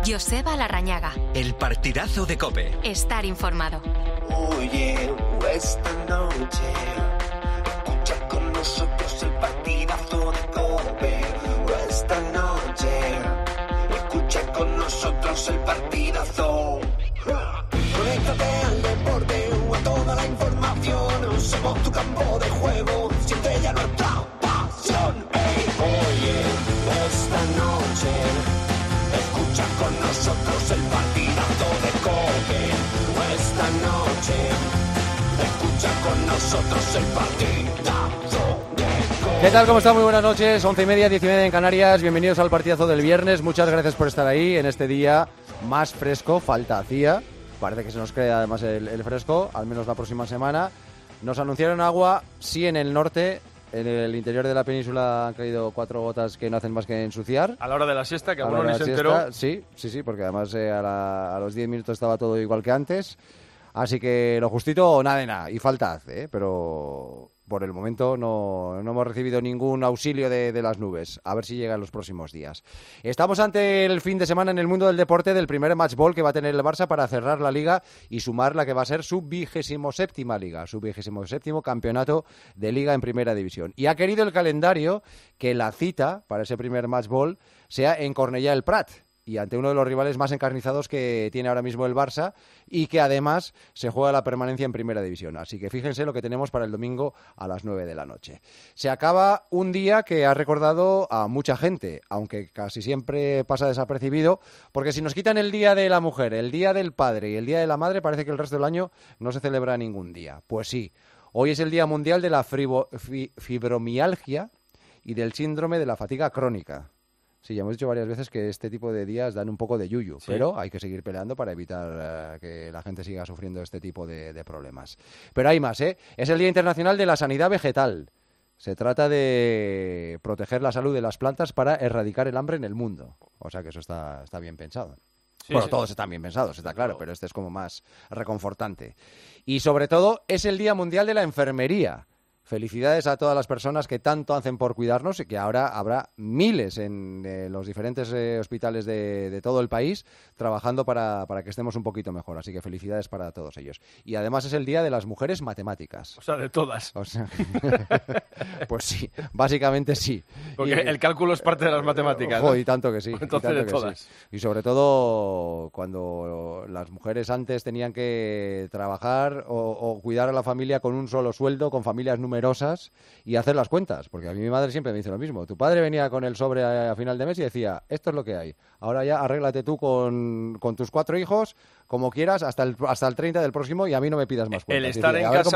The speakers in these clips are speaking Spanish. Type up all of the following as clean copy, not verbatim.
Joseba Larrañaga. El partidazo de COPE. Estar informado. Oye, esta noche escucha con nosotros el partidazo de COPE. Esta noche escucha con nosotros el partidazo. Conéctate al deporte o a toda la información. Somos tu campo de juego, siente ya nuestra pasión. Oye, esta noche escucha con nosotros el partidazo de COPE. Esta noche escucha con nosotros el partidazo de COPE. ¿Qué tal? ¿Cómo está? Muy buenas noches, 11:30, 10:30 en Canarias. Bienvenidos al partidazo del viernes. Muchas gracias por estar ahí en este día más fresco. Falta hacía. Parece que se nos queda además el fresco, al menos la próxima semana. Nos anunciaron agua, sí, en el norte. En el interior de la península han caído 4 gotas que no hacen más que ensuciar. A la hora de la siesta, que a alguno la ni hora se de la enteró. siesta, sí, porque además a los 10 minutos estaba todo igual que antes. Así que lo justito, nada de nada. Y falta hace, pero por el momento no hemos recibido ningún auxilio de las nubes. A ver si llega en los próximos días. Estamos ante el fin de semana en el mundo del deporte del primer match ball que va a tener el Barça para cerrar la Liga y sumar la que va a ser su 27ª Liga, su 27º campeonato de Liga en Primera División. Y ha querido el calendario que la cita para ese primer match ball sea en Cornellà del Prat, y ante uno de los rivales más encarnizados que tiene ahora mismo el Barça y que además se juega la permanencia en Primera División. Así que fíjense lo que tenemos para el domingo a las 9 de la noche. Se acaba un día que ha recordado a mucha gente, aunque casi siempre pasa desapercibido, porque si nos quitan el Día de la Mujer, el Día del Padre y el Día de la Madre, parece que el resto del año no se celebra ningún día. Pues sí, hoy es el Día Mundial de la Fibromialgia y del síndrome de la fatiga crónica. Sí, ya hemos dicho varias veces que este tipo de días dan un poco de yuyu, sí, pero hay que seguir peleando para evitar que la gente siga sufriendo este tipo de problemas. Pero hay más, ¿eh? Es el Día Internacional de la Sanidad Vegetal. Se trata de proteger la salud de las plantas para erradicar el hambre en el mundo. O sea que eso está bien pensado. Sí, bueno, sí, todos están bien pensados, está claro, pero este es como más reconfortante. Y sobre todo es el Día Mundial de la Enfermería. Felicidades a todas las personas que tanto hacen por cuidarnos y que ahora habrá miles en los diferentes hospitales de todo el país trabajando para que estemos un poquito mejor. Así que felicidades para todos ellos. Y además es el Día de las Mujeres Matemáticas. O sea, de todas. O sea, pues sí, básicamente sí. Porque el cálculo es parte de las matemáticas, ¿no? Y tanto que sí. Entonces de todas. Sí. Y sobre todo cuando las mujeres antes tenían que trabajar o cuidar a la familia con un solo sueldo, con familias numerosas y hacer las cuentas, porque a mí mi madre siempre me dice lo mismo. Tu padre venía con el sobre a final de mes y decía, esto es lo que hay, ahora ya arréglate tú con tus 4 hijos como quieras hasta el 30 del próximo y a mí no me pidas más cuentas. El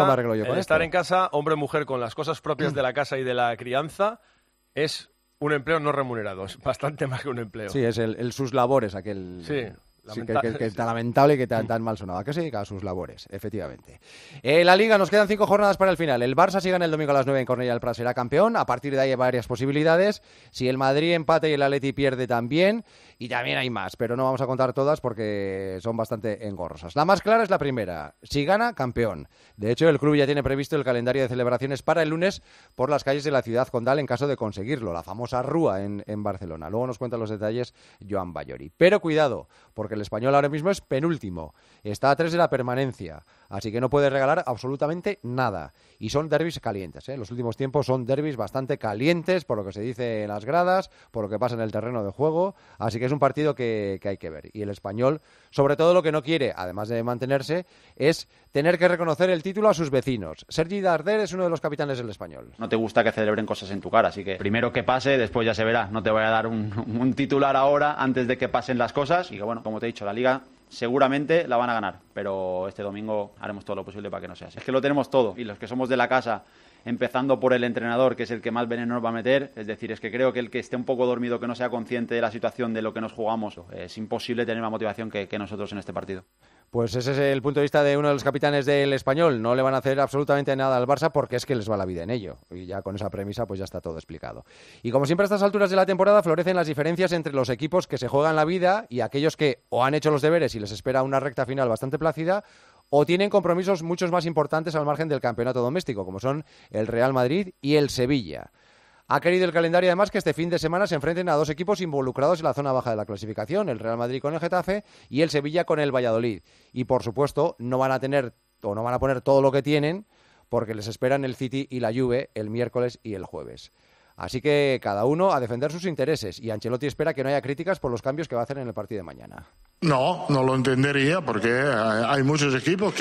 estar en casa, hombre o mujer, con las cosas propias de la casa y de la crianza es un empleo no remunerado, es bastante más que un empleo. Sí, es el sus labores, aquel... Sí. Sí, que tan lamentable y que tan mal sonaba. Que se dedica a sus labores, efectivamente. La Liga, nos quedan 5 jornadas para el final. El Barça, si gana el domingo a las 9 en Cornellà del Prat, será campeón. A partir de ahí hay varias posibilidades. Si el Madrid empata y el Atleti pierde también. Y también hay más, pero no vamos a contar todas porque son bastante engorrosas. La más clara es la primera. Si gana, campeón. De hecho, el club ya tiene previsto el calendario de celebraciones para el lunes por las calles de la ciudad condal en caso de conseguirlo. La famosa Rúa en Barcelona. Luego nos cuenta los detalles Joan Ballori. Pero cuidado, porque el Español ahora mismo es penúltimo, está a 3 de la permanencia, así que no puede regalar absolutamente nada. Y son derbis calientes, ¿eh? Los últimos tiempos son derbis bastante calientes, por lo que se dice en las gradas, por lo que pasa en el terreno de juego, así que es un partido que hay que ver. Y el Español, sobre todo lo que no quiere, además de mantenerse, es tener que reconocer el título a sus vecinos. Sergi Darder es uno de los capitanes del Español. No te gusta que celebren cosas en tu cara, así que primero que pase, después ya se verá. No te voy a dar un titular ahora antes de que pasen las cosas. Y que bueno, como te he dicho, la Liga seguramente la van a ganar, pero este domingo haremos todo lo posible para que no sea así. Es que lo tenemos todo, y los que somos de la casa, empezando por el entrenador, que es el que más veneno nos va a meter, es decir, es que creo que el que esté un poco dormido, que no sea consciente de la situación, de lo que nos jugamos, es imposible tener más motivación que nosotros en este partido. Pues ese es el punto de vista de uno de los capitanes del Español. No le van a hacer absolutamente nada al Barça porque es que les va la vida en ello. Y ya con esa premisa pues ya está todo explicado. Y como siempre a estas alturas de la temporada florecen las diferencias entre los equipos que se juegan la vida y aquellos que o han hecho los deberes y les espera una recta final bastante plácida o tienen compromisos muchos más importantes al margen del campeonato doméstico, como son el Real Madrid y el Sevilla. Ha querido el calendario además que este fin de semana se enfrenten a 2 equipos involucrados en la zona baja de la clasificación, el Real Madrid con el Getafe y el Sevilla con el Valladolid. Y por supuesto no van a poner todo lo que tienen porque les esperan el City y la Juve el miércoles y el jueves. Así que cada uno a defender sus intereses y Ancelotti espera que no haya críticas por los cambios que va a hacer en el partido de mañana. No lo entendería porque hay muchos equipos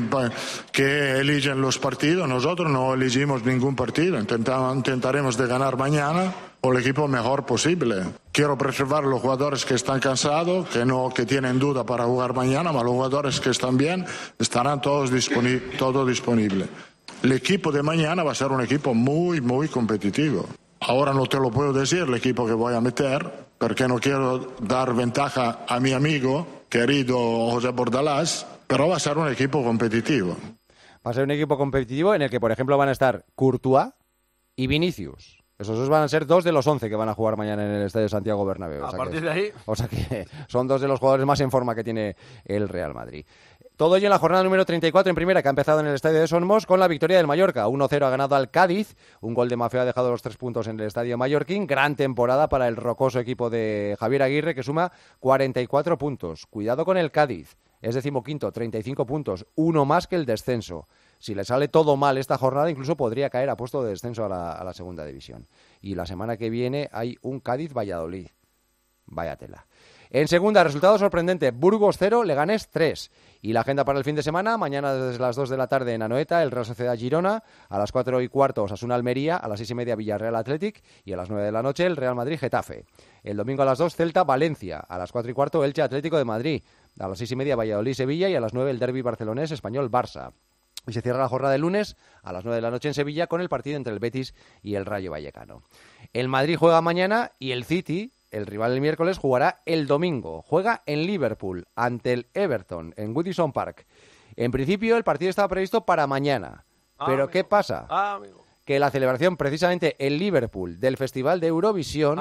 que eligen los partidos. Nosotros no elegimos ningún partido. Intentaremos de ganar mañana o el equipo mejor posible. Quiero preservar a los jugadores que están cansados, que tienen duda para jugar mañana, pero los jugadores que están bien estarán todos disponibles. El equipo de mañana va a ser un equipo muy, muy competitivo. Ahora no te lo puedo decir el equipo que voy a meter, porque no quiero dar ventaja a mi amigo, querido José Bordalás, pero va a ser un equipo competitivo. Va a ser un equipo competitivo en el que, por ejemplo, van a estar Courtois y Vinicius. Esos dos van a ser 2 de los 11 que van a jugar mañana en el Estadio Santiago Bernabéu. A partir de ahí... O sea que son 2 de los jugadores más en forma que tiene el Real Madrid. Todo ello en la jornada número 34 en primera, que ha empezado en el Estadio de Somos con la victoria del Mallorca. 1-0 ha ganado al Cádiz. Un gol de Maffeo ha dejado los 3 puntos en el Estadio Mallorquín. Gran temporada para el rocoso equipo de Javier Aguirre, que suma 44 puntos. Cuidado con el Cádiz. Es 15º, 35 puntos. 1 más que el descenso. Si le sale todo mal esta jornada, incluso podría caer a puesto de descenso a la segunda división. Y la semana que viene hay un Cádiz-Valladolid. Vaya tela. En segunda, resultado sorprendente, Burgos 0, Leganés 3. Y la agenda para el fin de semana, mañana desde las 2 de la tarde en Anoeta, el Real Sociedad Girona, a las 4:15 Osasuna Almería, a las 6:30 Villarreal Athletic y a las 9 de la noche el Real Madrid Getafe. El domingo a las 2 Celta Valencia, a las 4:15 Elche Atlético de Madrid, a las 6:30 Valladolid Sevilla y a las 9 el derbi barcelonés Español Barça. Y se cierra la jornada de lunes a las 9 de la noche en Sevilla con el partido entre el Betis y el Rayo Vallecano. El Madrid juega mañana y el City, el rival el miércoles, jugará el domingo. Juega en Liverpool ante el Everton en Goodison Park. En principio el partido estaba previsto para mañana. Pero amigo, ¿qué pasa? Que la celebración precisamente en Liverpool del Festival de Eurovisión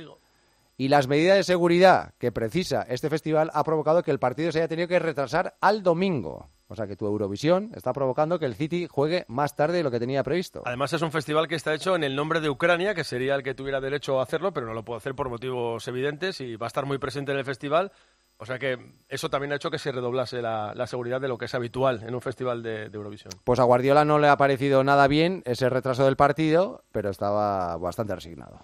y las medidas de seguridad que precisa este festival ha provocado que el partido se haya tenido que retrasar al domingo. O sea que tu Eurovisión está provocando que el City juegue más tarde de lo que tenía previsto. Además es un festival que está hecho en el nombre de Ucrania, que sería el que tuviera derecho a hacerlo, pero no lo puede hacer por motivos evidentes y va a estar muy presente en el festival. O sea que eso también ha hecho que se redoblase la seguridad de lo que es habitual en un festival de Eurovisión. Pues a Guardiola no le ha parecido nada bien ese retraso del partido, pero estaba bastante resignado.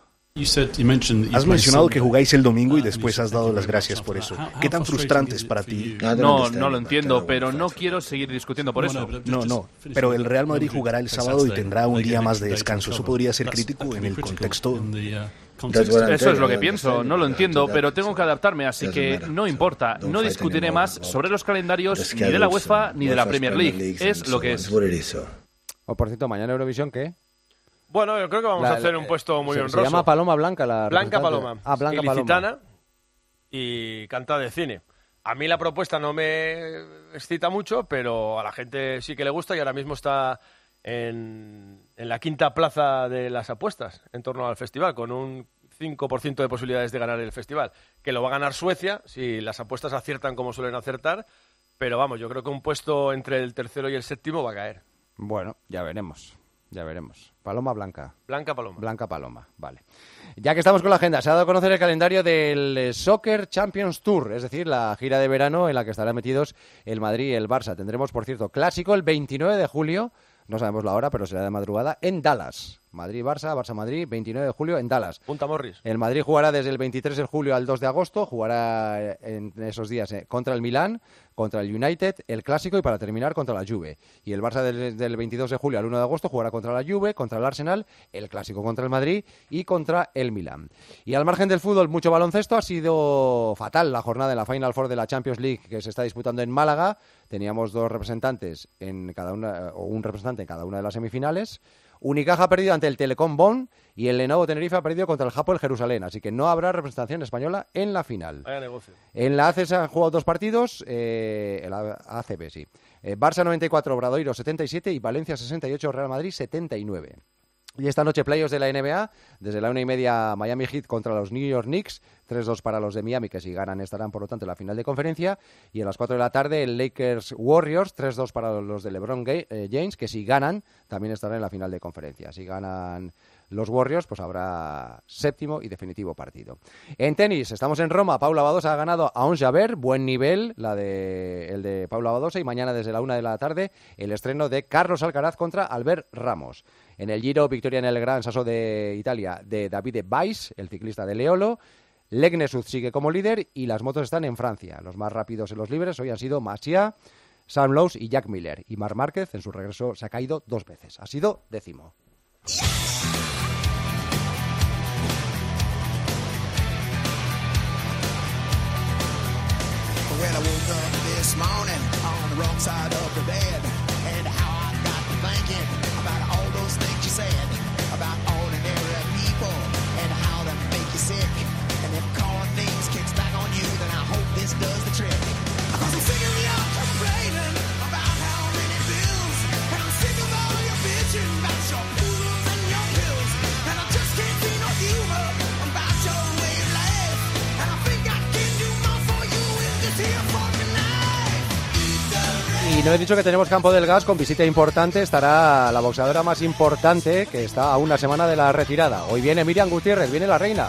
Has mencionado que jugáis el domingo y después has dado las gracias por eso. ¿Qué tan frustrante es para ti? No lo entiendo, pero no quiero seguir discutiendo por eso. No, pero el Real Madrid jugará el sábado y tendrá un día más de descanso. Eso podría ser crítico en el contexto. Eso es lo que pienso, no lo entiendo, pero tengo que adaptarme, así que no importa. No discutiré más sobre los calendarios ni de la UEFA ni de la Premier League. Es lo que es. Por cierto, mañana Eurovisión, ¿qué? Bueno, yo creo que vamos a hacer un puesto muy honroso. Se llama Paloma Blanca la Blanca Paloma. Blanca ilicitana y canta de cine. A mí la propuesta no me excita mucho, pero a la gente sí que le gusta y ahora mismo está en la quinta plaza de las apuestas en torno al festival, con un 5% de posibilidades de ganar el festival. Que lo va a ganar Suecia, si las apuestas aciertan como suelen acertar, pero vamos, yo creo que un puesto entre el tercero y el séptimo va a caer. Bueno, ya veremos. Paloma Blanca. Blanca Paloma. Blanca Paloma, vale. Ya que estamos con la agenda, se ha dado a conocer el calendario del Soccer Champions Tour, es decir, la gira de verano en la que estarán metidos el Madrid y el Barça. Tendremos, por cierto, clásico el 29 de julio, no sabemos la hora, pero será de madrugada, en Dallas. Madrid-Barça, Barça-Madrid, 29 de julio en Dallas. Punta Morris. El Madrid jugará desde el 23 de julio al 2 de agosto, jugará en esos días contra el Milán, contra el United, el Clásico y para terminar contra la Juve. Y el Barça desde el 22 de julio al 1 de agosto jugará contra la Juve, contra el Arsenal, el Clásico contra el Madrid y contra el Milán. Y al margen del fútbol, mucho baloncesto. Ha sido fatal la jornada en la Final Four de la Champions League que se está disputando en Málaga. Teníamos 2 representantes en cada una, o un representante en cada una de las semifinales. Unicaja ha perdido ante el Telecom Bonn y el Lenovo Tenerife ha perdido contra el Hapoel Jerusalén, así que no habrá representación española en la final. Vaya negocio. En la ACB se han jugado 2 partidos, en la ACB sí. Barça 94, Obradoiro 77 y Valencia 68, Real Madrid 79. Y esta noche playoffs de la NBA, desde la 1:30 Miami Heat contra los New York Knicks, 3-2 para los de Miami, que si ganan estarán por lo tanto en la final de conferencia, y a las 4 de la tarde el Lakers Warriors, 3-2 para los de LeBron James, que si ganan también estarán en la final de conferencia. Si ganan los Warriors, pues habrá séptimo y definitivo partido. En tenis, estamos en Roma. Paula Badosa ha ganado a Ons Jabeur, buen nivel el de Paula Badosa, y mañana desde la 1 de la tarde el estreno de Carlos Alcaraz contra Albert Ramos. En el Giro, victoria en el Gran Sasso de Italia de Davide Weiss, el ciclista de Leolo. Legnesud sigue como líder y las motos están en Francia. Los más rápidos en los libres hoy han sido Masia, Sam Lowes y Jack Miller. Y Marc Márquez en su regreso se ha caído 2 veces. Ha sido 10º. When I woke up this morning on the wrong side of the bed, and how I got to thinking about all those things you said about ordinary people and how to make you sick, and if calling things kicks back on you, then I hope this does the trick. Cause I'm sick of you complaining about how many bills, and I'm sick of all your bitching about your poodles and your pills, and I just can't see no humor about your way of life, and I think I can do more for you in this here fucking life. Y no he dicho que tenemos Campo del Gas con visita importante. Estará la boxeadora más importante, que está a una semana de la retirada. Hoy viene Miriam Gutiérrez, viene la reina.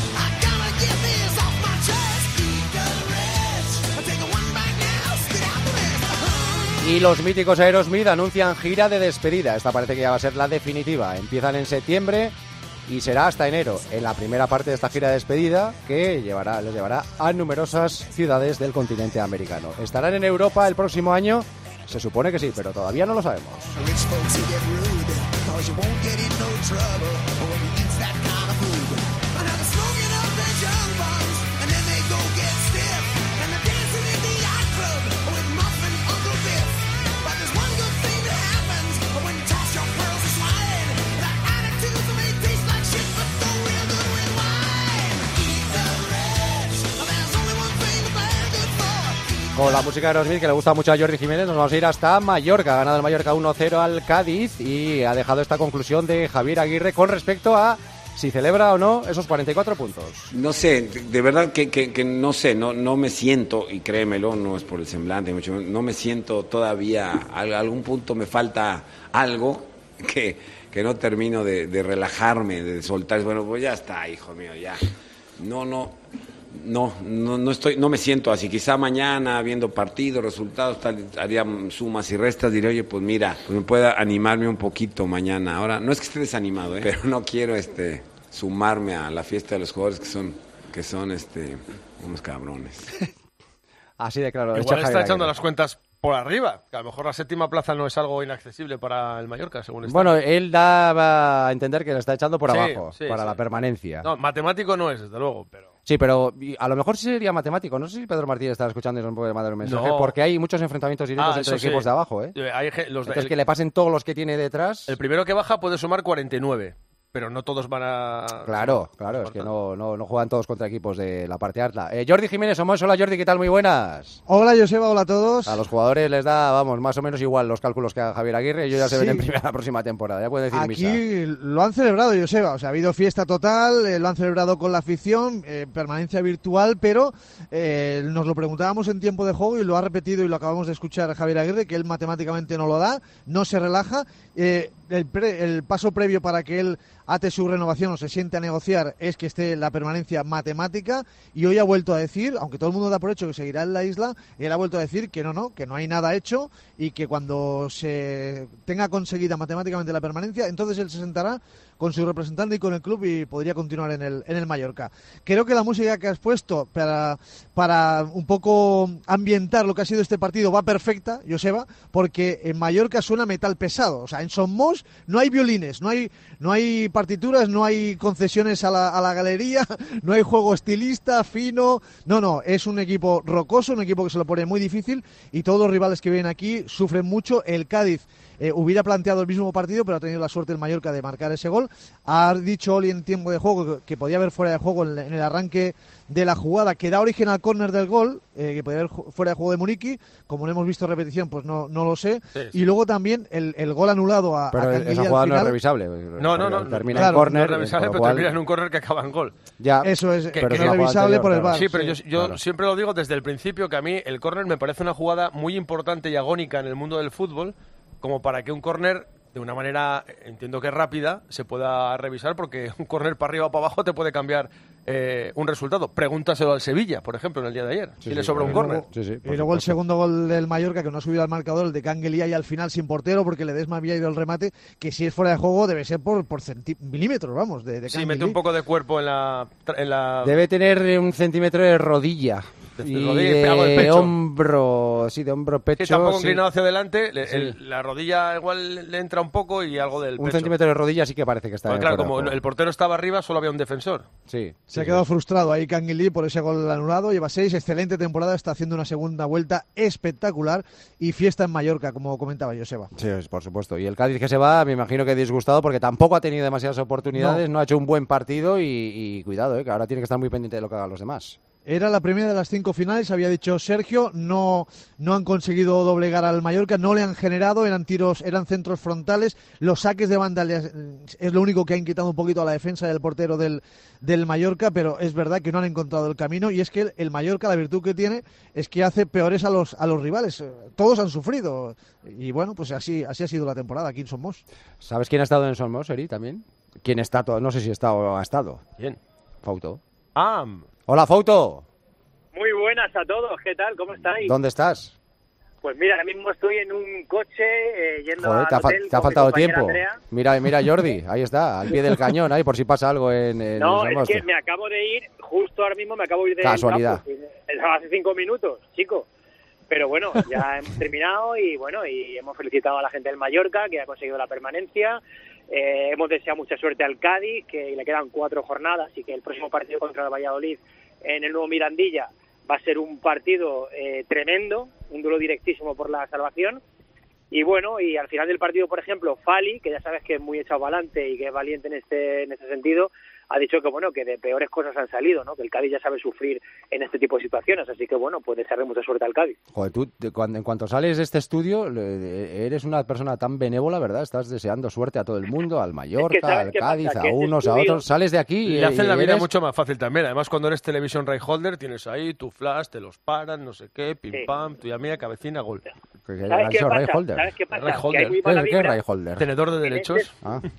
Y los míticos Aerosmith anuncian gira de despedida. Esta parece que ya va a ser la definitiva. Empiezan en septiembre y será hasta enero, en la primera parte de esta gira de despedida, que les llevará a numerosas ciudades del continente americano. ¿Estarán en Europa el próximo año? Se supone que sí, pero todavía no lo sabemos. Con la música de Aerosmith, que le gusta mucho a Jordi Jiménez, nos vamos a ir hasta Mallorca. Ha ganado el Mallorca 1-0 al Cádiz y ha dejado esta conclusión de Javier Aguirre con respecto a si celebra o no esos 44 puntos. No sé, de verdad que no sé, no me siento, y créemelo, no es por el semblante, no me siento todavía, a algún punto me falta algo que no termino de relajarme, de soltar. Bueno, pues ya está, hijo mío, ya. No me siento así. Quizá mañana, viendo partidos, resultados, haría sumas y restas, diré, oye, pues mira, pues me pueda animarme un poquito mañana. Ahora, no es que esté desanimado, pero no quiero sumarme a la fiesta de los jugadores que son unos cabrones. Así de claro. Igual está echando las cuentas por arriba, que a lo mejor la séptima plaza no es algo inaccesible para el Mallorca, según está. Bueno, él daba a entender que la está echando por abajo, para la permanencia. No, matemático no es, desde luego, pero... Sí, pero a lo mejor sí sería matemático. No sé si Pedro Martínez está escuchando y nos puede mandar un mensaje, porque hay muchos enfrentamientos directos entre equipos de abajo, ¿eh? Entonces que le pasen todos los que tiene detrás... El primero que baja puede sumar 49. Pero no todos van a... Claro, es que no juegan todos contra equipos de la parte alta. Jordi Jiménez, somos. Hola Jordi, ¿qué tal? Muy buenas. Hola Joseba, hola a todos. A los jugadores les da, más o menos igual los cálculos que haga Javier Aguirre. Ellos ya se ven en primera la próxima temporada, ya pueden decir aquí misa. Lo han celebrado, Joseba. O sea, ha habido fiesta total, lo han celebrado con la afición, permanencia virtual, pero nos lo preguntábamos en tiempo de juego y lo ha repetido y lo acabamos de escuchar Javier Aguirre, que él matemáticamente no lo da, no se relaja. El paso previo para que él ate su renovación o se siente a negociar es que esté la permanencia matemática, y hoy ha vuelto a decir, aunque todo el mundo da por hecho que seguirá en la isla, él ha vuelto a decir que no hay nada hecho y que cuando se tenga conseguida matemáticamente la permanencia, entonces él se sentará con su representante y con el club y podría continuar en el Mallorca. Creo que la música que has puesto para un poco ambientar lo que ha sido este partido va perfecta, Joseba, porque en Mallorca suena metal pesado. O sea, en Somos no hay violines, no hay partituras, no hay concesiones a la galería, no hay juego estilista, fino. No, es un equipo rocoso, un equipo que se lo pone muy difícil y todos los rivales que vienen aquí sufren mucho. El Cádiz hubiera planteado el mismo partido, pero ha tenido la suerte el Mallorca de marcar ese gol. Ha dicho Oli en tiempo de juego que podía haber fuera de juego en el arranque de la jugada que da origen al córner del gol, que podía haber fuera de juego de Muniqui. Como no hemos visto repetición, pues no lo sé. Sí. Y luego también el gol anulado a Pero esa jugada no es revisable. No. Termina en córner. No es revisable, pero termina en un córner que acaba en gol. Ya, eso es, que no es revisable por el VAR. Sí, pero yo siempre lo digo desde el principio, que a mí el córner me parece una jugada muy importante y agónica en el mundo del fútbol, como para que un córner de una manera, entiendo que rápida, se pueda revisar, porque un córner para arriba o para abajo te puede cambiar un resultado. Pregúntaselo al Sevilla, por ejemplo, en el día de ayer, si le sobra un córner. Y luego el segundo gol del Mallorca, que no ha subido al marcador, el de Canguelía, y al final sin portero, porque Ledesma había ido el remate, que si es fuera de juego debe ser por milímetros, vamos, de Sí, mete un poco de cuerpo en la... Debe tener 1 centímetro de rodilla. Y de hombro, de hombro-pecho. Sí, tampoco inclinado hacia adelante, la rodilla igual le entra un poco y algo del pecho. 1 centímetro de rodilla sí que parece que está claro, como el portero estaba arriba, solo había un defensor. Sí. Se ha quedado frustrado ahí Canguilí por ese gol anulado. Lleva 6, excelente temporada, está haciendo una segunda vuelta espectacular y fiesta en Mallorca, como comentaba Joseba. Sí, por supuesto. Y el Cádiz que se va, me imagino que disgustado porque tampoco ha tenido demasiadas oportunidades, no ha hecho un buen partido y cuidado, que ahora tiene que estar muy pendiente de lo que hagan los demás. Era la primera de las 5 finales, había dicho Sergio, no han conseguido doblegar al Mallorca, no le han generado, eran centros frontales, los saques de banda es lo único que ha inquietado un poquito a la defensa del portero del Mallorca, pero es verdad que no han encontrado el camino, y es que el Mallorca, la virtud que tiene es que hace peores a los rivales, todos han sufrido, y bueno, pues así ha sido la temporada aquí en Somos. ¿Sabes quién ha estado en Somos, Eri, también? ¿Quién está? No sé si está o ha estado. ¿Quién? Fauto. Hola, Fauto. Muy buenas a todos, ¿qué tal? ¿Cómo estáis? ¿Dónde estás? Pues mira, ahora mismo estoy en un coche yendo al hotel. Te ha faltado tiempo. Andrea. Mira Jordi, ahí está, al pie del cañón, ahí por si pasa algo en No, es que me acabo de ir, justo ahora mismo me acabo de ir de casualidad. Hace 5 minutos, chico. Pero bueno, ya hemos terminado y bueno, y hemos felicitado a la gente del Mallorca que ha conseguido la permanencia. Hemos deseado mucha suerte al Cádiz, que le quedan 4 jornadas y que el próximo partido contra el Valladolid en el nuevo Mirandilla va a ser un partido tremendo, un duelo directísimo por la salvación. Y bueno, y al final del partido, por ejemplo, Fali, que ya sabes que es muy echado para adelante y que es valiente en este sentido, ha dicho que bueno, que de peores cosas han salido, ¿no? Que el Cádiz ya sabe sufrir en este tipo de situaciones, así que bueno, pues desearle mucha suerte al Cádiz. Joder, tú en cuanto sales de este estudio eres una persona tan benévola, ¿verdad? Estás deseando suerte a todo el mundo, al Mallorca, al Cádiz, a unos, a otros. Sales de aquí y le hacen la vida mucho más fácil también. Además, cuando eres Television Right Holder, tienes ahí tu flash, te los paran, no sé qué, pim pam, tuya mía, cabecina, gol. ¿Sabes qué pasa? Que hay muy mala vibra. ¿Qué Right Holder? Tenedor de derechos.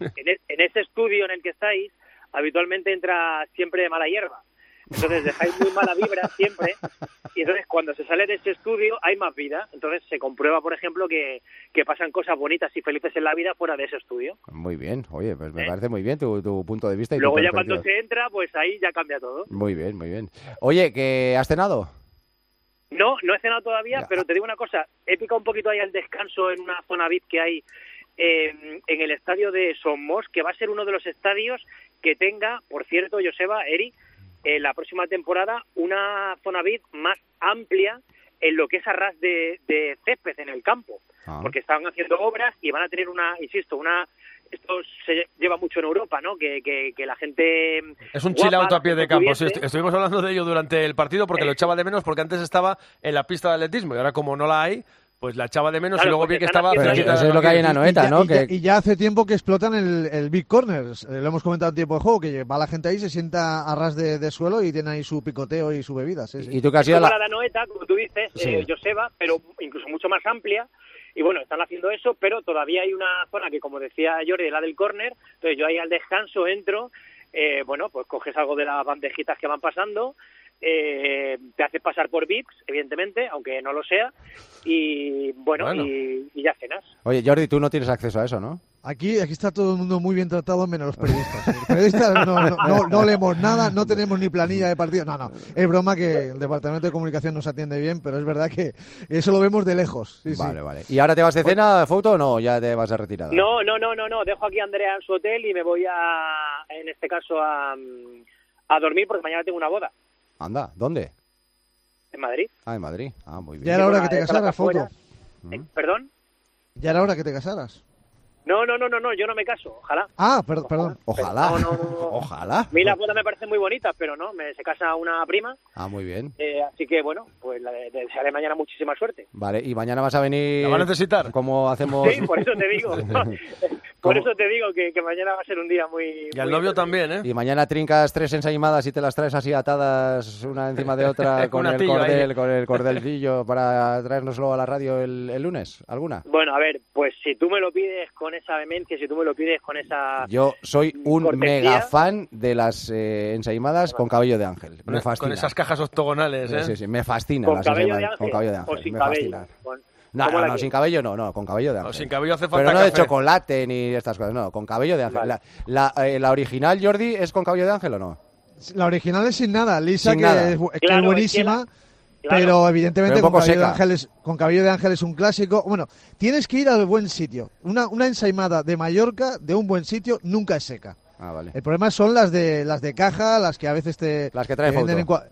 En este estudio en el que estáis, habitualmente entra siempre de mala hierba. Entonces dejáis muy mala vibra siempre. Y entonces cuando se sale de ese estudio hay más vida. Entonces se comprueba, por ejemplo, que pasan cosas bonitas y felices en la vida fuera de ese estudio. Muy bien. Oye, pues me parece muy bien tu punto de vista. Y luego ya cuando se entra, pues ahí ya cambia todo. Muy bien, muy bien. Oye, ¿que has cenado? No he cenado todavía, pero te digo una cosa. He picado un poquito ahí al descanso en una zona VIP que hay en el estadio de Somos, que va a ser uno de los estadios que tenga, por cierto, Joseba, Eri, la próxima temporada una zona VIP más amplia en lo que es a ras de césped en el campo, porque están haciendo obras y van a tener esto se lleva mucho en Europa, ¿no? Que la gente... Es un chill out a pie de campo. Sí, estuvimos hablando de ello durante el partido porque lo echaba de menos, porque antes estaba en la pista de atletismo y ahora como no la hay, pues la echaba de menos, claro, y luego vi que estaba... Pero eso es lo que hay en Anoeta, ¿no? Y ya hace tiempo que explotan el Big Corners. Lo hemos comentado en tiempo de juego, que va la gente ahí, se sienta a ras de suelo y tiene ahí su picoteo y su bebida. Sí. ¿Y tú qué has ido la de Anoeta, como tú dices, Joseba, pero incluso mucho más amplia. Y bueno, están haciendo eso, pero todavía hay una zona que, como decía Jordi, la del córner. Entonces yo ahí al descanso entro, pues coges algo de las bandejitas que van pasando, te haces pasar por VIPs, evidentemente, aunque no lo sea, y bueno. Y ya cenas. Oye, Jordi, tú no tienes acceso a eso, ¿no? Aquí está todo el mundo muy bien tratado, menos los periodistas. Los periodistas no leemos nada, no tenemos ni planilla de partido. No, es broma que el Departamento de Comunicación nos atiende bien, pero es verdad que eso lo vemos de lejos. Sí, vale. ¿Y ahora te vas de cena, Fauto, o no? ¿Ya te vas a retirada? No. Dejo aquí a Andrea en su hotel y me voy en este caso a dormir porque mañana tengo una boda. Anda, ¿dónde? En Madrid. En Madrid. Muy bien. Ya era hora que te casaras, Fauto. ¿Perdón? Ya era hora que te casaras. No, yo no me caso, ojalá. Perdón. Ojalá. No. Ojalá. A mí las bodas me parecen muy bonitas, pero no, se casa una prima. Muy bien. Así que bueno, pues le desearé mañana muchísima suerte. Vale, y mañana vas a venir... ¿La va a necesitar? ¿Cómo hacemos? Sí, por eso te digo. Por eso te digo que mañana va a ser un día muy... Y al novio también, ¿eh? Y mañana trincas 3 ensaimadas y te las traes así atadas una encima de otra con el cordelcillo para traérnoslo a la radio el lunes, ¿alguna? Bueno, a ver, pues si tú me lo pides con esa vehemencia, si tú me lo pides con esa... Yo soy un cortesía, mega fan de las ensaimadas con cabello de ángel. Me fascina. Con esas cajas octogonales, ¿eh? Sí, me fascina ¿Con las cabello ensaimadas de ángel? con cabello de ángel. ¿O sin me cabello? fascina. No, sin cabello no, con cabello de ángel. O sin cabello hace falta Pero no café. de chocolate ni estas cosas, no, con cabello de ángel. Vale. ¿La original, Jordi, es con cabello de ángel o no? La original es sin nada, Lisa, Sin que, nada. Es Claro, buenísima, claro. pero evidentemente Pero un poco con cabello de ángel es un clásico. Bueno, tienes que ir al buen sitio. Una ensaimada de Mallorca, de un buen sitio, nunca es seca. Ah, vale. El problema son las de caja, las que a veces Las que trae venden foto.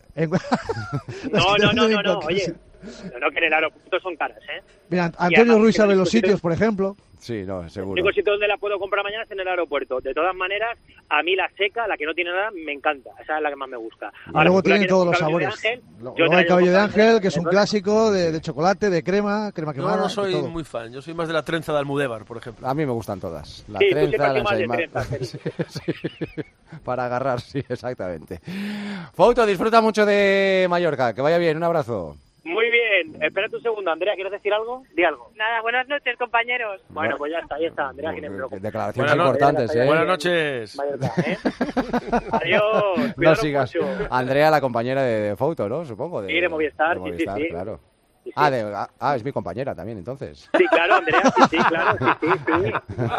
No, oye. No, que en el aeropuerto son caras, ¿eh? Mira, Y Antonio además, Ruiz que sabe el los sitio- sitios, por ejemplo. Sí, no, El seguro. único sitio donde la puedo comprar mañana es en el aeropuerto. De todas maneras, a mí la seca, la que no tiene nada, me encanta. Esa es la que más me gusta. Y luego si tú la tienen quieres todos con los cabello de sabores. ángel, yo Luego te hay la llevo cabello con de cabello ángel, que es un ángel. clásico de chocolate, de crema quemada. Yo no soy de todo. muy fan. Yo soy más de la trenza de Almudévar, por ejemplo. A mí me gustan todas. La Sí, tú siempre trenza, has la sido más de ensaimada. trenza, Sí, para agarrar, sí, exactamente. Fouto, disfruta mucho de Mallorca. Que vaya bien, un abrazo. Muy bien. Espérate un segundo, Andrea, ¿quieres decir algo? Di algo. Nada, buenas noches, compañeros. Bueno, pues ya está, ahí está, Andrea Ginés. Declaraciones importantes, ¿eh? Buenas noches. Mallorca, ¿eh? Adiós. No cuidaros sigas. mucho. Andrea, la compañera de Fouto, ¿no? Supongo. Sí, de Movistar, sí, sí. Claro. Sí, sí. Es mi compañera también, entonces. Sí, claro, Andrea, sí, claro, sí.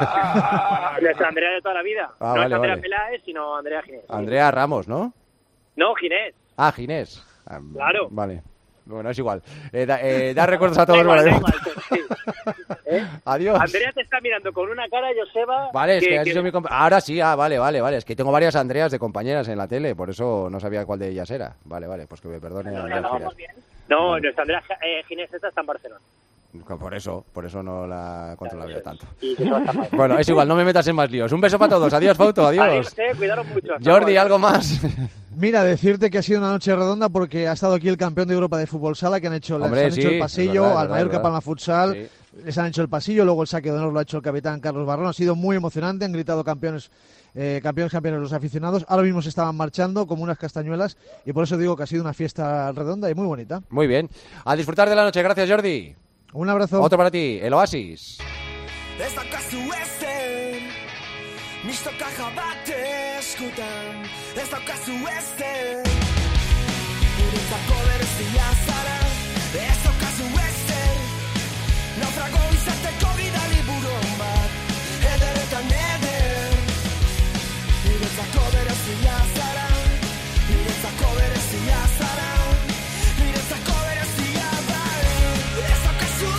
Nuestra Andrea de toda la vida. Ah, No vale, es Andrea vale. Peláez, sino Andrea Ginés. Andrea Ramos, ¿no? No, Ginés. Ah, Ginés. Claro. Vale. Bueno, es igual. Da recuerdos a todos. Da igual, Vale. sí. Adiós. Andrea te está mirando con una cara, Joseba. Vale, es que has dicho mi ahora sí, vale. Es que tengo varias Andreas de compañeras en la tele, por eso no sabía cuál de ellas era. Vale, pues que me perdone. Andrea Ginés. No, nuestra Andrea Ginés esta está en Barcelona. Por eso no la controlaba tanto. Y que eso está mal. Bueno, es igual, no me metas en más líos. Un beso para todos. Adiós, Fouto, adiós. Cuidaros mucho. Hasta Jordi, luego. ¿algo más? Mira, decirte que ha sido una noche redonda porque ha estado aquí el campeón de Europa de fútbol sala, que han hecho, Hombre, les han hecho sí, el pasillo es verdad, al Mallorca Palma Futsal, Sí. les han hecho el pasillo, luego el saque de honor lo ha hecho el capitán Carlos Barrón, ha sido muy emocionante, han gritado campeones los aficionados, ahora mismo se estaban marchando como unas castañuelas y por eso digo que ha sido una fiesta redonda y muy bonita. Muy bien. A disfrutar de la noche. Gracias, Jordi. Un abrazo. Otro para ti, el Oasis. Ez daukazu ezen, mistoka jabate eskutan. Ez daukazu ezen, niretzako berezia zara. Ez daukazu ezen, naufrago izateko bidali buron bat. Ederetan eder, niretzako berezia zara. Niretzako berezia zara. Niretzako berezia zara. Ez daukazu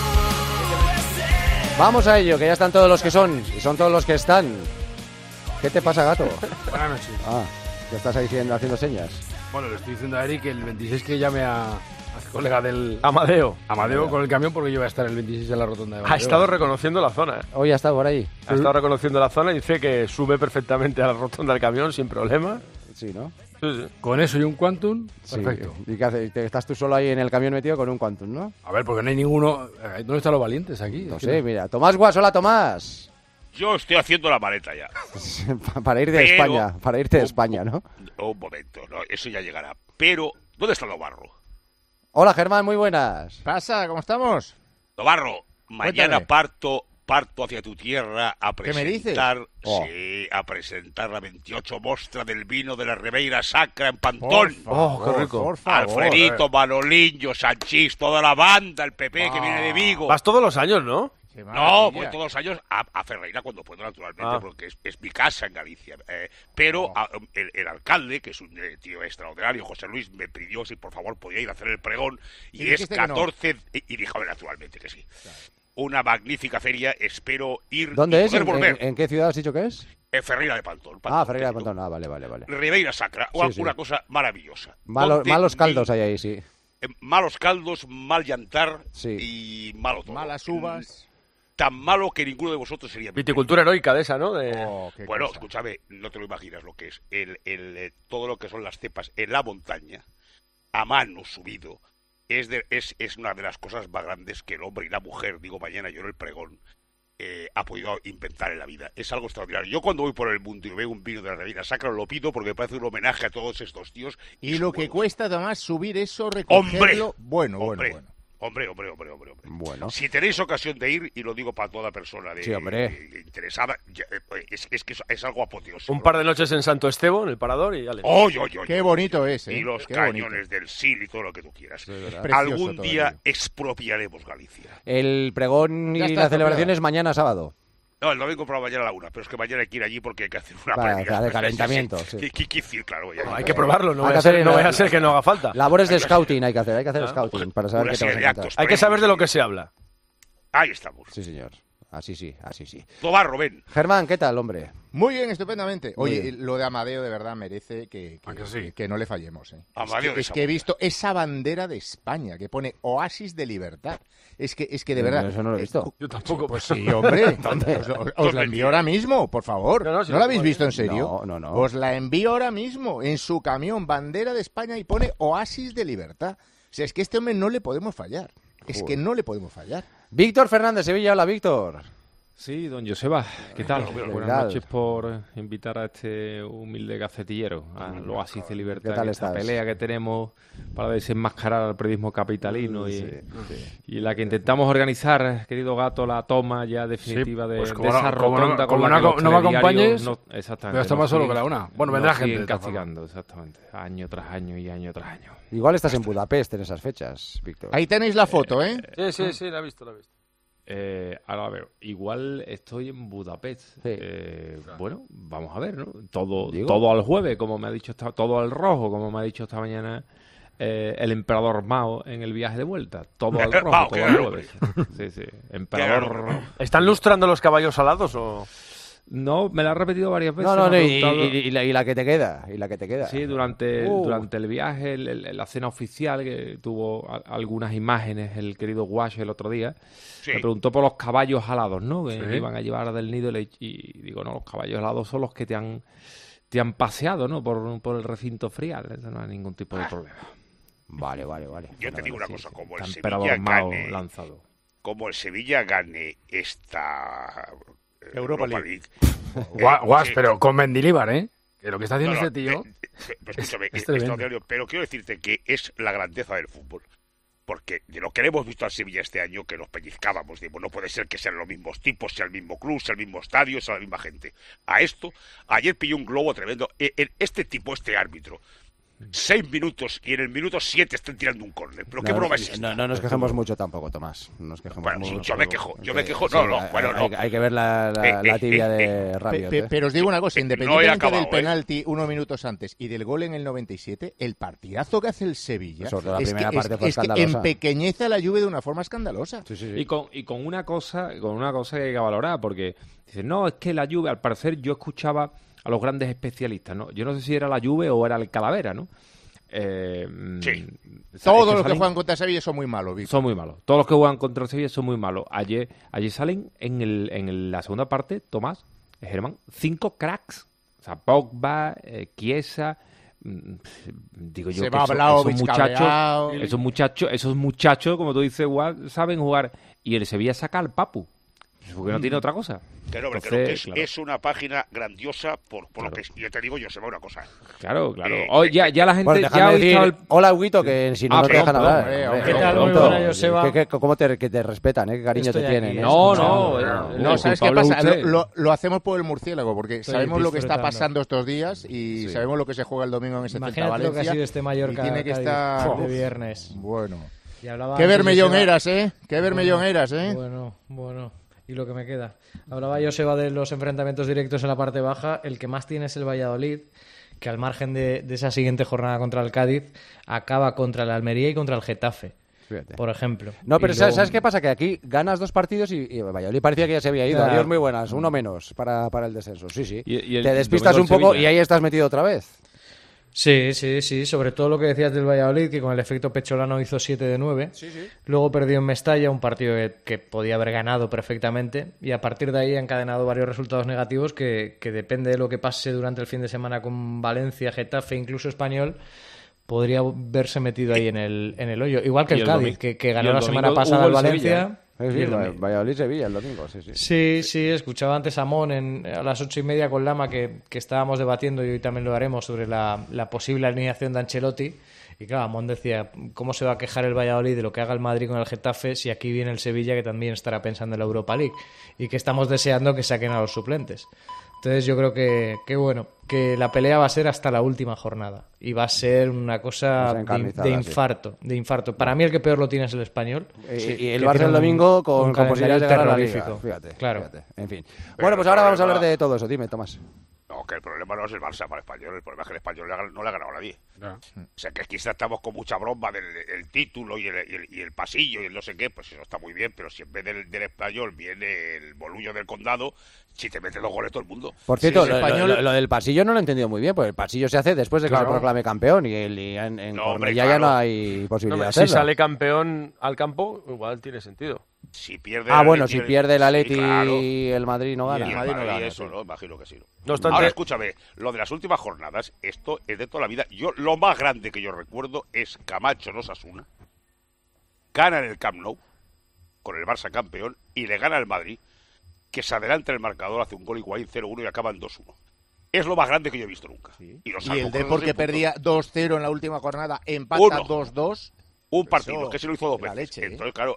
ezen. Vamos a ello, que ya están todos los que son y son todos los que están. ¿Qué te pasa, gato? Buenas noches. Ah, ¿qué estás ahí haciendo señas? Bueno, le estoy diciendo a Eric que el 26 que llame a colega del... Amadeo con el camión porque yo voy a estar el 26 en la rotonda de Ha Amadeo. estado reconociendo la zona. Hoy ha estado por ahí. Ha estado reconociendo la zona y dice que sube perfectamente a la rotonda del camión sin problema. Sí, ¿no? Sí. Con eso y un Quantum, Sí. perfecto. ¿Y qué haces? Estás tú solo ahí en el camión metido con un Quantum, ¿no? A ver, porque no hay ninguno... ¿Dónde están los valientes aquí? No Es que sé, mira. Tomás Guas, hola, Tomás. Yo estoy haciendo la maleta ya. Para ir de Pero- España, para irte de España, ¿no? Un momento, no, eso ya llegará. Pero, ¿dónde está Lobarro? Hola, Germán, muy buenas. Pasa, ¿cómo estamos? Lobarro, mañana Cuéntame. parto hacia tu tierra a ¿Qué me dices? presentar, Oh. sí, a presentar la 28 mostra del vino de la Ribeira Sacra en Pantón. Qué rico. Por favor. Alfredito, Manoliño, Sanchís, toda la banda, el PP que viene de Vigo. Vas todos los años, ¿no? Qué No, maravilla. voy todos los años a Ferreira cuando puedo, naturalmente, Ah. porque es mi casa en Galicia. Pero el alcalde, que es un tío extraordinario, José Luis, me pidió si por favor podía ir a hacer el pregón. Y Y es dijiste que no. 14... Y dijo, naturalmente que sí. Una magnífica feria, espero ir ¿Dónde y es? poder volver. ¿En qué ciudad has dicho que es? Ferreira de Pantón. Ah, Ferreira de Pantón. Ah, vale. Ribeira Sacra, Sí, sí. una cosa maravillosa. Malos Donde caldos hay ahí, sí. malos caldos, mal llantar Sí. y malo todo. Malas uvas. Tan malo que ninguno de vosotros sería... Viticultura heroica de esa, ¿no? Oh, qué Bueno, cosa. escúchame, no te lo imaginas lo que es. Todo lo que son las cepas en la montaña, a mano subido, es una de las cosas más grandes que el hombre y la mujer, digo mañana yo en el pregón, ha podido inventar en la vida. Es algo extraordinario. Yo cuando voy por el mundo y veo un vino de la Riviera Sacra lo pido porque me parece un homenaje a todos estos tíos. Y lo que cuesta, Tomás, subir eso, recogerlo... Bueno. Bueno. Si tenéis ocasión de ir, y lo digo para toda persona interesada, es que es algo apoteósico. Un par de noches en Santo Esteban, en el Parador, y ya le... Qué bonito es, ¿eh? Y los Qué cañones del Sil y todo lo que tú quieras. Precioso Algún todo día ello. expropiaremos Galicia. El pregón Ya y está la celebración es mañana sábado. No, el domingo por la mañana a la 1, pero es que mañana hay que ir allí porque hay que hacer una Para previa. de calentamiento, sí. Claro, Hay que probarlo, no Hay vaya que hacer- no vaya a ser que no haga falta. Labores de scouting hay que hacer scouting para saber Una qué te vas a serie de encontrar. actos Hay que saber de lo que se habla. Ahí estamos. Sí, señor. Así sí. Tomás, Rubén. Germán, ¿qué tal, hombre? Muy bien, estupendamente. Muy Oye, bien. lo de Amadeo de verdad merece que no le fallemos. Amadeo de Es que he visto esa bandera de España que pone Oasis de Libertad. Es que de verdad... Eso no lo he visto. Yo tampoco. Pues sí, hombre. ¿Dónde? Os la envío ahora mismo, por favor. No, si ¿No la habéis visto en serio? No. Os la envío ahora mismo en su camión, bandera de España, y pone Oasis de Libertad. O sea, es que a este hombre no le podemos fallar. Es que no le podemos fallar. Víctor Fernández, Sevilla. Hola, Víctor. Sí, don Joseba, ¿qué tal? ¿Qué Buenas tal? noches por invitar a este humilde gacetillero al Oasis de Libertad, ¿Qué tal en esta estás? pelea que tenemos para desenmascarar al periodismo capitalino y la que intentamos organizar, querido Gato, la toma ya definitiva pues de como esa no- como no- rotonda como con la que no los me telediarios acompañes, exactamente, voy a estar más solo que la una. Bueno, vendrá nos gente, siguen de todas castigando, exactamente, año tras año y año tras año. Igual estás en Budapest en esas fechas, Víctor. Ahí tenéis la foto, ¿eh? Sí, la he visto. Ahora a ver, igual estoy en Budapest. Bueno, vamos a ver, ¿no? Todo al jueves, como me ha dicho, todo al rojo, como me ha dicho esta mañana el emperador Mao en el viaje de vuelta. Todo al rojo, todo al jueves. Sí. Emperador. ¿Están lustrando los caballos alados o...? No, me la ha repetido varias veces. No, me ha y preguntado- la que te queda. Y la que te queda. Sí, durante el viaje, la cena oficial, que tuvo algunas imágenes el querido Guash el otro día, me preguntó por los caballos alados, ¿no? Que iban a llevar del nido y digo, no, los caballos alados son los que te han paseado, ¿no? Por el recinto frial, eso no hay ningún tipo de problema. Vale. Yo te digo una cosa, como el Emperador Sevilla Mao gane, lanzado. como el Sevilla gane esta Europa League. Guas, pero con Mendilibar, ¿eh? Que lo que está haciendo este tío... Escúchame, es es tremendo. extraordinario, pero quiero decirte que es la grandeza del fútbol. Porque de lo que hemos visto al Sevilla este año, que nos pellizcábamos, digo, no puede ser que sean los mismos tipos, sea el mismo club, sea el mismo estadio, sea la misma gente. A esto, ayer pilló un globo tremendo. Este tipo, este árbitro, 6 minutos y en el minuto 7 están tirando un córner. ¿Pero qué broma es esta? No nos quejemos mucho tampoco, Tomás. No nos quejemos Bueno, mucho. yo me quejo. Sí, No, bueno, no. Hay que ver la tibia de Rabiot. Pero os digo una cosa, no he independientemente acabado, del penalti unos minutos antes y del gol en el 97, el partidazo que hace el Sevilla Sobre todo la es primera que, parte fue es que escandalosa. empequeñece a la Juve de una forma escandalosa. Y con una cosa que hay que valorar, porque dicen, no, es que la Juve, al parecer yo escuchaba a los grandes especialistas, ¿no? Yo no sé si era la Juve o era el Calavera, ¿no? Todos los que juegan contra Sevilla son muy malos, Víctor. Son muy malos. Todos los que juegan contra Sevilla son muy malos. Ayer salen en la segunda parte, Tomás, Germán, 5 cracks. O sea, Pogba, Chiesa, digo yo, Se que va esos muchachos, como tú dices, igual, saben jugar. Y el Sevilla saca al Papu, porque no tiene otra cosa. Claro, Entonces, creo que claro. es una página grandiosa por lo que yo te digo, yo sé una cosa. Claro. Ya la gente Bueno, ya déjame ha decir, visto el... hola, Huguito, que si no te dejan hablar. ¿Qué tal? Muy buena, Joseba. ¿Cómo te respetan? ¿Qué cariño Estoy te tienen? aquí. No, ¿sabes qué culpable pasa? usted. Lo hacemos por el murciélago, porque Estoy sabemos lo que está disfrutando. pasando estos días y sabemos lo que se juega el domingo en ese Celta Imagínate Valencia. lo que ha sido este Mallorca y tiene que Cádiz estar de viernes. Bueno. Y hablaba Qué antes vermellón Joseba- eras, ¿eh? Qué vermellón eras, ¿eh? Bueno. Y lo que me queda. Hablaba Joseba de los enfrentamientos directos en la parte baja. El que más tiene es el Valladolid, que al margen de esa siguiente jornada contra el Cádiz, acaba contra el Almería y contra el Getafe, Fíjate. por ejemplo. No, pero Y luego- ¿sabes qué pasa? Que aquí ganas 2 partidos y Valladolid parecía que ya se había ido. Claro. Adiós, muy buenas. Uno menos para el descenso. Sí. Y el Te despistas un domingo el poco Sevilla. y ahí estás metido otra vez. Sí, sobre todo lo que decías del Valladolid, que con el efecto Pecholano hizo 7 de 9. Luego perdió en Mestalla, un partido que podía haber ganado perfectamente, y a partir de ahí ha encadenado varios resultados negativos que depende de lo que pase durante el fin de semana con Valencia, Getafe, incluso Español, podría verse metido ahí en el hoyo. Igual que Y el el Cádiz, domingo- que y ganó el la semana domingo pasada hubo al el Valencia. Sevilla, Sí, Valladolid-Sevilla el domingo, Sí, escuchaba antes a Mon a las 8:30 con Lama que estábamos debatiendo, y hoy también lo haremos, sobre la posible alineación de Ancelotti. Y claro, Mon decía, ¿cómo se va a quejar el Valladolid de lo que haga el Madrid con el Getafe si aquí viene el Sevilla, que también estará pensando en la Europa League? Y que estamos deseando que saquen a los suplentes. Entonces yo creo que la pelea va a ser hasta la última jornada. Y va a ser una cosa de infarto. Para mí el que peor lo tiene es el Español. Y el Barça el domingo con posibilidades de ganar la Liga. Fíjate. En fin. Bueno, pues ahora vamos a hablar de todo eso. Dime, Tomás. No, que el problema no es el Barça para el Español, el problema es que el Español no le ha ganado a nadie. No. O sea, que quizás estamos con mucha broma del título y el pasillo y el no sé qué, pues eso está muy bien, pero si en vez del Español viene el bolullo del Condado, si te mete 2 goles todo el mundo. Por cierto, lo del pasillo no lo he entendido muy bien, porque el pasillo se hace después de que se proclame campeón y en Cornellá ya no hay posibilidad de hacerlo. Si sale campeón al campo, igual tiene sentido. Si pierde si pierde el Atleti y el Madrid no gana. Y el Madrid no gana, eso, ¿no? Imagino que sí. No obstante, ahora, escúchame, lo de las últimas jornadas, esto es de toda la vida. Lo más grande que yo recuerdo es Camacho Osasuna, gana en el Camp Nou, con el Barça campeón, y le gana al Madrid, que se adelanta el marcador, hace un gol Higuaín 0-1 y acaban 2-1. Es lo más grande que yo he visto nunca. Sí. Y el Depor, que perdía 2-0 en la última jornada, empata 2-2. Un partido, que se lo hizo 2 veces. Leche, entonces, claro,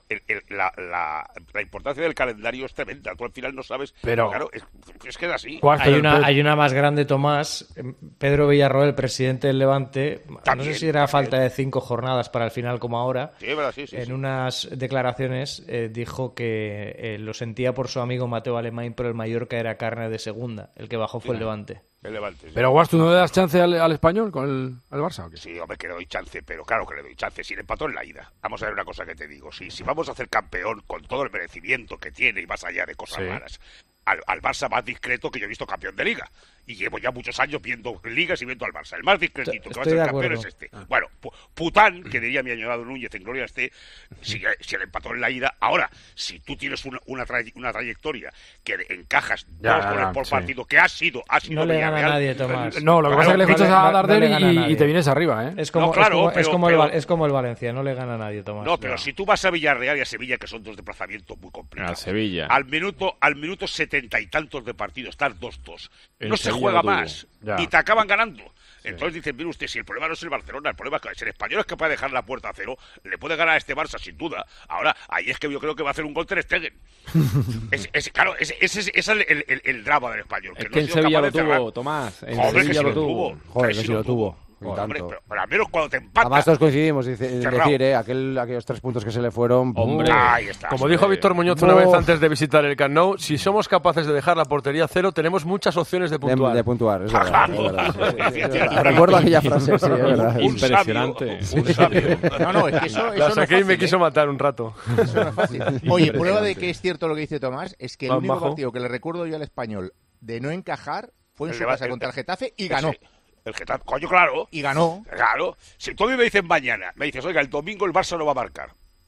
la importancia del calendario es tremenda. Tú al final no sabes. Pero claro, es que es así. Hay una más grande, Tomás. Pedro Villarroel, el presidente del Levante, también, no sé si era falta de 5 jornadas para el final como ahora. Sí, verdad, sí. En unas declaraciones dijo que lo sentía por su amigo Mateo Alemán, pero el Mallorca era carne de segunda. El que bajó fue el Levante. Pero Guas, ¿tú no le das chance al Español con el Barça o qué? Sí, hombre, que le doy chance, pero claro que le doy chance. Si le empató en la ida, vamos a ver una cosa que te digo. Si vamos a hacer campeón con todo el merecimiento que tiene y más allá de cosas raras, al Barça más discreto que yo he visto campeón de Liga. Y llevo ya muchos años viendo ligas y viendo al Barça. El más discretito que va a ser campeón es este. Bueno, Pután, que diría mi añorado Núñez, en gloria esté, si le empató en la ida. Ahora, si tú tienes una trayectoria que encajas 2 goles por partido, que ha sido no le gana a nadie, Tomás. No, lo que pasa es que le escuchas a Dardel y te vienes arriba, ¿eh? Es como el Valencia, no le gana a nadie, Tomás. No, pero si tú vas a Villarreal y a Sevilla, que son 2 desplazamientos muy complicados. A Sevilla. Al minuto 70 y tantos de partido, estar 2-2. No se juega más y te acaban ganando. Entonces dicen, mire usted, si el problema no es el Barcelona, el problema es que si el Español es capaz de dejar la puerta a cero, le puede ganar a este Barça sin duda. Ahora, ahí es que yo creo que va a hacer un gol Ter Stegen. Claro, ese es el drama del Español. Que en Sevilla lo tuvo, Tomás. En Sevilla lo tuvo. Joder, que sí lo tuvo. Hombre, pero al menos cuando te empatan. Además todos coincidimos en decir, aquellos 3 puntos que se le fueron. Hombre, ahí está. Como dijo Víctor Muñoz una vez antes de visitar el Camp Nou, si somos capaces de dejar la portería 0, tenemos muchas opciones de puntuar. De puntuar, es verdad. Es verdad. Recuerdo aquella frase, sí, es verdad. Impresionante. Un sabio. No, es que eso la no saqué y me quiso matar un rato. Eso no es fácil. Oye, prueba de que es cierto lo que dice Tomás es que el único partido que le recuerdo yo al Español de no encajar fue en su casa contra el Getafe y ganó. El Getafe, coño, claro. Y ganó. Claro. Si tú a mí me dices mañana, me dices, oiga, el domingo el Barça no va a marcar.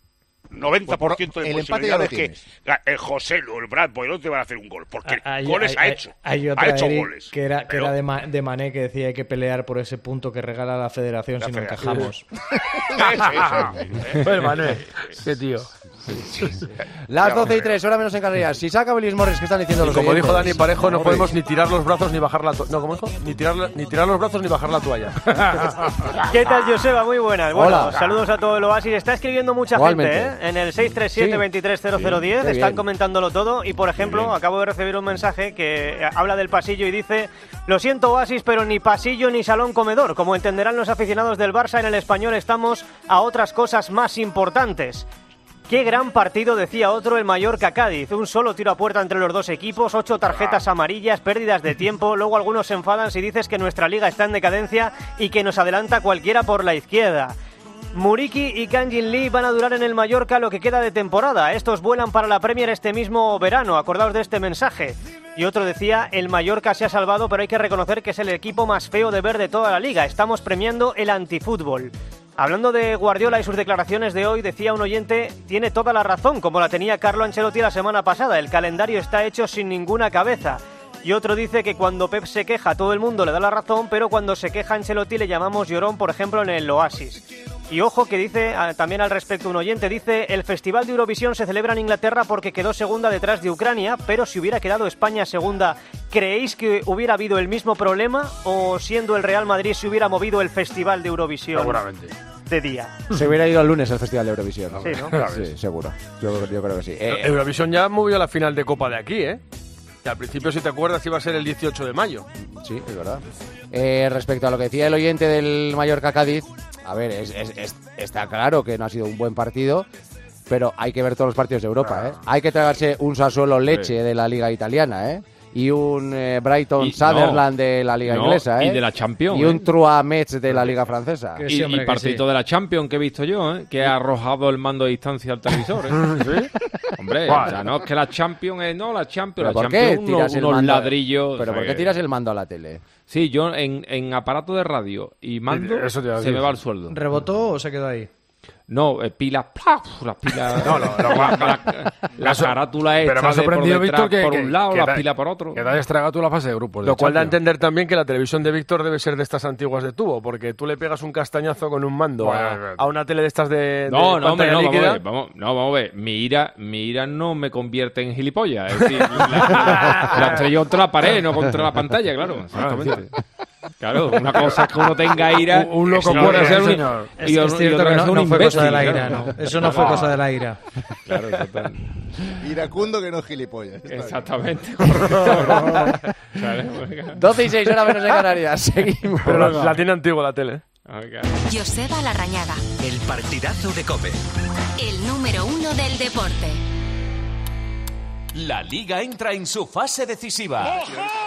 90% de posibilidades que el José, el Bradboy no te van a hacer un gol. Porque goles ha hecho. Hay otra, ha hecho Eric, goles. Que era de Mané, que decía hay que pelear por ese punto que regala la Federación si no encajamos. Pues Mané, qué tío. Las 12:03, hora menos en Canarias. Si saca Willis Morris, ¿qué están diciendo los como oyentes? dijo Dani Parejo, no podemos ni tirar los brazos ni bajar la toalla. No, ¿cómo dijo? Ni tirar los brazos ni bajar la toalla. ¿Qué tal, Joseba? Muy buenas. Hola. Bueno, saludos a todo el Oasis. Está escribiendo mucha gente, ¿eh? En el 637-230010 están comentándolo todo. Y, por ejemplo, acabo de recibir un mensaje que habla del pasillo y dice: lo siento, Oasis, pero ni pasillo ni salón comedor. Como entenderán los aficionados del Barça, en el Español estamos a otras cosas más importantes. Qué gran partido, decía otro, el Mallorca-Cádiz. Un solo tiro a puerta entre los dos equipos, 8 tarjetas amarillas, pérdidas de tiempo. Luego algunos se enfadan si dices que nuestra liga está en decadencia y que nos adelanta cualquiera por la izquierda. Muriqui y Kang-in Lee van a durar en el Mallorca lo que queda de temporada. Estos vuelan para la Premier este mismo verano. Acordaos de este mensaje. Y otro decía, el Mallorca se ha salvado, pero hay que reconocer que es el equipo más feo de ver de toda la liga. Estamos premiando el antifútbol. Hablando de Guardiola y sus declaraciones de hoy, decía un oyente, tiene toda la razón, como la tenía Carlo Ancelotti la semana pasada. El calendario está hecho sin ninguna cabeza. Y otro dice que cuando Pep se queja todo el mundo le da la razón, pero cuando se queja Ancelotti le llamamos llorón, por ejemplo, en el Oasis. Y ojo que dice también al respecto un oyente, dice: el Festival de Eurovisión se celebra en Inglaterra porque quedó segunda detrás de Ucrania, pero si hubiera quedado España segunda, ¿creéis que hubiera habido el mismo problema o siendo el Real Madrid se hubiera movido el Festival de Eurovisión? Seguramente. De día. Se hubiera ido el lunes al Festival de Eurovisión. Sí, ¿no? Sí, seguro. Yo creo que sí. Eurovisión ya movió la final de Copa de aquí, ¿eh? Que al principio, si te acuerdas, iba a ser el 18 de mayo. Sí, es verdad. Respecto a lo que decía el oyente del Mallorca-Cádiz, a ver, está claro que no ha sido un buen partido, pero hay que ver todos los partidos de Europa, ¿eh? Hay que tragarse un Sassuolo Lecce de la Liga Italiana, ¿eh? Y un Brighton Sunderland de la Liga Inglesa, ¿eh? Y de la Champions. Y un Troyes Metz de la Liga Francesa. Y partidito de la Champions que he visto yo, ¿eh? Que ha arrojado el mando de distancia al televisor, ¿eh? ¿Sí? Hombre, o sea, no es que la Champions es... No, la Champions... ¿Pero por qué tiras unos ladrillos... ¿Pero por qué tiras el mando a la tele? Sí, yo en aparato de radio y mando se me va el sueldo. ¿Rebotó o se quedó ahí? No, pilas, las pilas. La carátula es. Pero me ha sorprendido, Víctor, que por un lado, que las pilas por otro. Que te hayas tragado tú la fase de grupos. Lo cual da a entender también que la televisión de Víctor debe ser de estas antiguas de tubo, porque tú le pegas un castañazo con un mando a una tele de estas de. No, vamos a ver. Mi ira no me convierte en gilipollas. Es decir, la estrella contra la pared, no contra la pantalla, claro. Exactamente. Claro, una cosa es que uno tenga ira. Un loco puede ser un. Es cierto que no fue cosa de la ira, ¿no? Eso no fue cosa de la ira. Claro, total. Iracundo que no gilipollas. Exactamente. 12 y 6 horas menos en Canarias. Seguimos. Pero la tiene antigua la tele. Joseba Larrañaga. El partidazo de COPE. El número 1 del deporte. La Liga entra en su fase decisiva.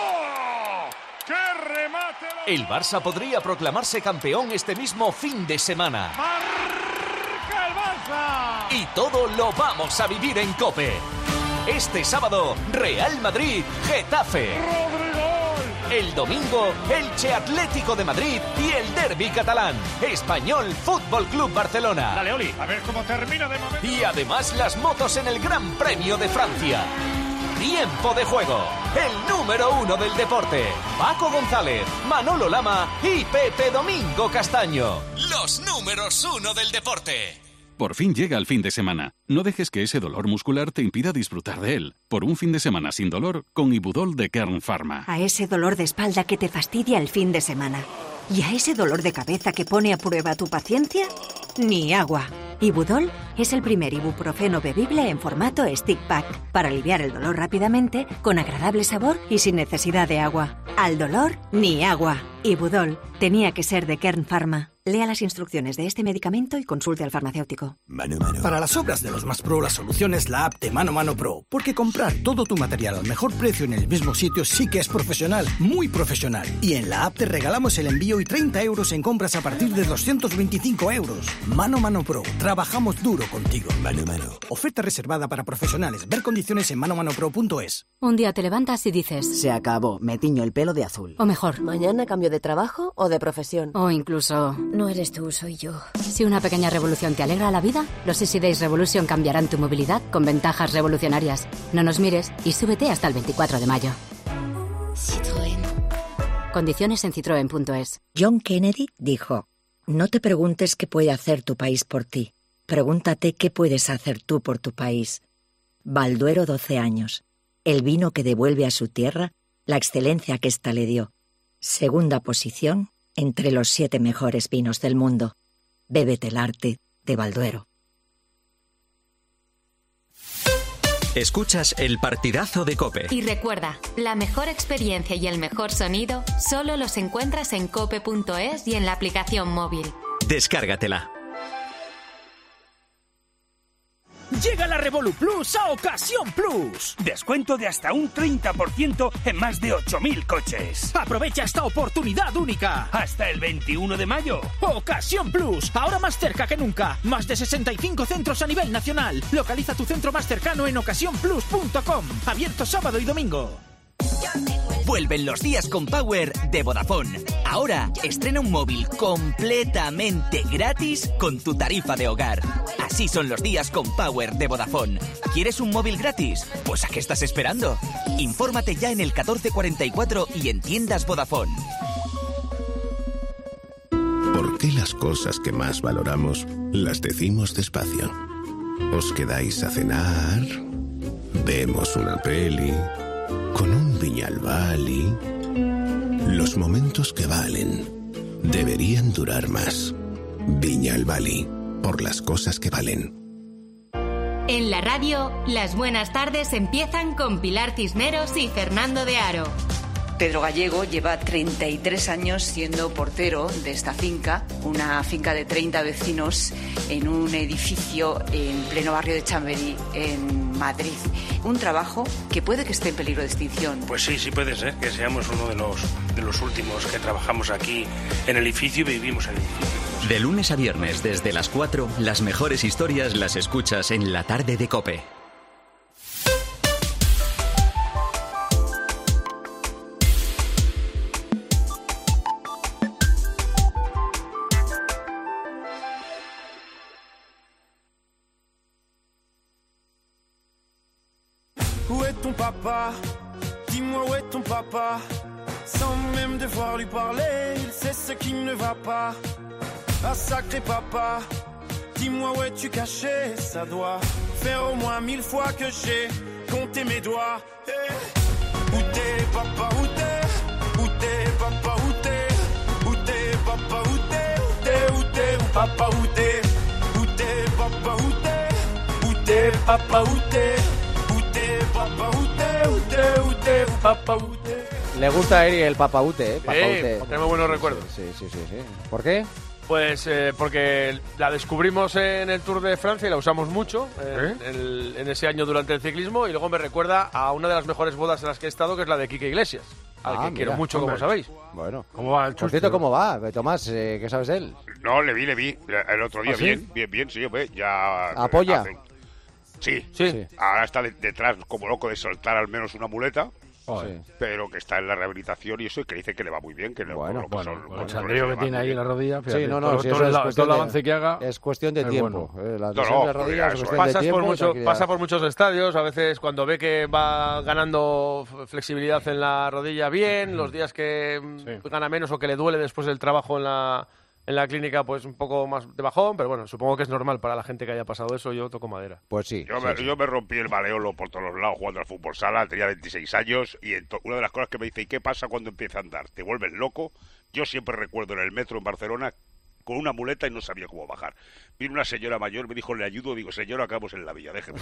¡Qué remate! El Barça podría proclamarse campeón este mismo fin de semana. ¡Marca el Barça! Y todo lo vamos a vivir en COPE. Este sábado, Real Madrid-Getafe. El domingo, Elche Atlético de Madrid y el derbi catalán, Español Fútbol Club Barcelona. Dale, Oli, a ver cómo termina de momento. Y además las motos en el Gran Premio de Francia. Tiempo de juego, el número 1 del deporte. Paco González, Manolo Lama y Pepe Domingo Castaño. Los números 1 del deporte. Por fin llega el fin de semana. No dejes que ese dolor muscular te impida disfrutar de él. Por un fin de semana sin dolor, con Ibudol de Kern Pharma. A ese dolor de espalda que te fastidia el fin de semana. ¿Y a ese dolor de cabeza que pone a prueba tu paciencia? Ni agua. Ibudol es el primer ibuprofeno bebible en formato stick pack para aliviar el dolor rápidamente, con agradable sabor y sin necesidad de agua. Al dolor, ni agua. Ibudol tenía que ser de Kern Pharma. Lea las instrucciones de este medicamento y consulte al farmacéutico. Mano Mano. Para las obras de los más pro, la solución es la app de Mano Mano Pro. Porque comprar todo tu material al mejor precio en el mismo sitio sí que es profesional, muy profesional. Y en la app te regalamos el envío y 30 euros en compras a partir de 225 euros. Mano Mano Pro. Trabajamos duro contigo. Mano Mano. Oferta reservada para profesionales. Ver condiciones en manomanopro.es. Un día te levantas y dices: se acabó, me tiño el pelo de azul. O mejor, mañana cambio de trabajo o de profesión. O incluso: no eres tú, soy yo. Si una pequeña revolución te alegra la vida, los Easy Days Revolution cambiarán tu movilidad con ventajas revolucionarias. No nos mires y súbete hasta el 24 de mayo. Citroën. Condiciones en citroen.es. John Kennedy dijo: no te preguntes qué puede hacer tu país por ti. Pregúntate qué puedes hacer tú por tu país. Balduero 12 años. El vino que devuelve a su tierra la excelencia que ésta le dio. Segunda posición entre los 7 mejores vinos del mundo. Bébete el arte de Balduero. Escuchas el partidazo de COPE. Y recuerda, la mejor experiencia y el mejor sonido solo los encuentras en cope.es y en la aplicación móvil. Descárgatela. Llega la Revolu Plus a Ocasión Plus. Descuento de hasta un 30% en más de 8.000 coches. Aprovecha esta oportunidad única. Hasta el 21 de mayo. Ocasión Plus. Ahora más cerca que nunca. Más de 65 centros a nivel nacional. Localiza tu centro más cercano en ocasiónplus.com. Abierto sábado y domingo. Vuelven los días con Power de Vodafone. Ahora estrena un móvil completamente gratis con tu tarifa de hogar. Así son los días con Power de Vodafone. ¿Quieres un móvil gratis? Pues ¿a qué estás esperando? Infórmate ya en el 1444 y en tiendas Vodafone. qué las cosas que más valoramos las decimos despacio. Os quedáis a cenar, vemos una peli, con un Viñalbali. Los momentos que valen deberían durar más. Viñalbali, por las cosas que valen. En la radio, las buenas tardes empiezan con Pilar Cisneros y Fernando de Aro. Pedro Gallego lleva 33 años siendo portero de esta finca, una finca de 30 vecinos en un edificio en pleno barrio de Chamberí, en Madrid. Un trabajo que puede que esté en peligro de extinción. Pues sí puede ser que seamos uno de los últimos que trabajamos aquí en el edificio y vivimos en el edificio. De lunes a viernes, desde las 4, las mejores historias las escuchas en La Tarde de COPE. Où est ton papa? Dis-moi où est ton papa? Sans même devoir lui parler, il sait ce qui ne va pas. Ah sacré papa, dis-moi où es-tu caché? Ça doit faire au moins 1000 fois que j'ai compté mes doigts. Hey. Où t'es papa, où t'es? Où t'es papa, où t'es? Où t'es papa, où t'es? Où t'es, où t'es, où papa, où t'es? Où t'es papa, où t'es? Où t'es papa, où t'es? Le gusta a Eri el papaute, ¿eh? Papaute. Tenemos buenos recuerdos. Sí. ¿Por qué? Pues porque la descubrimos en el Tour de Francia y la usamos mucho en ese año durante el ciclismo, y luego me recuerda a una de las mejores bodas en las que he estado, que es la de Quique Iglesias, al que quiero mucho, como sabéis. Bueno, ¿cómo va el Por cierto, ¿cómo va? Tomás, ¿qué sabes de él? No, le vi. El otro día, ¿Ah, sí? bien, sí, hombre, ya... ¿Apoya? Sí. Ahora está detrás como loco de soltar al menos una muleta, pero que está en la rehabilitación y eso, y que dice que le va muy bien. Que el chandrío que tiene ahí en la rodilla, fíjate, todo el avance que haga es cuestión de tiempo. Bueno. Las lesiones de rodillas es cuestión de tiempo. Pasa por muchos estadios, a veces cuando ve que va ganando flexibilidad en la rodilla bien, los días que gana menos o que le duele después del trabajo en la clínica, pues un poco más de bajón, pero bueno, supongo que es normal para la gente que haya pasado eso. Yo toco madera. Pues sí. Yo me rompí el maleolo por todos los lados jugando al fútbol sala, tenía 26 años, y una de las cosas que me dice, ¿y qué pasa cuando empieza a andar? ¿Te vuelves loco? Yo siempre recuerdo en el metro en Barcelona con una muleta y no sabía cómo bajar. Vino una señora mayor, me dijo, le ayudo, digo, señora, acabamos en la villa, déjeme.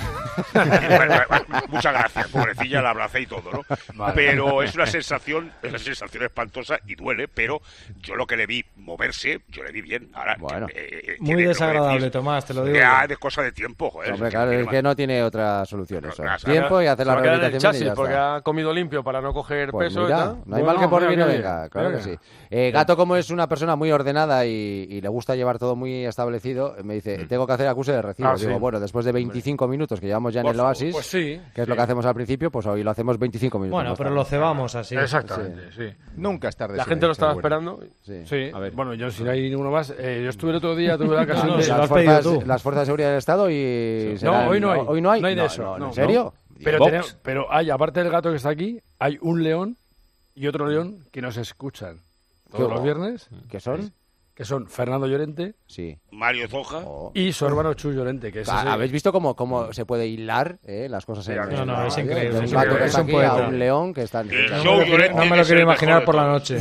Muchas gracias, pobrecilla, la abracé y todo, ¿no? Vale. Pero es una sensación espantosa y duele, pero yo lo que le vi moverse, yo le vi bien. Ahora, muy desagradable, Tomás, te lo digo. Ya, de cosa de tiempo, joder. Hombre, claro, es que no tiene otra solución eso. Tiempo y hacer la rehabilitación chasis, y ya porque está. ha comido limpio para no coger Pues peso. mira, no hay mal que por bien no venga, claro que sí. Gato, como es una persona muy ordenada y le gusta llevar todo muy establecido, me dice, tengo que hacer acuse de recibo. Digo, bueno, después de 25 minutos que llevamos ya en el Oasis, pues sí, que es lo que hacemos al principio, pues hoy lo hacemos 25 minutos. Bueno, pero lo cebamos así. Exactamente, sí. Nunca es tarde. La gente lo estaba esperando. Sí. A ver. Bueno, yo si no hay ninguno más, yo estuve el otro día, tuve la ocasión de... Las fuerzas de seguridad del Estado y... No, hoy no hay. Hoy no hay. No hay de eso. ¿En serio? Pero hay, aparte del gato que está aquí, hay un león y otro león que nos escuchan todos los viernes. ¿Qué son? Que son Fernando Llorente, Mario Zoja y su hermano Chus Llorente. Que es ¿Habéis visto cómo se puede hilar las cosas en No, es increíble. Un gato que está aquí a un león que está... No me lo quiero imaginar por la noche.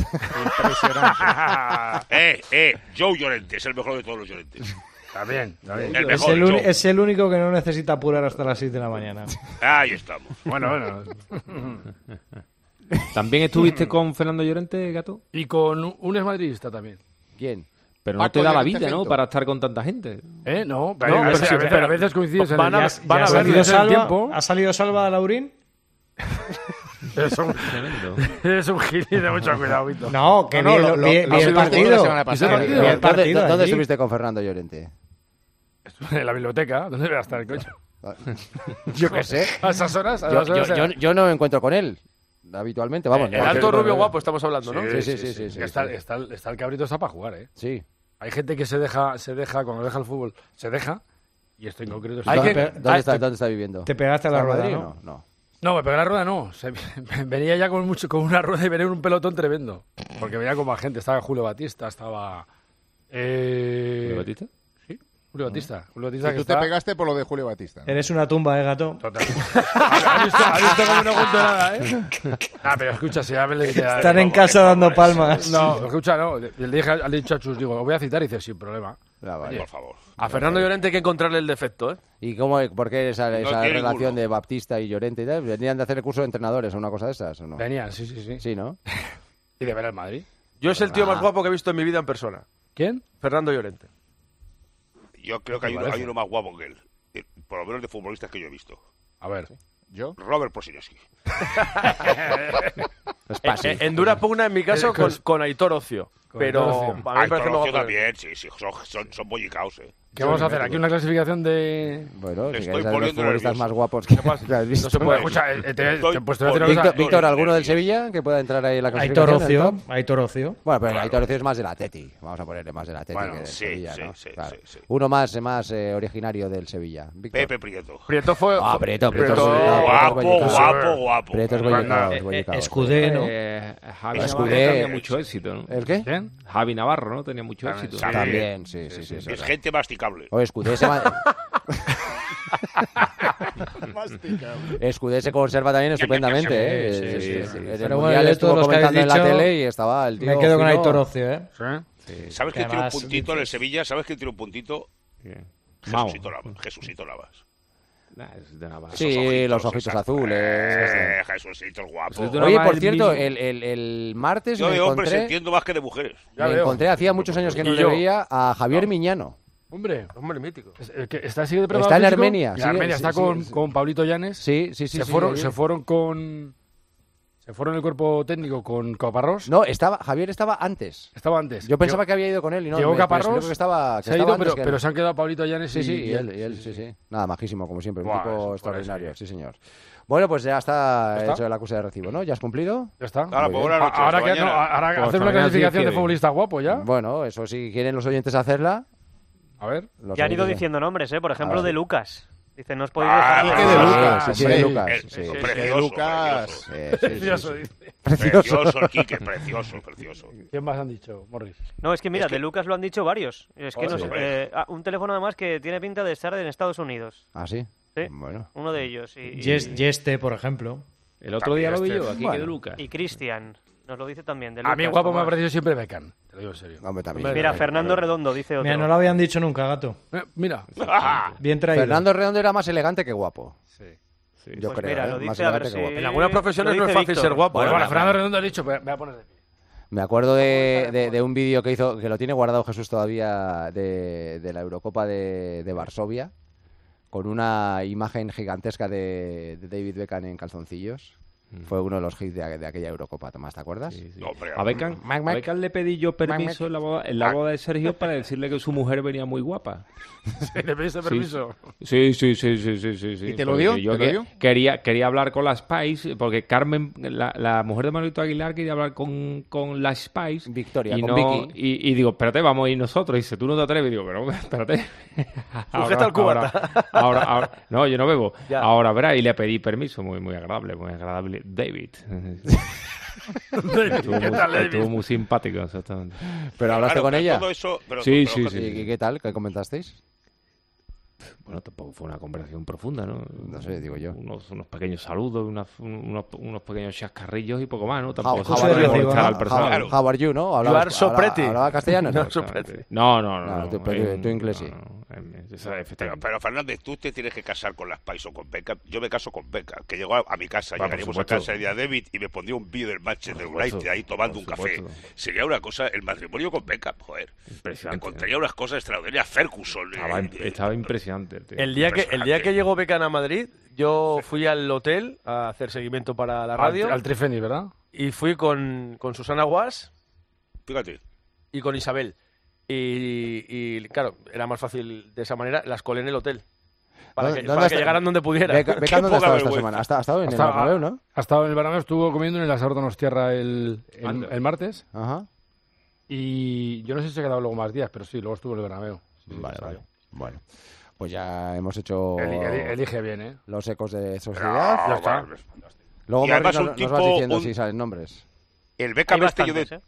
Impresionante. Joe Llorente es el mejor de todos los Llorentes. Está bien. Es el único que no necesita apurar hasta las 6 de la mañana. Ahí estamos. Bueno. ¿También estuviste con Fernando Llorente, Gato? Y con un exmadridista también. ¿Quién? Pero no te da la vida, ¿no? Para estar con tanta gente. No, pero a veces coincides en el tiempo. ¿Ha salido Salva Laurín? Eres un gil de mucho cuidado, Vito. No, que vi el partido. ¿Dónde estuviste con Fernando Llorente? En la biblioteca. ¿Dónde voy a estar, coño? Yo qué sé. A esas horas. Yo no me encuentro con él. Habitualmente, vamos. El alto rubio guapo estamos hablando, ¿no? Sí. Está el cabrito, está para jugar, ¿eh? Sí. Hay gente que se deja cuando deja el fútbol, se deja, y esto en concreto... ¿Dónde está viviendo? ¿Te pegaste a la rueda, no? No, me pegué a la rueda, no. Venía ya con una rueda y venía un pelotón tremendo. Porque venía como a gente. Estaba Julio Batista, estaba ¿Julio Batista? Sí, Julio Batista. Julio Batista Y que tú está... te pegaste por lo de Julio Batista, ¿no? Eres una tumba, gato. Total. ¿Has visto cómo no cuento nada, pero escucha, si ya me le... Están en casa dando palmas. No, escucha, no. Le dije al dicho a Chus, digo, lo voy a citar y dice, sin problema. Vale. Por favor. A Fernando Llorente hay que encontrarle el defecto, ¿eh? ¿Y por qué esa tiene relación ninguno. de Baptista y Llorente y tal? ¿Venían de hacer el curso de entrenadores o una cosa de esas o no? Venían, sí. Sí, ¿no? Y de ver al Madrid. Yo es el tío más guapo que he visto en mi vida en persona. ¿Quién? Fernando Llorente. Yo creo que hay uno más guapo que él. Por lo menos de futbolistas que yo he visto. A ver. ¿Yo? Robert Prosinowski. En dura pugna, en mi caso, con Aitor Ocio. Pero Aitor Ocio. a mí me parece Aitor luego Ocio por- también, sí, son bollicaos, ¿Qué vamos a hacer? ¿Aquí una clasificación de...? Bueno, si Estoy queréis saber los poniendo futbolistas nervioso. más guapos que has visto. No se puede. Escucha, pues te voy a decir una cosa. Víctor, ¿alguno del Sevilla que pueda entrar ahí en la Aitor clasificación? Ocio. Aitor Ocio. Bueno, pero Aitor Ocio es más del Atleti. Vamos a ponerle más del Atleti Bueno, que del sí, Sevilla, sí, ¿no? sí, Claro. sí. Uno más originario del Sevilla. Víctor. Pepe Prieto. Prieto fue... Prieto Guapo. Prieto es bollicao. Escudé, ¿no? Javi Escudé. Navarro tenía mucho éxito, ¿no? ¿El qué? ¿Quién? Javi Navarro, ¿no? Tenía mucho éxito. También, sí. Es gente masticable. O Escudé Escudé se conserva también estupendamente, ¿eh? Sí. En el Pero bueno, Mundial de estuvo todos los que comentando en habéis la dicho, tele y estaba el tío Me quedo con fino. Aitor Ocio, ¿eh? ¿Sabes Que quién tiene un además puntito en el dices- Sevilla? ¿Sabes quién tiene un puntito? Mao. Jesucito Navas. Es de Navarra. Sí, los ojitos azules. Jesucito el guapo. Jesucito Oye, Navas por el cierto, mismo. el martes Yo me de hombres encontré, entiendo más que de mujeres. hacía muchos años que no Y le yo. veía a Javier Miñano. Hombre, mítico. Está sigue de preparador Está en físico. Armenia, En sí, Armenia sí, está sí. con Pablito Llanes. Sí. Se fueron el cuerpo técnico con Caparrós. No, Javier estaba antes. Estaba antes. Yo pensaba que había ido con él y no. Llegó me Caparrós, explico que estaba se ha ido, antes que él. pero se han quedado Pablito Llanes Sí, y él, sí. Nada, majísimo, como siempre. Un Buah, tipo eso extraordinario, sí, señor. Bueno, pues ya está ¿Ya está? hecho el acuse de recibo, ¿no? ¿Ya has cumplido? Ya está. Ahora, Muy pues bien. buenas noches. Ahora hasta que no, mañana. ahora Pues hacer una mañana clasificación de sí, futbolista guapo ya. Bueno, eso si quieren los oyentes hacerla. A ver. los Ya han ido oyentes- diciendo nombres, ¿eh? Por ejemplo, A ver. de Lucas. Dice, no os podéis Ah, dejar... qué de- de Lucas, sí, de hombre. Lucas. Sí. Precioso, Lucas. precioso. Precioso, El Quique, precioso. ¿Quién más han dicho, Morris? No, es que mira, Es que- de Lucas lo han dicho varios. Es que Oh, no sí. sé, un teléfono además que tiene pinta de estar en Estados Unidos. ¿Ah, sí? Sí, Bueno. uno de ellos. Yeste, por ejemplo. El otro día lo vi yo, aquí Bueno. que de Lucas. Y Cristian, nos lo dice también. De A mí Lucas, guapo me Tomás. ha parecido siempre Beckham. Te lo digo en serio. Hombre, también. Mira, Fernando Redondo dice otro. Mira, no lo habían dicho nunca, gato. Mira. Bien traído. Fernando Redondo era más elegante que guapo. Sí. Yo Pues creo, mira, ¿eh? lo Más dice, a ver elegante que si- guapo. En algunas profesiones Lo no es dice fácil Víctor. ser guapo. Bueno, ¿eh? Fernando Redondo ha dicho, me voy a poner de pie. Me acuerdo de un vídeo que hizo, que lo tiene guardado Jesús todavía, de la Eurocopa de Varsovia, con una imagen gigantesca de David Beckham en calzoncillos. Fue uno de los hits de aquella Eurocopa, Tomás, ¿te acuerdas? Sí. No, hombre, A Beckham le pedí yo permiso en la boda de Sergio para decirle que su mujer venía muy guapa. ¿Le pediste permiso? Sí. ¿Y te lo Porque dio? Yo ¿Te lo dio? quería hablar con la Spice, porque Carmen, la mujer de Manolito Aguilar, quería hablar con la Spice. Victoria, y con no, Vicky. y digo, espérate, vamos a ir nosotros. Y dice, tú no te atreves. Y digo, pero espérate. Sujeta el cubata. Ahora, no, yo no bebo. Ya. Ahora verá, y le pedí permiso. Muy agradable, David. ¿Qué tal, David? Estuvo muy simpático, exactamente. ¿Pero hablaste Claro, con pero ella? todo eso- pero- Sí, pero- sí. ¿Y qué tal? ¿Qué comentasteis? Bueno, tampoco fue una conversación profunda, ¿no? No sé, digo yo. Unos pequeños saludos, unos pequeños chascarrillos y poco más, ¿no? Tampoco How se are puede you? molestar al personal. How are you, ¿no? You are so pretty. ¿Hablaba castellano? You are so pretty. No. Tu inglés sí. Pero Fernández, tú te tienes que casar con la Spice o con Beckham. Yo me caso con Beckham, que llegó a mi casa, Bueno, llegaríamos por a casa supuesto. de David y me pondría un vídeo del Manchester Por supuesto, United ahí tomando por un café. supuesto. Sería una cosa, el matrimonio con Beckham, joder. Impresionante. Me encontraría unas cosas extraordinarias. Ferguson. Estaba impresionante. Tío. El día que llegó Beckham a Madrid, yo fui al hotel a hacer seguimiento para la radio. Al Trifeni, ¿verdad? Y fui con Susana Guas Fíjate. y con Isabel. Y claro, era más fácil de esa manera. Las colé en el hotel. Para que ¿Dónde está? llegaran donde pudiera. Beckham, Qué ¿dónde ha poca estado esta vergüenza. semana? ¿Ha estado en el Hasta- Bernabéu, no? Ha estado en el Bernabéu, estuvo comiendo en el Asador Donostierra el martes. Ajá. Y yo no sé si se ha quedado luego más días, pero sí, luego estuvo en el Bernabéu. Sí, Vale. Bueno, pues ya hemos hecho Elige bien, ¿eh? los ecos de sociedad. Ya está. Luego Y además Morris, un nos tipo- vas diciendo un- si salen nombres. El Beckham Hay este yo bastantes, ¿eh?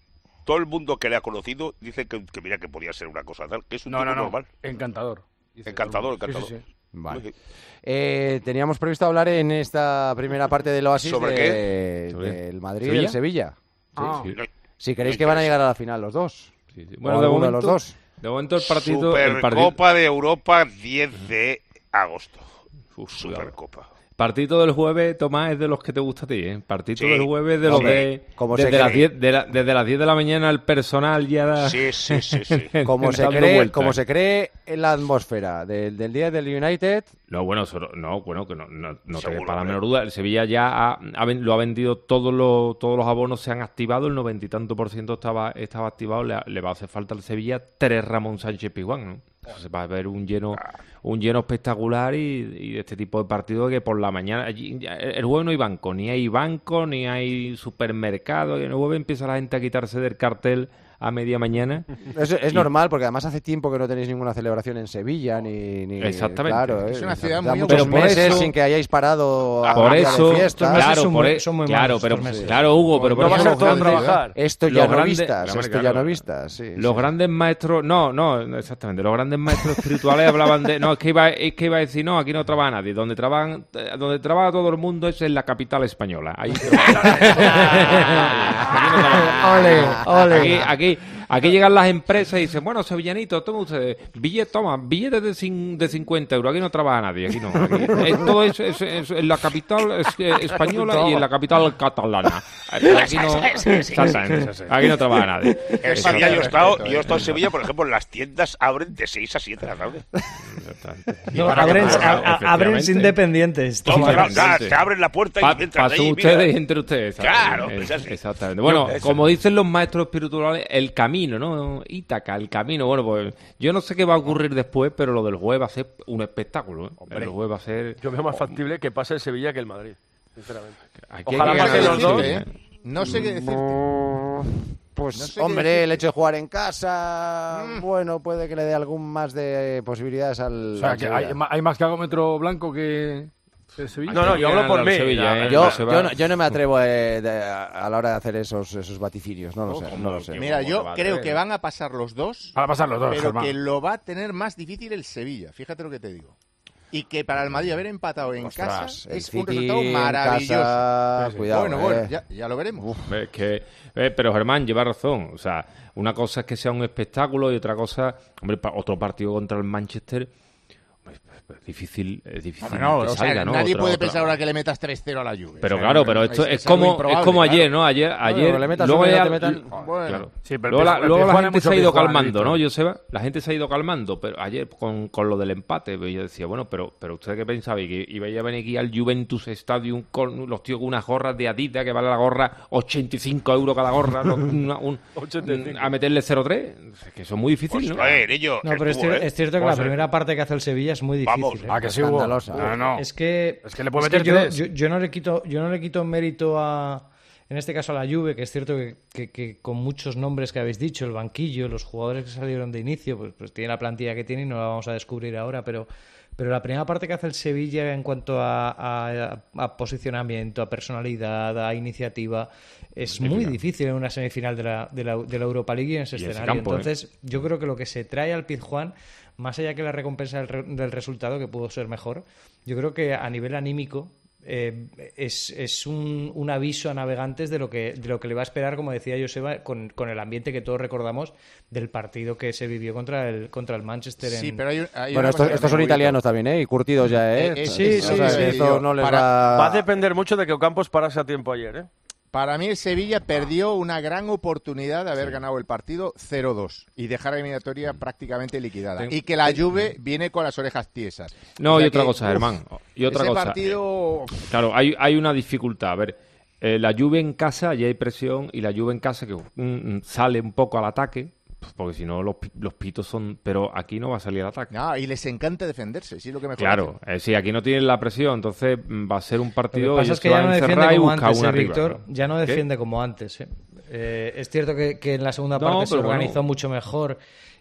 todo el mundo que le ha conocido dice que mira que podía ser una cosa tal, que es un tipo normal. Encantador. Encantador. Sí. Vale. Teníamos previsto hablar en esta primera parte del Oasis del Madrid y el Sevilla. Si queréis que van a llegar a la final los dos. Bueno, de momento el partido... Supercopa de Europa 10 de agosto. Supercopa. Partido del jueves, Tomás, es de los que te gusta a ti, ¿eh? Partido del jueves de los de... Desde las 10 de la mañana el personal ya... Sí. Como se cree en la atmósfera del día del United... No te quepa la menor duda. El Sevilla ya lo ha vendido, todos los abonos se han activado, el 90 y tanto % estaba activado. Le va a hacer falta al Sevilla 3 Ramón Sánchez Pizjuán, ¿no? Entonces va a haber un lleno espectacular y de este tipo de partidos que por la mañana... El jueves no hay banco, ni hay supermercado. Y el jueves empieza la gente a quitarse del cartel a media mañana. Es normal, porque además hace tiempo que no tenéis ninguna celebración en Sevilla, ni exactamente. Claro, es una ciudad muy muchos meses sin que hayáis parado por eso, de fiesta. Claro, Hugo, pero no vas a todo trabajar. Esto ya no vistas. Los grandes maestros, exactamente, los grandes maestros espirituales hablaban de, es que iba a decir, no, aquí no trabaja nadie, donde trabaja todo el mundo es en la capital española. Ahí Aquí llegan las empresas y dicen, bueno, sevillanito, toma ustedes billetes de 50 euros. Aquí no trabaja nadie, aquí no. Todo eso es en la capital española y en la capital catalana. Aquí no trabaja nadie. Yo he estado en Sevilla, por ejemplo, las tiendas abren de 6 a 7 de la tarde. Abren independientes. Te abren la puerta y entran ahí. Ustedes y entre ustedes. Claro, exactamente. Bueno, como dicen los maestros espirituales, el camino, ¿no? Ítaca, el camino. Bueno, pues yo no sé qué va a ocurrir después, pero lo del jueves va a ser un espectáculo, ¿eh? El jueves va a ser... Yo veo más factible que pase el Sevilla que el Madrid, sinceramente. Ojalá pasen los dos. No sé qué decirte. Pues, el hecho de jugar en casa, bueno, puede que le dé algún más de posibilidades al... O sea, que hay más cagómetro blanco que... Sevilla. No, yo hablo por mí. Sevilla, yo no me atrevo a la hora de hacer esos vaticinios, no lo sé. Mira, yo creo que van a pasar los dos. Van a pasar los dos, pero que lo va a tener más difícil el Sevilla, fíjate lo que te digo. Y que para el Madrid haber empatado en casa es un resultado maravilloso. Cuidado, ya lo veremos. Pero Germán lleva razón. O sea, una cosa es que sea un espectáculo y otra cosa, otro partido contra el Manchester... Es difícil que salga, ¿no? Nadie puede pensar ahora que le metas 3-0 a la Juve. Pero claro, pero esto es como ayer, ¿no? Ayer luego la gente se ha ido calmando, ¿no, Joseba? La gente se ha ido calmando, pero ayer con lo del empate, pues yo decía, bueno, pero ¿usted qué pensaba? ¿Que ibais a venir aquí al Juventus Stadium con los tíos con unas gorras de Adidas que vale la gorra 85 euros cada gorra, a meterle 0-3? Es que eso es muy difícil, ¿no? Pero es cierto que la primera parte que hace el Sevilla es muy difícil. Que sí hubo. No. Es que le puede meter yo no le quito mérito en este caso a la Juve, que es cierto que con muchos nombres que habéis dicho, el banquillo, los jugadores que salieron de inicio, pues tiene la plantilla que tiene y no la vamos a descubrir ahora, pero la primera parte que hace el Sevilla en cuanto a posicionamiento, a personalidad, a iniciativa, es muy difícil en una semifinal de la Europa League y en ese escenario. Entonces, yo creo que lo que se trae al Pizjuán, más allá que la recompensa del resultado, que pudo ser mejor, yo creo que a nivel anímico es un aviso a navegantes de lo que le va a esperar, como decía Joseba, con el ambiente que todos recordamos del partido que se vivió contra el Manchester. Sí, pero hay estos son italianos también, y curtidos ya, Sí. Esto no les va a depender mucho de que Ocampos parase a tiempo ayer, Para mí el Sevilla perdió una gran oportunidad de haber ganado el partido 0-2 y dejar la eliminatoria prácticamente liquidada. Y que la Juve viene con las orejas tiesas. No, y otra cosa, Germán. Y otra cosa. Partido... Claro, hay una dificultad. A ver, la Juve en casa ya hay presión y la Juve en casa que sale un poco al ataque. Porque si no, los pitos son... Pero aquí no va a salir al ataque. No, y les encanta defenderse, sí, lo que me Claro, sí, aquí no tienen la presión, entonces va a ser un partido... Lo que pasa es que ya no defiende como antes, Víctor, ya no defiende como antes. Es cierto que en la segunda parte se organizó mucho mejor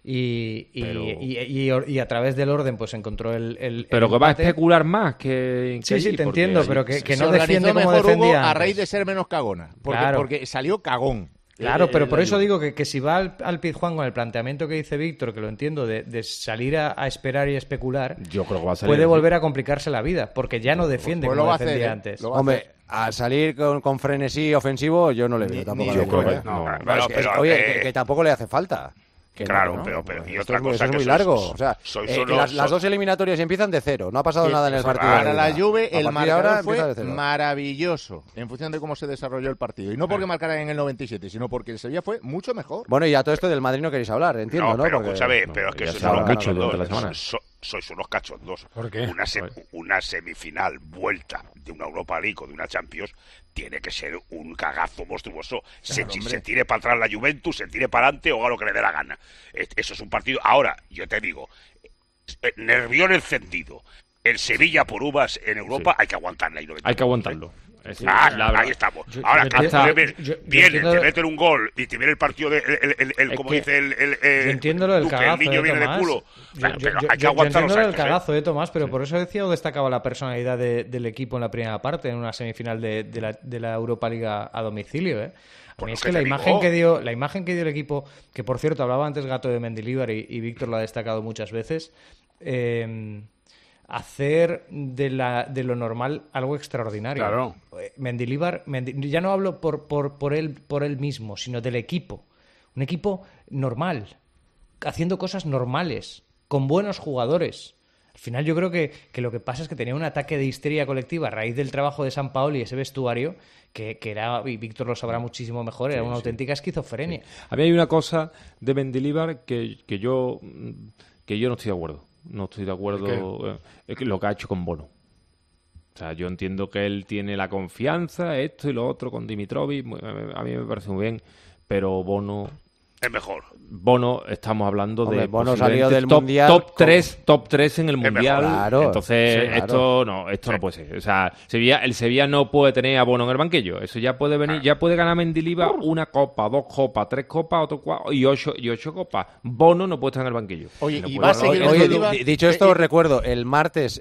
y a través del orden pues encontró el Pero que va a especular más que Sí, allí, te entiendo, pero que no se defiende como mejor defendía Hugo a raíz de ser menos cagona. Porque salió cagón. Claro, pero por eso digo que si va al Pizjuán con el planteamiento que dice Víctor, que lo entiendo, de salir a esperar y especular, yo creo que va a salir puede volver a complicarse la vida, porque ya no defiende como defendía antes. Hombre, a salir con frenesí ofensivo yo no le veo tampoco. Oye, que tampoco le hace falta. Claro, ¿no? pero y otra cosa esto es muy largo. O sea, las dos eliminatorias empiezan de cero. No ha pasado nada en el partido. Para la Juve el marcador fue maravilloso en función de cómo se desarrolló el partido. Y no porque marcaran en el 97, sino porque el Sevilla fue mucho mejor. Bueno, y a todo esto del Madrid no queréis hablar, entiendo, ¿no? Pero escúchame, pero es que eso habla mucho durante la semana. Sois unos cachondos. ¿Por qué? Una semifinal vuelta de una Europa League o de una Champions tiene que ser un cagazo monstruoso. Claro, se tire para atrás la Juventus, se tire para adelante o haga lo que le dé la gana. Eso es un partido. Ahora, yo te digo, nervión encendido. El Sevilla por uvas en Europa hay que aguantarla. Hay que aguantarlo. Ahí estamos. Ahora, te meten un gol y te viene el partido como dice yo entiendo lo del cagazo, el niño viene de culo. Pero hay que aguantar los años. Yo entiendo lo del cagazo, Tomás, pero por eso decía o destacaba la personalidad del equipo en la primera parte, en una semifinal de la Europa League a domicilio, A mí es que la imagen que dio el equipo, que por cierto hablaba antes Gato de Mendilibar y Víctor lo ha destacado muchas veces, hacer de lo normal algo extraordinario. Claro. Mendilibar, ya no hablo por él mismo, sino del equipo. Un equipo normal, haciendo cosas normales, con buenos jugadores. Al final yo creo que lo que pasa es que tenía un ataque de histeria colectiva a raíz del trabajo de Sampaoli y ese vestuario que era, y Víctor lo sabrá muchísimo mejor, era una auténtica esquizofrenia. Sí. A mí hay una cosa de Mendilibar que yo no estoy de acuerdo. No estoy de acuerdo en lo que ha hecho con Bono. O sea, yo entiendo que él tiene la confianza, esto y lo otro con Dimitrovic, a mí me parece muy bien, pero Bono es mejor. Bono, estamos hablando de Bono salió del Mundial top 3 en el Mundial. Claro, entonces, sí, claro. Esto no puede ser. O sea, el Sevilla no puede tener a Bono en el banquillo. Eso ya puede venir, ya puede ganar Mendilibar una copa, 2 copas, 3 copas, otro 4 y 8 copas. Bono no puede estar en el banquillo. Oye, no y va a seguir dicho esto, recuerdo el martes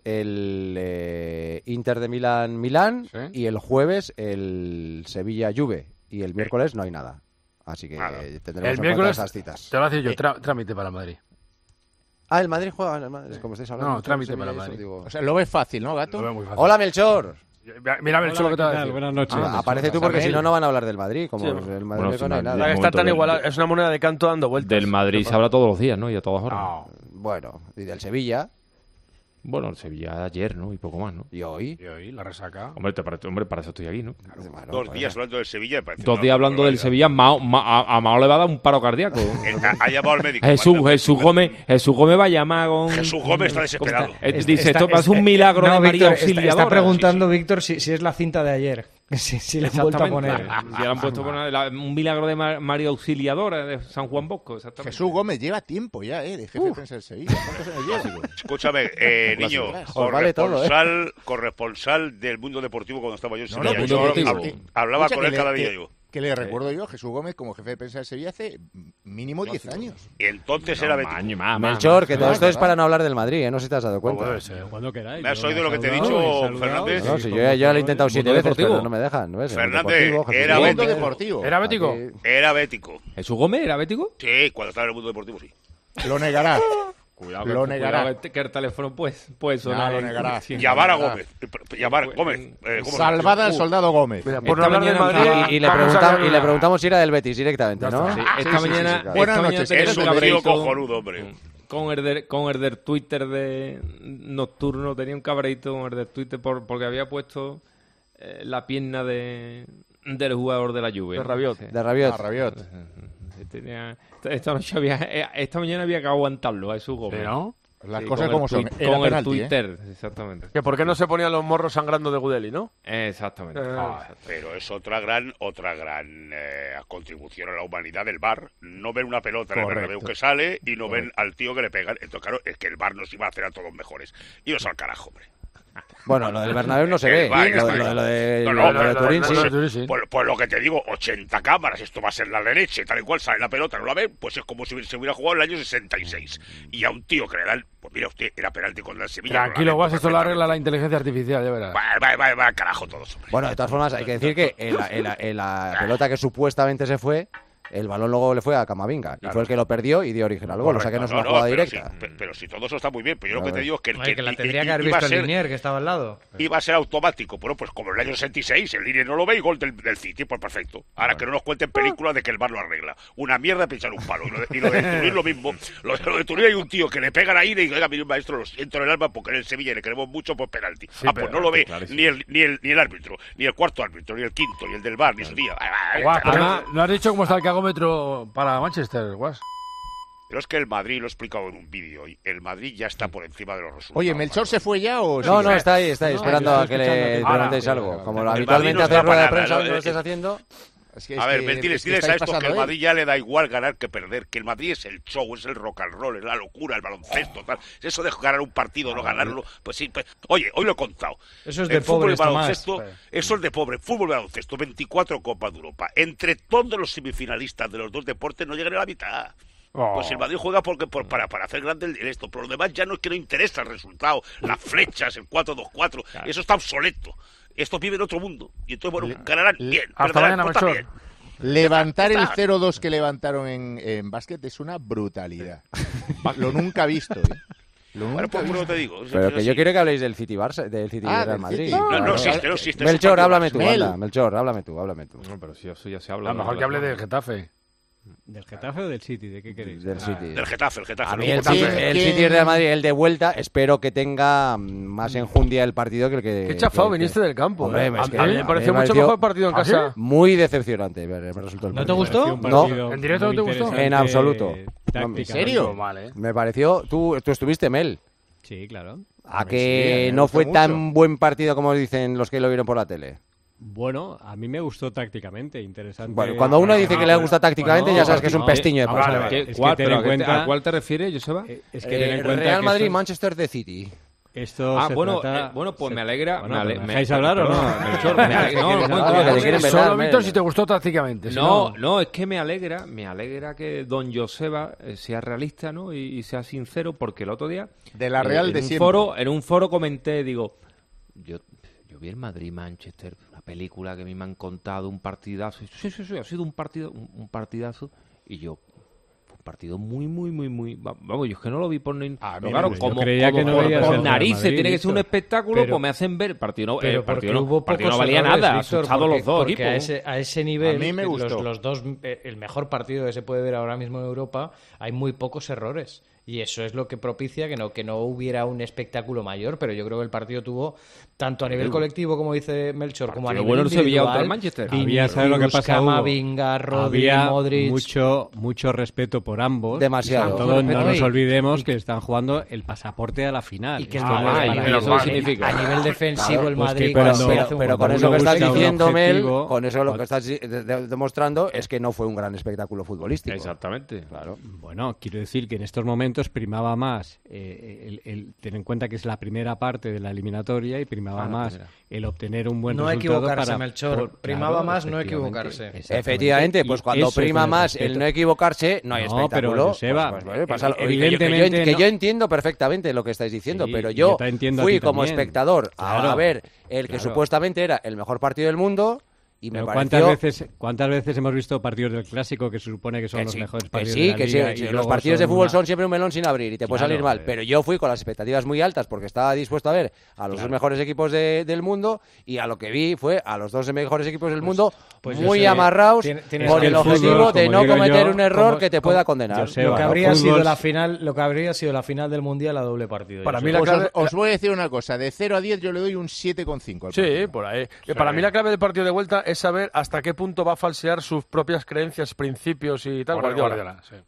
el Inter de Milán, ¿sí? Y el jueves el Sevilla Juve y el miércoles no hay nada. Así que tendremos el miércoles esas citas. Te lo voy a decir yo, trámite para Madrid. El Madrid juega en el Madrid, como estáis hablando. No, trámite para Madrid. O sea, lo ves fácil, ¿no, Gato? Lo veo muy fácil. Hola, Melchor. Mira, Melchor, lo que te va a decir. Buenas noches. Aparece tú porque si no van a hablar del Madrid. Como el Madrid no hay nada. Está tan igual, es una moneda de canto dando vueltas. Del Madrid se habla todos los días, ¿no? Y a todas horas. No. Bueno, y del Sevilla. Bueno, el Sevilla ayer, ¿no? Y poco más, ¿no? ¿Y hoy? La resaca. Hombre, para eso estoy aquí, ¿no? Claro, 2 días hablando del Sevilla. 2 días hablando del Sevilla, a Mao le va a dar un paro cardíaco. Ha llamado al médico. Jesús Gómez va a llamar con... Jesús Gómez está desesperado. Dice, esto va a ser un milagro de María Auxiliadora. Está preguntando, Víctor, si es la cinta de ayer. Si le han vuelto a poner. Ya le han puesto a poner un milagro de María Auxiliadora de San Juan Bosco, exactamente. Jesús Gómez lleva tiempo ya, de jefe de prensa del Sevilla. ¿Cuántos años lleva? Escúchame, niño, corresponsal del Mundo Deportivo cuando estaba yo en Sevilla. Hablaba con él cada día yo. Que le recuerdo yo a Jesús Gómez como jefe de prensa de Sevilla hace mínimo 10 años. Y entonces era bético. Melchor, que todo esto es para no hablar del Madrid, no sé si te has dado cuenta. Cuando queráis. ¿Me has oído lo que te he dicho, Fernández? No, si yo ya lo he intentado 7 veces, pero no me dejan. ¿No? Fernández, era bético. ¿Era bético? Era bético. ¿Jesús Gómez era bético? Sí, cuando estaba en el Mundo Deportivo, sí. Lo negará. Cuidado, lo negará. Que el teléfono puede sonar. Lo negará. Llamar a Gómez. Gómez. Salvada al soldado Gómez. Mira, por no hablar de Madrid. Y le preguntamos si era del Betis directamente, ¿no? Sí, esta mañana. Buenas noches. Es un tío cojonudo, hombre. Con el del Twitter de Nocturno tenía un cabreito con el del Twitter porque había puesto la pierna del jugador de la Juve. De Rabiot. Sí. De Rabiot. Esta mañana había que aguantarlo a Jesús Gómez. ¿No? Las cosas como son. Con el Twitter, exactamente. Que por qué no se ponían los morros sangrando de Gudeli, ¿no? Exactamente. Pero es otra gran contribución a la humanidad del VAR. No ven una pelota en el Bernabéu que sale y no ven al tío que le pegan. Entonces, claro, es que el VAR nos iba a hacer a todos mejores. Iros al carajo, hombre. Bueno, lo del Bernabéu no se ve. Lo de Turín sí. Pues lo que te digo, 80 cámaras, esto va a ser la leche, tal y cual sale la pelota, no la ven, pues es como si se hubiera jugado en el año 66. Y a un tío que le dan, pues mira usted, era penalti contra el Sevilla. Tranquilo, Guas, esto lo arregla la inteligencia artificial, ya verás. Va, carajo todos, hombre. Bueno, de todas formas, hay que decir que en la pelota que supuestamente se fue, el balón luego le fue a Camavinga. Y fue el que lo perdió y dio origen al gol. O sea que no es una jugada directa. Pero si todo eso está muy bien, pero yo lo que te digo es que la tendría que haber visto el Linier, que estaba al lado. Iba a ser automático. Bueno, pues como en el año 66, el Linier no lo ve y gol del City, pues perfecto. Ahora que no nos cuenten películas de que el VAR lo arregla. Una mierda pinchar un palo. Y lo de Turín lo mismo. Lo de Turín hay un tío que le pega ahí y dice, oiga, mire, maestro, lo siento en el alma porque en el Sevilla le queremos mucho por penalti. Sí, pues no lo ve ni el árbitro, ni el cuarto árbitro, ni el quinto, ni el del VAR, ni su día. ¿No has dicho cómo está el cagómetro para Manchester, Guas? Pero es que el Madrid, lo he explicado en un vídeo hoy, el Madrid ya está por encima de los resultados. Oye, ¿Melchor se fue ya o...? No, está ahí, esperando a que le preguntéis algo. Como habitualmente hace rueda de prensa, no lo estés haciendo... A ver, diles a estos que el Madrid ya le da igual ganar que perder, que el Madrid es el show, es el rock and roll, es la locura, el baloncesto, tal. Eso de ganar un partido, no ganarlo, pues sí. Pues, oye, hoy lo he contado. Eso es de pobre, baloncesto, eso es de pobre. Fútbol y baloncesto, 24 Copas de Europa. Entre todos los semifinalistas de los dos deportes no llegan a la mitad. Pues el Madrid juega para hacer grande esto, pero lo demás ya no es que no interesa el resultado, las flechas, el 4-2-4, eso está obsoleto. Estos viven en otro mundo. Y entonces, bueno, ganarán bien. Hasta mañana, Melchor. Levantar el 0-2 que levantaron en básquet es una brutalidad. Lo nunca visto, ¿eh? Bueno, pues no te digo. Pero que yo quiero que habléis del City Barça, del City Real Madrid. No existe. Melchor, háblame tú, anda. Melchor, háblame tú. No, pero si eso ya se habla. A lo mejor que hable del Getafe. ¿Del Getafe o del City? ¿De qué queréis? Del City. Del Getafe. A mí el City Real Madrid, el de vuelta, espero que tenga más enjundia el partido que el que... Qué chafado viniste del campo. Hombre, a mí me pareció mucho mejor el partido en casa. Muy decepcionante me resultó el partido. ¿No te gustó? No. ¿En directo no te gustó? En absoluto. ¿En serio? Me pareció... Tú estuviste, Mel. Sí, claro. ¿A que no fue tan buen partido como dicen los que lo vieron por la tele? Bueno, a mí me gustó tácticamente, interesante. Bueno, cuando uno dice que le gusta tácticamente, ya sabes que es un pestiño de pasar. ¿A cuál te refieres, Joseba? Real Madrid, Manchester de City. Bueno, pues me alegra. ¿Me dejáis hablar o no? Solo Víctor si te gustó tácticamente. No, es que me alegra que don Joseba sea realista, ¿no? Y sea sincero, porque el otro día de la Real de siempre. En un foro comenté, digo, yo vi el Madrid-Manchester, una película que a mí me han contado, un partidazo. Sí, ha sido un partidazo. Y yo, un partido muy... Vamos, yo es que no lo vi por... claro, como por narices, tiene que ser un espectáculo, pues me hacen ver. El partido no valía nada, asustados los dos equipos. A ese nivel, a mí me gustó. Los dos, el mejor partido que se puede ver ahora mismo en Europa, hay muy pocos errores. Y eso es lo que propicia que no hubiera un espectáculo mayor, pero yo creo que el partido tuvo, tanto a nivel colectivo, como dice Melchor, como a nivel individual, Manchester. ¿Sabes lo que pasa, Camavinga, Rodri, Modric... mucho respeto por ambos. Demasiado. No nos olvidemos que están jugando el pasaporte a la final. Y que eso significa. A nivel defensivo el Madrid... Pero con eso que estás diciendo, Mel, con eso lo que estás demostrando es que no fue un gran espectáculo futbolístico. Exactamente. Claro. Bueno, quiero decir que en estos momentos primaba más el tener en cuenta que es la primera parte de la eliminatoria y primaba más el obtener un buen resultado. No equivocarse, Melchor. Primaba más no equivocarse. Efectivamente, pues cuando prima más el no equivocarse, no hay espectáculo. Evidentemente que yo entiendo perfectamente lo que estáis diciendo, pero yo fui como espectador a ver el que supuestamente era el mejor partido del mundo. Y me pareció... ¿Cuántas veces hemos visto partidos del Clásico que se supone que son los mejores partidos de la Liga? Sí, los partidos de fútbol son siempre un melón sin abrir y te puede salir mal. Pero yo fui con las expectativas muy altas porque estaba dispuesto a ver a los dos mejores equipos del mundo y a lo que vi fue a los dos mejores equipos del mundo muy amarrados con el objetivo de no cometer un error que te pueda condenar. Lo que habría sido la final del Mundial a doble partido. Para mí os voy a decir una cosa, de 0 a 10 yo le doy un 7,5. Sí, por ahí. Para mí la clave del partido de vuelta es saber hasta qué punto va a falsear sus propias creencias, principios y tal. Guardiola, sí.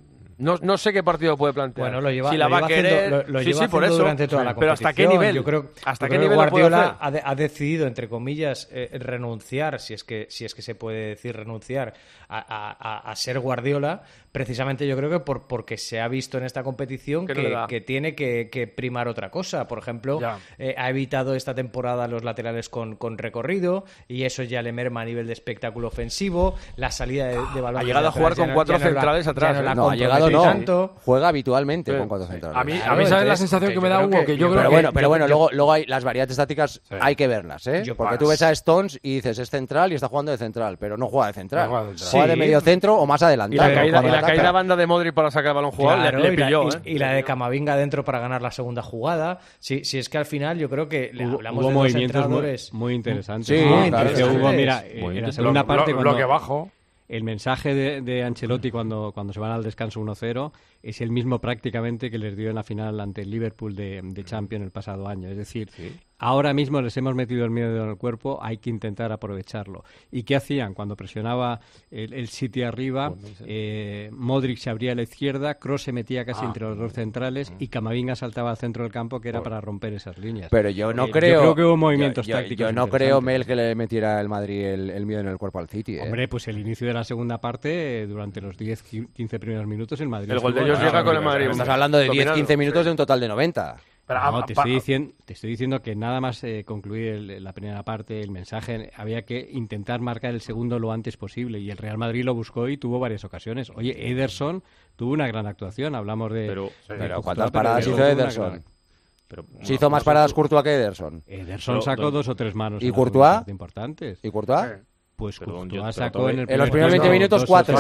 No sé qué partido puede plantear. Bueno, lo lleva, si la va a querer, lo lleva por eso, durante toda la competición. Pero ¿hasta qué nivel? Yo creo que Guardiola ha decidido, entre comillas, renunciar, si es que se puede decir renunciar, a ser Guardiola, precisamente yo creo que porque se ha visto en esta competición que tiene que primar otra cosa. Por ejemplo, ha evitado esta temporada los laterales con recorrido y eso ya le merma a nivel de espectáculo ofensivo. La salida de balón. Ha llegado a jugar con 4 centrales atrás. No, ha llegado no. Juega habitualmente con 4 centrales. A mí ¿sabes la sensación que me da Hugo? Que yo creo que... Pero bueno, luego hay las variantes tácticas, hay que verlas, ¿eh? Porque tú ves a Stones y dices, es central y está jugando de central, pero no juega de central. Juega de medio centro o más adelantado. Y la caída banda de Modric para sacar el balón jugado le pilló. Y la de Camavinga dentro para ganar la segunda jugada. Si es que al final yo creo que hablamos de dos entrenadores muy interesantes. Sí, Hugo, mira, en la segunda parte lo que bajo. El mensaje de Ancelotti cuando se van al descanso 1-0 es el mismo prácticamente que les dio en la final ante el Liverpool de Champions el pasado año. Es decir, ahora mismo les hemos metido el miedo en el cuerpo, hay que intentar aprovecharlo. ¿Y qué hacían? Cuando presionaba el City arriba, Modric se abría a la izquierda, Kroos se metía casi entre los dos centrales y Camavinga saltaba al centro del campo, que era para romper esas líneas. Pero yo no creo... Yo creo que hubo movimientos tácticos. Yo no creo, Mel, que le metiera el Madrid el miedo en el cuerpo al City. Hombre, pues el inicio de la segunda parte, durante los 10-15 primeros minutos, el Madrid... El gol de ellos llega con el Madrid. Estás hablando de 10-15 minutos de un total de 90. No, te estoy diciendo que nada más concluir la primera parte, el mensaje, había que intentar marcar el segundo lo antes posible, y el Real Madrid lo buscó y tuvo varias ocasiones. Oye, Ederson tuvo una gran actuación, hablamos de... Pero ¿cuántas paradas hizo Ederson? ¿Se hizo más paradas Courtois que Ederson? Ederson sacó 2 o 3 manos. ¿Y Courtois? Importantes. ¿Y Courtois? Pues Courtois sacó en los primeros 20 minutos 4.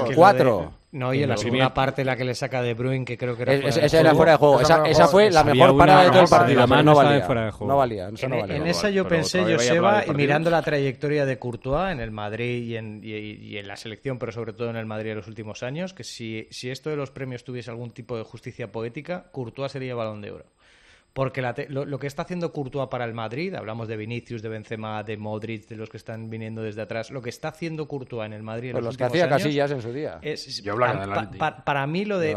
4. No, y en la segunda parte la que le saca De Bruyne, que creo que era esa era fuera de juego. Esa fue la mejor parada de todo el partido. No valía. En esa yo pensé, Joseba, y mirando la trayectoria de Courtois en el Madrid y en la selección, pero sobre todo en el Madrid en los últimos años, que si esto de los premios tuviese algún tipo de justicia poética, Courtois sería Balón de Oro. Porque lo que está haciendo Courtois para el Madrid, hablamos de Vinicius, de Benzema, de Modric, de los que están viniendo desde atrás, lo que está haciendo Courtois en el Madrid en pues los últimos que hacía años, Casillas en su día. Para mí lo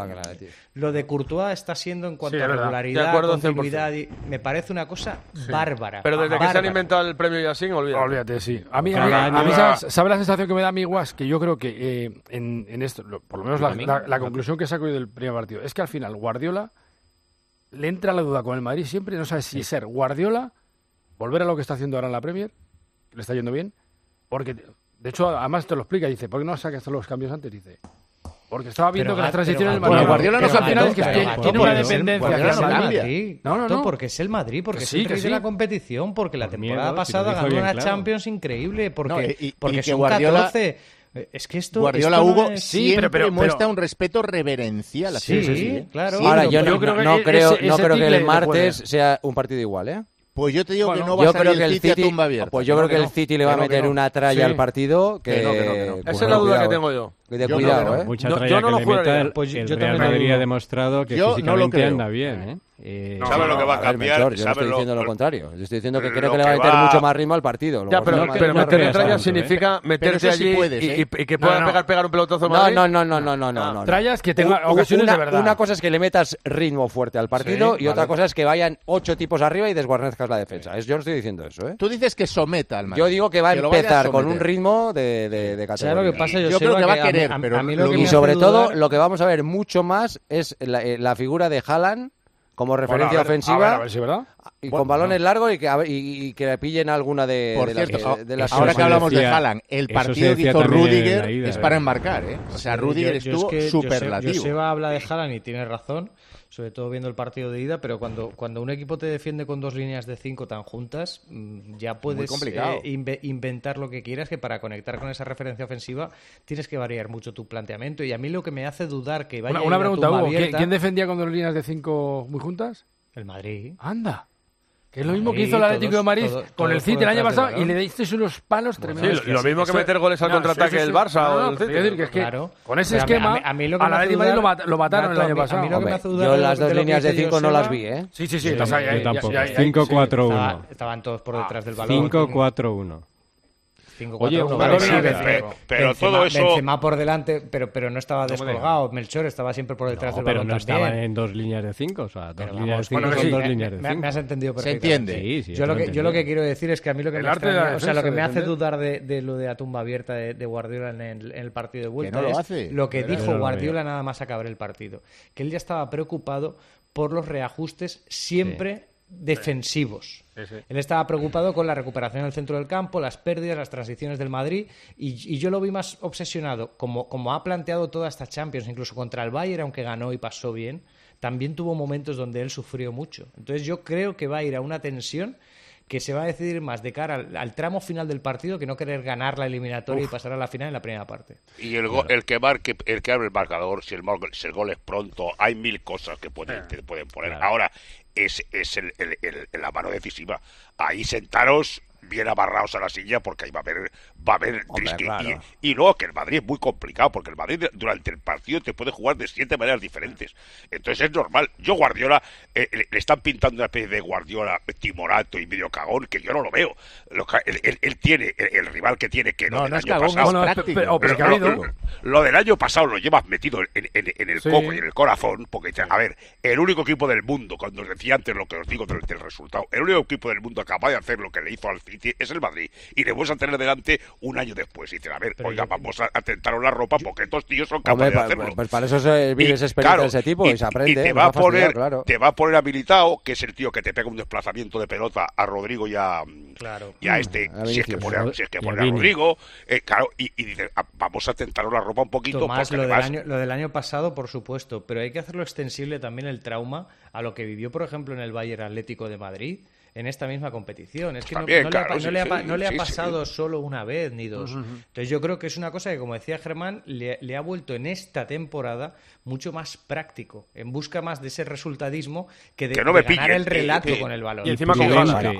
de Courtois está siendo, en cuanto a regularidad, continuidad, me parece una cosa bárbara. Pero desde que se han inventado el premio Yassin, olvídate, sí. A mí ¿sabe la sensación que me da a mí, Guas? Que yo creo que en esto, por lo menos la conclusión que saco yo del primer partido, es que al final Guardiola le entra la duda con el Madrid siempre, no sabe si ser Guardiola, volver a lo que está haciendo ahora en la Premier, que le está yendo bien, porque, de hecho, además te lo explica, dice, ¿por qué no sacas los cambios antes? Dice, porque estaba viendo que las transiciones del Madrid... Guardiola no es al final, es que tiene una dependencia hacia el Madrid. No, porque es el Madrid, porque es el rey de la competición, porque la temporada pasada ganó una Champions increíble, porque son 14... Es que Guardiola, Hugo, siempre muestra un respeto reverencial. Sí, claro. Ahora, yo no creo que el martes sea un partido igual, ¿eh? Pues yo te digo que no va a salir el City a tumba abierta. Pues yo creo que el City le va a meter una tralla al partido que... Esa es la duda que tengo yo. De cuidado, ¿eh? Mucha tralla que le meta, el Real Madrid ha demostrado que físicamente anda bien, ¿Sabe lo que va a cambiar? Yo no estoy diciendo lo contrario. Yo estoy diciendo que creo que le va a meter mucho más ritmo al partido. Ya, pero meter trallas significa meterte allí y que pueda pegar un pelotazo al Madrid. No. Trallas que tengan ocasiones de verdad. Una cosa es que le metas ritmo fuerte al partido y otra cosa es que vayan 8 tipos arriba y desguarnezcas la defensa. Yo no estoy diciendo eso, ¿eh? Tú dices que someta al Madrid. Yo digo que va a empezar con un ritmo de categoría. ¿Sabes lo que pasa? Yo creo que va a querer, pero... Y sobre todo, lo que vamos a ver mucho más es la figura de Haaland como referencia ofensiva, a ver si verdad. Y con balones largos y que pillen alguna de las ahora que hablamos de Haaland, el partido que hizo Rüdiger es para enmarcar, ¿eh? O sea, Rüdiger estuvo superlativo. Joseba habla de Haaland y tiene razón, sobre todo viendo el partido de ida, pero cuando un equipo te defiende con 2 líneas de 5 tan juntas, ya puedes inventar lo que quieras, que para conectar con esa referencia ofensiva tienes que variar mucho tu planteamiento. Y a mí lo que me hace dudar que vaya una pregunta, Hugo, abierta... ¿quién defendía con 2 líneas de 5 muy juntas? El Madrid. Anda. Que es lo mismo que hizo el Atlético de Madrid con el City el año pasado y le diste unos palos tremendos. Sí, lo mismo que meter goles al contraataque del Barça o del City. Es decir, que es que con ese esquema al Atlético de Madrid lo mataron el año pasado. Yo las 2 líneas de 5 no las vi, ¿eh? Sí. Yo tampoco. 5-4-1. Estaban todos por detrás del balón. 5-4-1. 5-4-1. Pero todo eso... Benzema por delante, pero no estaba descolgado. Melchor estaba siempre por detrás del balón pero no también. estaban en 2 líneas de 5, o sea, 2 líneas de 5 bueno, son sí, 2 líneas de 5. Me has entendido Se perfectamente. entiende. Sí, yo lo que quiero decir es que a mí lo que me hace defensa, dudar de lo de la tumba abierta de Guardiola en el partido de vuelta Que no lo es hace. lo que dijo no lo Guardiola nada más acabar el partido, que él ya estaba preocupado por los reajustes siempre defensivos. Él estaba preocupado con la recuperación del centro del campo, las pérdidas, las transiciones del Madrid, y yo lo vi más obsesionado, como ha planteado toda esta Champions, incluso contra el Bayern, aunque ganó y pasó bien, también tuvo momentos donde él sufrió mucho. Entonces yo creo que va a ir a una tensión que se va a decidir más de cara al tramo final del partido que no querer ganar la eliminatoria y pasar a la final en la primera parte. Y el que abre el marcador, si el gol es pronto, hay 1000 cosas que te pueden poner. Claro. Ahora, es la mano decisiva. Ahí sentaros bien amarrados a la silla porque ahí va a haber trisque. Claro. Y luego que el Madrid es muy complicado porque el Madrid durante el partido te puede jugar de 7 maneras diferentes. Entonces es normal. Yo Guardiola, le están pintando una especie de Guardiola timorato y medio cagón que yo no lo veo. Él tiene el rival que tiene que no del es año cagón, pasado. es práctico. Lo del año pasado lo llevas metido en el coco y en el corazón porque, a ver, el único equipo del mundo, cuando os decía antes lo que os digo del resultado, el único equipo del mundo capaz de hacer lo que le hizo al City es el Madrid, y le vuelves a tener delante un año después y dicen, a ver, vamos a tentaros la ropa porque estos tíos son capaces de hacerlo. Pues para eso vives experiencia de ese tipo y se aprende. Y te va a poner a Militao, que es el tío que te pega un desplazamiento de pelota a Rodrigo y a si es que pone a Rodrigo, y dices, vamos a tentaros la ropa un poquito. Tomás, lo del año pasado, por supuesto, pero hay que hacerlo extensible también el trauma a lo que vivió, por ejemplo, en el Bayern Atlético de Madrid, en esta misma competición. Es que no le ha pasado solo una vez ni dos. Entonces yo creo que es una cosa que, como decía Germán, le ha vuelto en esta temporada mucho más práctico, en busca más de ese resultadismo que de ganar el relato con el balón. Y encima con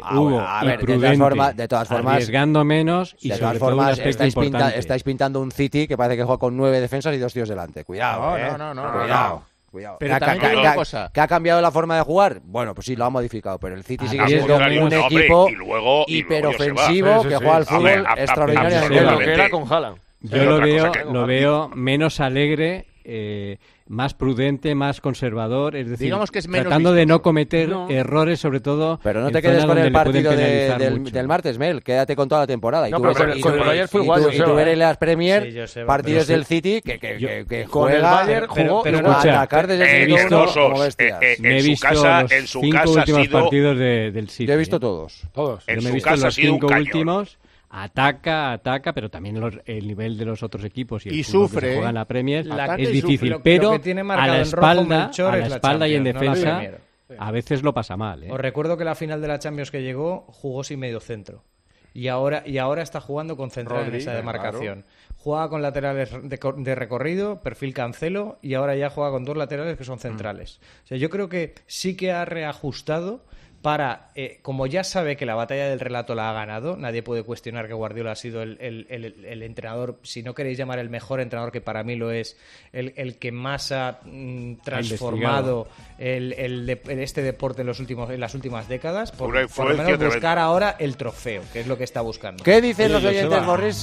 de todas formas, arriesgando menos y de sobre todas formas todo un aspecto importante. Estáis pintando un City que parece que juega con 9 defensas y 2 tíos delante. Cuidado, Cuidado. Pero también hay una cosa. ¿Que ha cambiado la forma de jugar? Bueno, pues sí, lo ha modificado, pero el City sigue siendo un equipo hiperofensivo que juega al fútbol extraordinariamente. Lo que era con Haaland. Yo lo veo menos alegre, más prudente, más conservador, es decir, digamos que es menos tratando de no cometer errores, sobre partidos. Pero no te quedes con el partido del martes, Mel, quédate con toda la temporada. Y tú eres las Premier, partidos del City que con el Bayern jugó, pero atacar desde el como bestias. En su casa los 5 últimos partidos del City. Yo he visto todos. Yo me he visto los 5 últimos. Ataca, pero también el nivel de los otros equipos y sufre, que juegan la Premier es difícil, pero a la espalda y en defensa a veces lo pasa mal. Os recuerdo que la final de la Champions que llegó jugó sin medio centro y ahora está jugando con central en esa demarcación. Juega con laterales de recorrido, perfil Cancelo, y ahora ya juega con 2 laterales que son centrales. O sea, yo creo que sí que ha reajustado para, como ya sabe que la batalla del relato la ha ganado, nadie puede cuestionar que Guardiola ha sido el entrenador, si no queréis llamar el mejor entrenador, que para mí lo es, el que más ha transformado este deporte en las últimas décadas, por lo menos buscar ahora el trofeo, que es lo que está buscando. ¿Qué dicen los oyentes, Morris?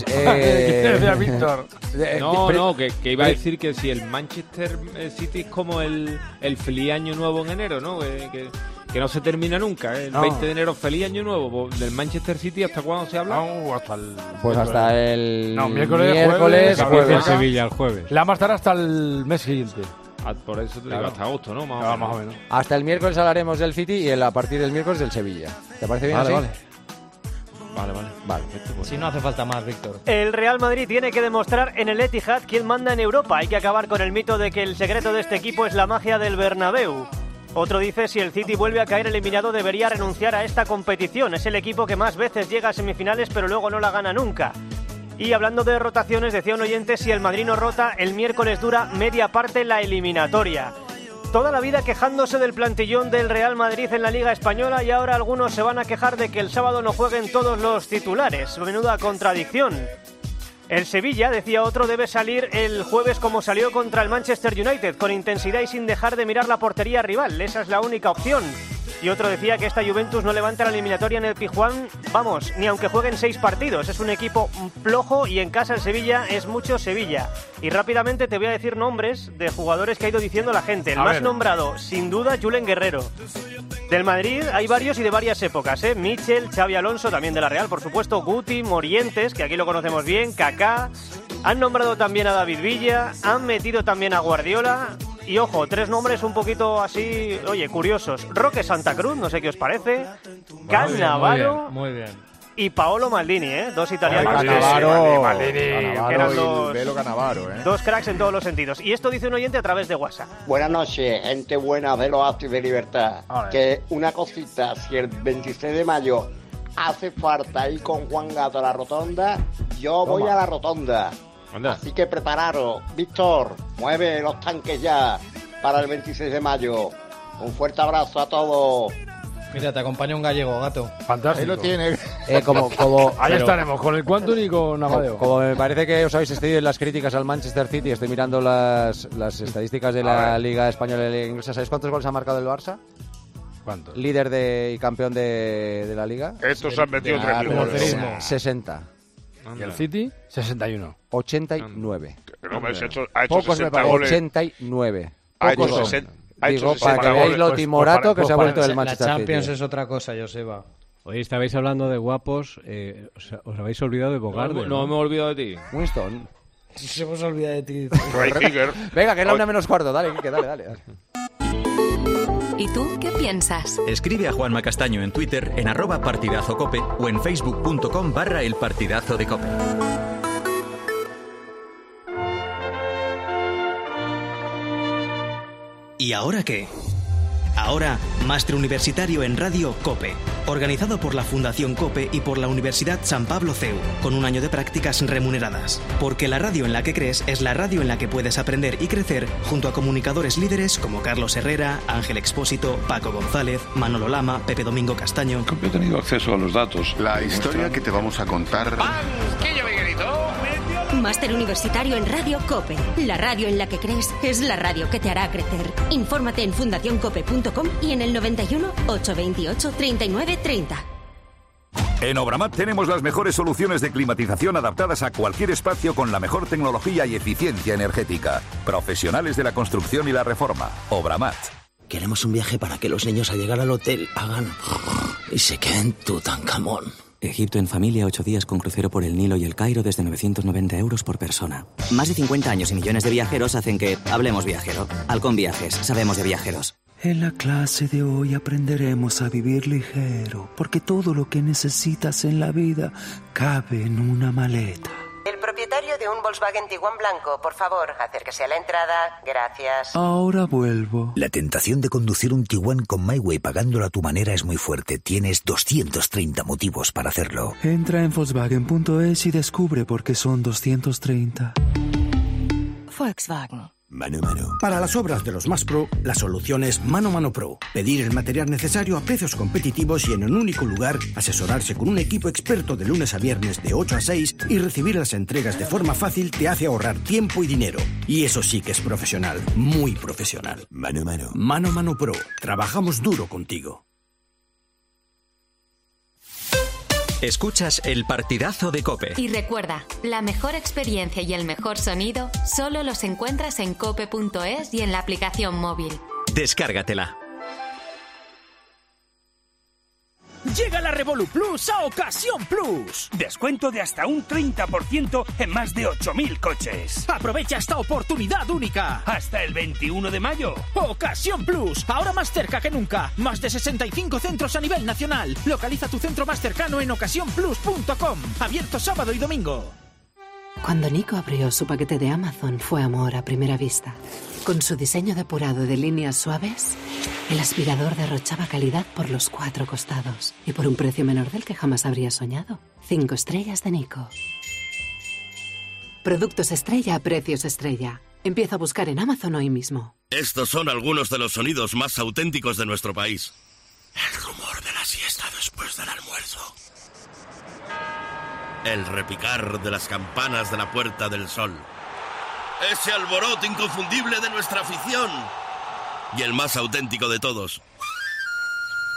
Que iba a decir que si el Manchester City es como el feliz año nuevo en enero, ¿no? Que no se termina nunca, ¿eh? El 20 de enero, feliz año nuevo. Del Manchester City, ¿hasta cuándo se habla? Hasta el miércoles, jueves. Sevilla el jueves. La más tarde hasta el mes siguiente. Por eso te digo, hasta agosto, ¿no? Más o menos. Hasta el miércoles hablaremos del City y a partir del miércoles del Sevilla. ¿Te parece bien así? Vale. Si no hace falta más, Víctor. El Real Madrid tiene que demostrar en el Etihad quién manda en Europa. Hay que acabar con el mito de que el secreto de este equipo es la magia del Bernabéu. Otro dice, si el City vuelve a caer eliminado debería renunciar a esta competición. Es el equipo que más veces llega a semifinales pero luego no la gana nunca. Y hablando de rotaciones, decía un oyente, si el Madrid no rota, el miércoles dura media parte la eliminatoria. Toda la vida quejándose del plantillón del Real Madrid en la Liga Española y ahora algunos se van a quejar de que el sábado no jueguen todos los titulares. Menuda contradicción. El Sevilla, decía otro, debe salir el jueves como salió contra el Manchester United, con intensidad y sin dejar de mirar la portería rival. Esa es la única opción. Y otro decía que esta Juventus no levanta la eliminatoria en el Pizjuán, vamos, ni aunque jueguen 6 partidos. Es un equipo flojo y en casa el Sevilla es mucho Sevilla. Y rápidamente te voy a decir nombres de jugadores que ha ido diciendo la gente. El más nombrado, sin duda, Julen Guerrero. Del Madrid hay varios y de varias épocas, ¿eh? Michel, Xavi Alonso, también de la Real, por supuesto, Guti, Morientes, que aquí lo conocemos bien, Kaká. Han nombrado también a David Villa, han metido también a Guardiola. Y ojo, 3 nombres un poquito así, oye, curiosos. Roque Santa Cruz, no sé qué os parece. Cannavaro. Muy bien. Y Paolo Maldini, 2 italianos. Cannavaro, Dos cracks en todos los sentidos. Y esto dice un oyente a través de WhatsApp. Buenas noches, gente buena de los Actos de Libertad. Que una cosita, si el 26 de mayo hace falta ir con Juan Gato a la rotonda, yo voy a la rotonda. Así que prepararos. Víctor, mueve los tanques ya para el 26 de mayo. Un fuerte abrazo a todos. Mira, te acompaña un gallego, Gato. Fantástico. Ahí lo tiene. Ahí estaremos, con el Quantum y con Amadeo. Como me parece que os habéis excedido en las críticas al Manchester City, estoy mirando las estadísticas de la Liga Española y la Liga Inglesa. ¿Sabéis cuántos goles ha marcado el Barça? ¿Cuántos? Líder y campeón de la Liga. Estos han metido 3.000 goles. 60. ¿Y el City? 61. 89. No, ha hecho 60 goles. 89. Ha hecho 60. Digo, para que veáis lo timorato que se ha vuelto el Manchester City. La Champions es otra cosa, Joseba. Oye, estabais hablando de guapos, os habéis olvidado de Bogarde. No me he olvidado de ti. Winston. Se hemos olvidado de ti. Venga, que es la 1:45. Dale, Quique, dale. ¿Y tú qué piensas? Escribe a Juanma Castaño en Twitter en @partidazocope o en facebook.com/elpartidazo de Cope. ¿Y ahora qué? Ahora, Máster Universitario en Radio COPE, organizado por la Fundación COPE y por la Universidad San Pablo CEU, con un año de prácticas remuneradas. Porque la radio en la que crees es la radio en la que puedes aprender y crecer junto a comunicadores líderes como Carlos Herrera, Ángel Expósito, Paco González, Manolo Lama, Pepe Domingo Castaño. Yo he tenido acceso a los datos. La historia que te vamos a contar... Máster Universitario en Radio COPE. La radio en la que crees es la radio que te hará crecer. Infórmate en fundacioncope.com y en el 91 828 3930. En Obramat tenemos las mejores soluciones de climatización adaptadas a cualquier espacio con la mejor tecnología y eficiencia energética. Profesionales de la construcción y la reforma. Obramat. Queremos un viaje para que los niños al llegar al hotel hagan y se queden Tutankamón. Egipto en familia, 8 días con crucero por el Nilo y el Cairo desde 990 € por persona. Más de 50 años y millones de viajeros hacen que hablemos viajero. Halcón Viajes, sabemos de viajeros. En la clase de hoy aprenderemos a vivir ligero, porque todo lo que necesitas en la vida cabe en una maleta. El propietario de un Volkswagen Tiguan blanco, por favor, acérquese a la entrada. Gracias. Ahora vuelvo. La tentación de conducir un Tiguan con MyWay pagándolo a tu manera es muy fuerte. Tienes 230 motivos para hacerlo. Entra en Volkswagen.es y descubre por qué son 230. Volkswagen. Mano Mano. Para las obras de los más pro, la solución es Mano Mano Pro. Pedir el material necesario a precios competitivos y en un único lugar, asesorarse con un equipo experto de lunes a viernes de 8 a 6 y recibir las entregas de forma fácil te hace ahorrar tiempo y dinero. Y eso sí que es profesional, muy profesional. Mano Mano. Mano Mano Pro. Trabajamos duro contigo. Escuchas el partidazo de COPE. Y recuerda, la mejor experiencia y el mejor sonido solo los encuentras en cope.es y en la aplicación móvil. Descárgatela. Llega la Revolu Plus a Ocasión Plus. Descuento de hasta un 30% en más de 8.000 coches. Aprovecha esta oportunidad única. Hasta el 21 de mayo. Ocasión Plus. Ahora más cerca que nunca. Más de 65 centros a nivel nacional. Localiza tu centro más cercano en ocasiónplus.com. Abierto sábado y domingo. Cuando Nico abrió su paquete de Amazon fue amor a primera vista. Con su diseño depurado de líneas suaves, el aspirador derrochaba calidad por los 4 costados y por un precio menor del que jamás habría soñado. 5 estrellas de Nico. Productos estrella a precios estrella. Empieza a buscar en Amazon hoy mismo. Estos son algunos de los sonidos más auténticos de nuestro país. El rumor de la siesta después del almuerzo. El repicar de las campanas de la Puerta del Sol. Ese alboroto inconfundible de nuestra afición. Y el más auténtico de todos.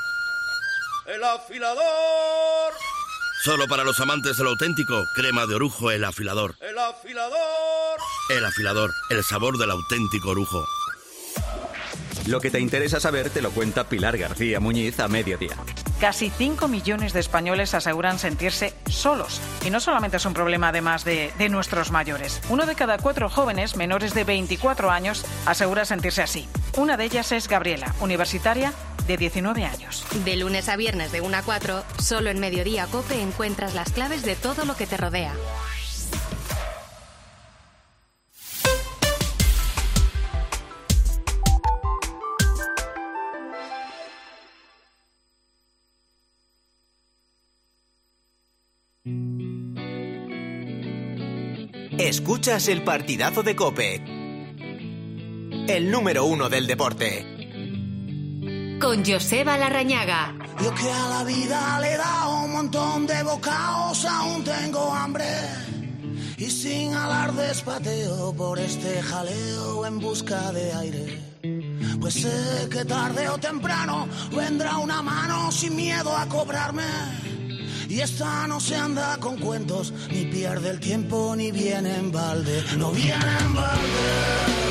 El Afilador. Solo para los amantes de lo auténtico, crema de orujo El Afilador. El Afilador. El Afilador, el sabor del auténtico orujo. Lo que te interesa saber te lo cuenta Pilar García Muñiz a mediodía. Casi 5 millones de españoles aseguran sentirse solos. Y no solamente es un problema además de nuestros mayores. 1 de cada 4 jóvenes menores de 24 años asegura sentirse así. Una de ellas es Gabriela, universitaria de 19 años. De lunes a viernes de 1 a 4, solo en Mediodía COPE encuentras las claves de todo lo que te rodea. Escuchas el partidazo de COPE, el número 1 del deporte. Con Joseba Larrañaga. Yo que a la vida le he dado un montón de bocados, aún tengo hambre. Y sin alardes pateo por este jaleo en busca de aire. Pues sé que tarde o temprano vendrá una mano sin miedo a cobrarme. Y esta no se anda con cuentos, ni pierde el tiempo, ni viene en balde. No viene en balde.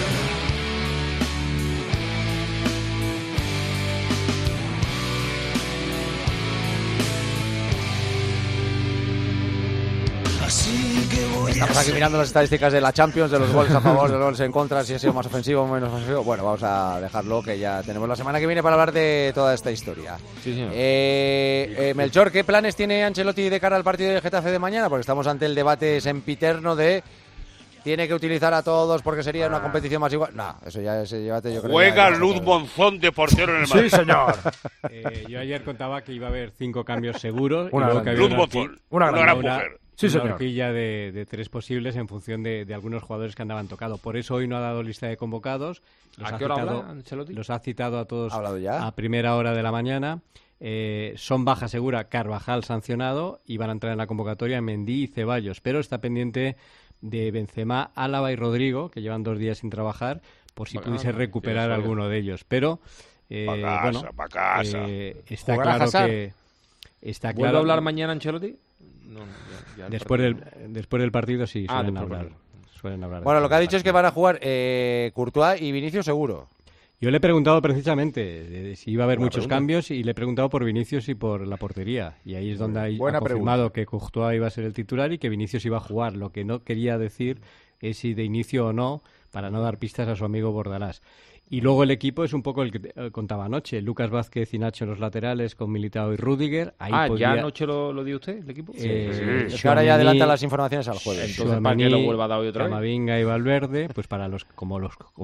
Estamos aquí mirando las estadísticas de la Champions, de los goles a favor, de los goles en contra, si ha sido más ofensivo o menos ofensivo. Bueno, vamos a dejarlo, que ya tenemos la semana que viene para hablar de toda esta historia. Sí, señor. Melchor, ¿qué planes tiene Ancelotti de cara al partido de Getafe de mañana? Porque estamos ante el debate sempiterno de ¿tiene que utilizar a todos porque sería una competición más igual? No, eso ya ese debate yo creo. Juega Luz Monzón de portero en el Madrid. Sí, señor. Yo ayer contaba que iba a haber 5 cambios seguros. Una Luz Monzón, una gran mujer. Sí, una horquilla de 3 posibles en función de algunos jugadores que andaban tocados. Por eso hoy no ha dado lista de convocados. ¿A qué hora habla Ancelotti? Los ha citado a todos ya a primera hora de la mañana. Son baja segura Carvajal sancionado y van a entrar en la convocatoria Mendy y Ceballos. Pero está pendiente de Benzema, Álava y Rodrigo, que llevan 2 días sin trabajar, por si pudiese recuperar alguno de ellos. Pero pa' casa. Está claro que... ¿Vuelve a hablar mañana Ancelotti? No, después del partido sí suelen hablar. Bueno, lo que ha dicho es que van a jugar Courtois y Vinicius seguro. Yo le he preguntado precisamente si iba a haber muchos cambios y le he preguntado por Vinicius y por la portería. Y ahí es donde ha confirmado que Courtois iba a ser el titular y que Vinicius iba a jugar. Lo que no quería decir es si de inicio o no, para no dar pistas a su amigo Bordalás. Y luego el equipo es un poco el que contaba anoche. Lucas Vázquez y Nacho en los laterales con Militao y Rüdiger. Ahí ¿ya anoche lo dio usted, el equipo? Sí. Es que ahora ya adelantan las informaciones al jueves. Entonces, ¿para qué lo vuelva a dar hoy otra vez? Camavinga y Valverde, pues para los como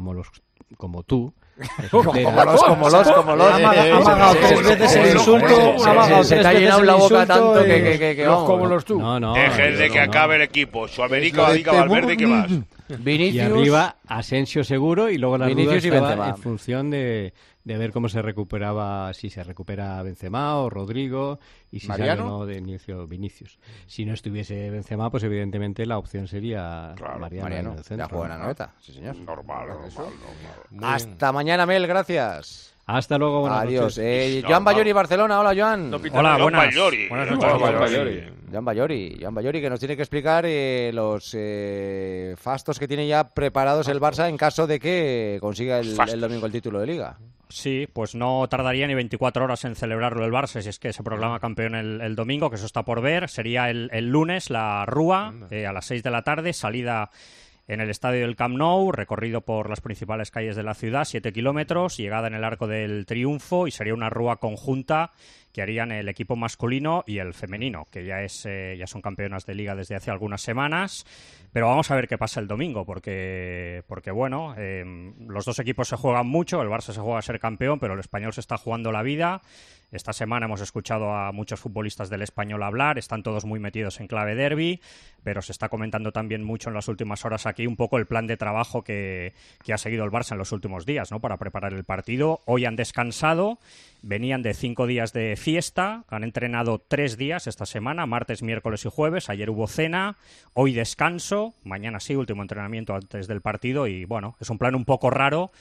tú. Como los. Ha amagado 3 veces el insulto. Se te ha llenado la boca tanto que como los tú. Dejen de que acabe el equipo. Suamérica, Valverde, ¿qué más? Vinicius, y arriba Asensio seguro y luego la duda estaba en función de ver cómo se recuperaba, si se recupera Benzema o Rodrigo y si sale o no de inicio Vinicius. Si no estuviese Benzema, pues evidentemente la opción sería Mariano en el centro. Ya juega en la nota, sí señor. Normal. Hasta mañana, Mel, gracias. Hasta luego, buenas Adiós. noches. Joan Bayori, Barcelona. Hola, Joan. Hola, buenas noches. Joan Bayori, que nos tiene que explicar los fastos que tiene ya preparados el Barça en caso de que consiga el domingo el título de Liga. Sí, pues no tardaría ni 24 horas en celebrarlo el Barça, si es que se proclama campeón el domingo, que eso está por ver. Sería el lunes la Rúa, a las 6 de la tarde, salida en el estadio del Camp Nou, recorrido por las principales calles de la ciudad, 7 kilómetros, llegada en el Arco del Triunfo, y sería una rúa conjunta que harían el equipo masculino y el femenino, que ya son campeonas de Liga desde hace algunas semanas. Pero vamos a ver qué pasa el domingo, porque bueno, los dos equipos se juegan mucho, el Barça se juega a ser campeón, pero el Español se está jugando la vida. Esta semana hemos escuchado a muchos futbolistas del Español hablar, están todos muy metidos en clave derbi, pero se está comentando también mucho en las últimas horas aquí un poco el plan de trabajo que ha seguido el Barça en los últimos días, ¿no?, para preparar el partido. Hoy han descansado, venían de 5 días de fiesta, han entrenado 3 días esta semana, martes, miércoles y jueves. Ayer hubo cena, hoy descanso, mañana sí, último entrenamiento antes del partido, y bueno, es un plan un poco raro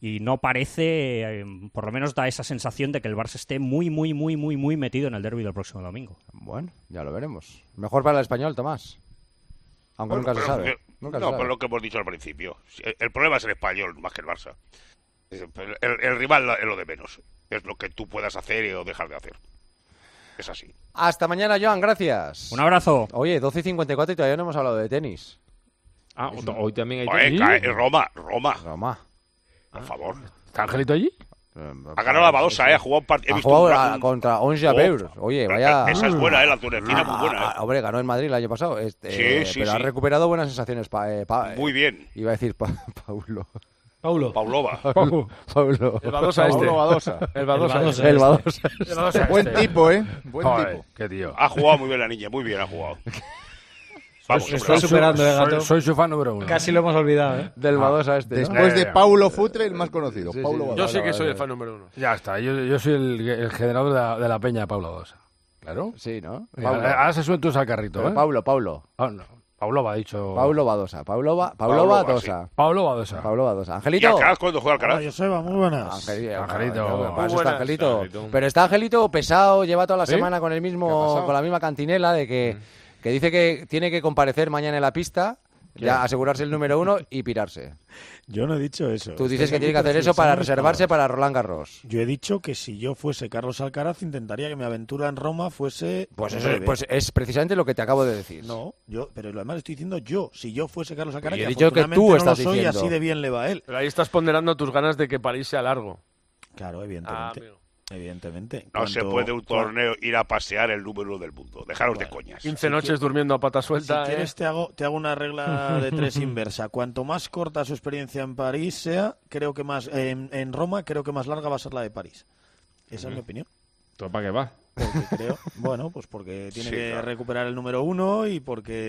y no parece, por lo menos da esa sensación de que el Barça esté muy metido en el derbi del próximo domingo. Bueno, ya lo veremos. Mejor para el Español, Tomás. Aunque nunca se sabe. Pero lo que hemos dicho al principio. El problema es el Español más que el Barça. El rival es lo de menos. Es lo que tú puedas hacer o dejar de hacer. Es así. Hasta mañana, Joan, gracias. Un abrazo. Oye, 12:54 y todavía no hemos hablado de tenis. Hoy también hay tenis. Roma. Por favor. ¿Está Angelito allí? Ha ganado la Badosa, ha jugado un partido. Ha jugado contra Onze Beur. Oye, vaya. Esa es buena, la tunecina muy buena. Hombre, ganó en Madrid el año pasado. Sí. Ha recuperado buenas sensaciones. Muy bien. Iba a decir Paulo. Paulova. Paulo. El Badosa El Badosa. Buen tipo, ¿eh? Buen tipo. Qué tío. Ha jugado muy bien la niña, muy bien ha jugado. Vamos, se está superando, Gato. Soy su fan número 1. Casi lo hemos olvidado, ¿eh? Del Badosa ¿no? Después de Paulo Futre, el más conocido. Paulo Badosa. Yo sí que soy el fan número 1. Ya está, yo soy el generador de la peña de Paulo Badosa. Claro. Sí, ¿no? Ahora se suben todos al carrito, ¿eh? Paulo. No. Paulo ha dicho... Paulo Badosa. Paulo Badosa. Paulo Badosa. Angelito. ¿Y Alcaraz cuándo juega Alcaraz? Yo soy, muy buenas. Angelito. Pero está Angelito pesado, lleva toda la semana con la misma cantinela de que dice que tiene que comparecer mañana en la pista, ya asegurarse el número 1 y pirarse. Yo no he dicho eso. Tú dices que tiene que hacer eso para reservarse para Roland Garros. Yo he dicho que si yo fuese Carlos Alcaraz intentaría que mi aventura en Roma fuese... Pues es precisamente lo que te acabo de decir. No, pero lo demás estoy diciendo yo. Si yo fuese Carlos Alcaraz, he dicho que tú estás no lo soy, diciendo. Así de bien le va a él. Pero ahí estás ponderando tus ganas de que París sea largo. Claro, evidentemente. No se puede un torneo ir a pasear el número 1 del mundo. Dejaros de coñas. 15 noches durmiendo a pata suelta. Si quieres te hago una regla de 3 inversa. Cuanto más corta su experiencia en París sea, creo que más en Roma, creo que más larga va a ser la de París. Esa es mi opinión. ¿Tú para qué va? Porque creo, pues porque tiene que recuperar el número 1 y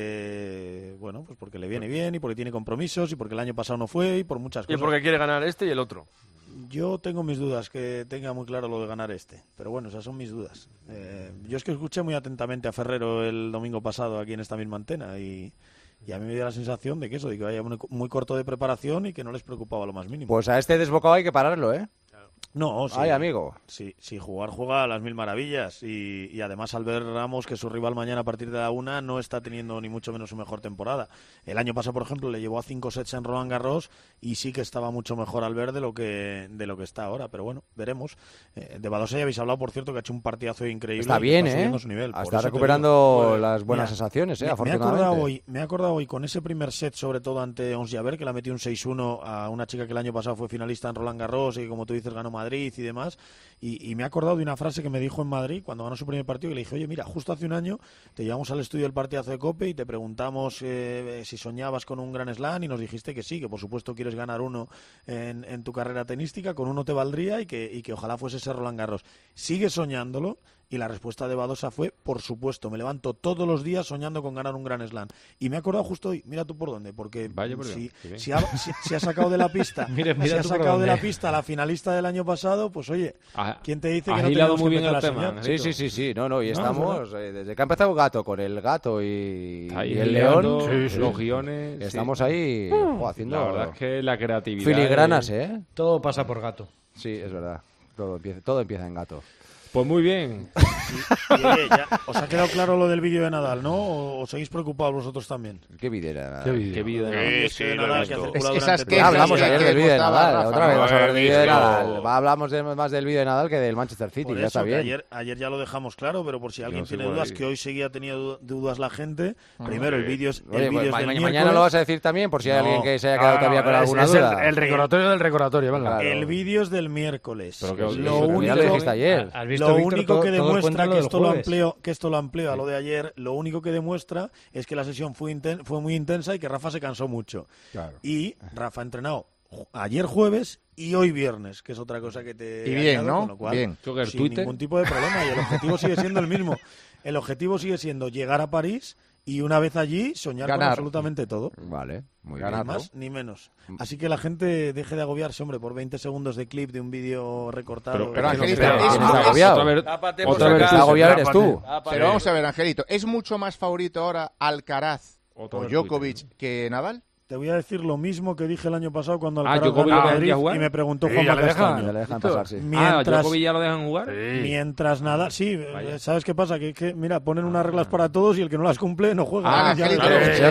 porque, pues porque le viene bien y porque tiene compromisos y porque el año pasado no fue y por muchas cosas. Y porque quiere ganar este y el otro. Yo tengo mis dudas, que tenga muy claro lo de ganar este. Pero bueno, esas son mis dudas. Yo es que escuché muy atentamente a Ferrero el domingo pasado aquí en esta misma antena y a mí me dio la sensación de que vaya muy corto de preparación y que no les preocupaba lo más mínimo. Pues a este desbocado hay que pararlo, ¿eh? No, sí. Ay, amigo. Sí, juega a las mil maravillas y además Albert Ramos, que es su rival mañana a partir de la 1, no está teniendo ni mucho menos su mejor temporada. El año pasado, por ejemplo, le llevó a 5 sets en Roland Garros y sí que estaba mucho mejor Albert de lo que está ahora, pero bueno, veremos. De Badosa ya habéis hablado, por cierto, que ha hecho un partidazo increíble. Está bien, su nivel. Está recuperando las buenas sensaciones, afortunadamente. Me he acordado hoy con ese primer set, sobre todo ante Ons Jabeur, que la metió un 6-1 a una chica que el año pasado fue finalista en Roland Garros y que, como tú dices, ganó Madrid y demás, y me he acordado de una frase que me dijo en Madrid cuando ganó su primer partido, que le dije, oye, mira, justo hace un año te llevamos al estudio del partidazo de COPE y te preguntamos si soñabas con un Grand Slam y nos dijiste que sí, que por supuesto quieres ganar uno en tu carrera tenística, con uno te valdría y que ojalá fuese ese Roland Garros. ¿Sigues soñándolo? Y la respuesta de Badosa fue, por supuesto, me levanto todos los días soñando con ganar un Grand Slam. Y me he acordado justo hoy, mira tú por dónde, porque si ha sacado de la pista la pista a la finalista del año pasado, pues oye, ¿quién te dice que no tenemos muy que bien el tema? Sí, y estamos, desde que ha empezado Gato, con el gato y el león, los guiones, estamos ahí haciendo... La verdad es que la creatividad... Filigranas, Todo pasa por Gato. Sí, es verdad, todo empieza en Gato. Pues muy bien. Ya, ¿os ha quedado claro lo del vídeo de Nadal, no? ¿O os seguís preocupados vosotros también? ¿Qué vídeo de Nadal? ¿Qué vídeo de Nadal? Hablamos ayer del vídeo de Nadal. Otra vez vas a hablar del vídeo de Nadal. Hablamos más del vídeo de Nadal que del Manchester City. Ya está bien. Ayer ya lo dejamos claro, pero por si alguien tiene dudas, que hoy seguía teniendo dudas la gente. Primero, el vídeo es del miércoles. Mañana lo vas a decir también, por si hay alguien que se haya quedado todavía con alguna duda. El recordatorio del recordatorio, venga. El vídeo es del miércoles. Ya lo dijiste ayer. Lo único que demuestra que esto lo amplío a lo de ayer, lo único que demuestra es que la sesión fue muy intensa y que Rafa se cansó mucho. Claro. Y Rafa ha entrenado ayer jueves y hoy viernes, que es otra cosa que te... Y bien, ¿no? Con lo cual, bien. Sin ningún tipo de problema, y el objetivo sigue siendo el mismo. El objetivo sigue siendo llegar a París y una vez allí soñar con absolutamente todo. Vale, muy bien. Ni más ni menos. Así que la gente deje de agobiarse, hombre, por 20 segundos de clip de un vídeo recortado. Pero Angelito, agobiado eres tú. Pero vamos a ver, Angelito, ¿es mucho más favorito ahora Alcaraz o Djokovic que Nadal? Te voy a decir lo mismo que dije el año pasado cuando Alcaraz Djokovic ganó lo Madrid dejan jugar. y me preguntó Sí, Juanma ya le dejan, Castaño. Ya le dejan pasar, sí. ¿Djokovic ya lo dejan jugar? Mientras nada, sí, ¿sabes qué pasa? Que mira, ponen unas reglas para todos y el que no las cumple no juega. ¿En serio?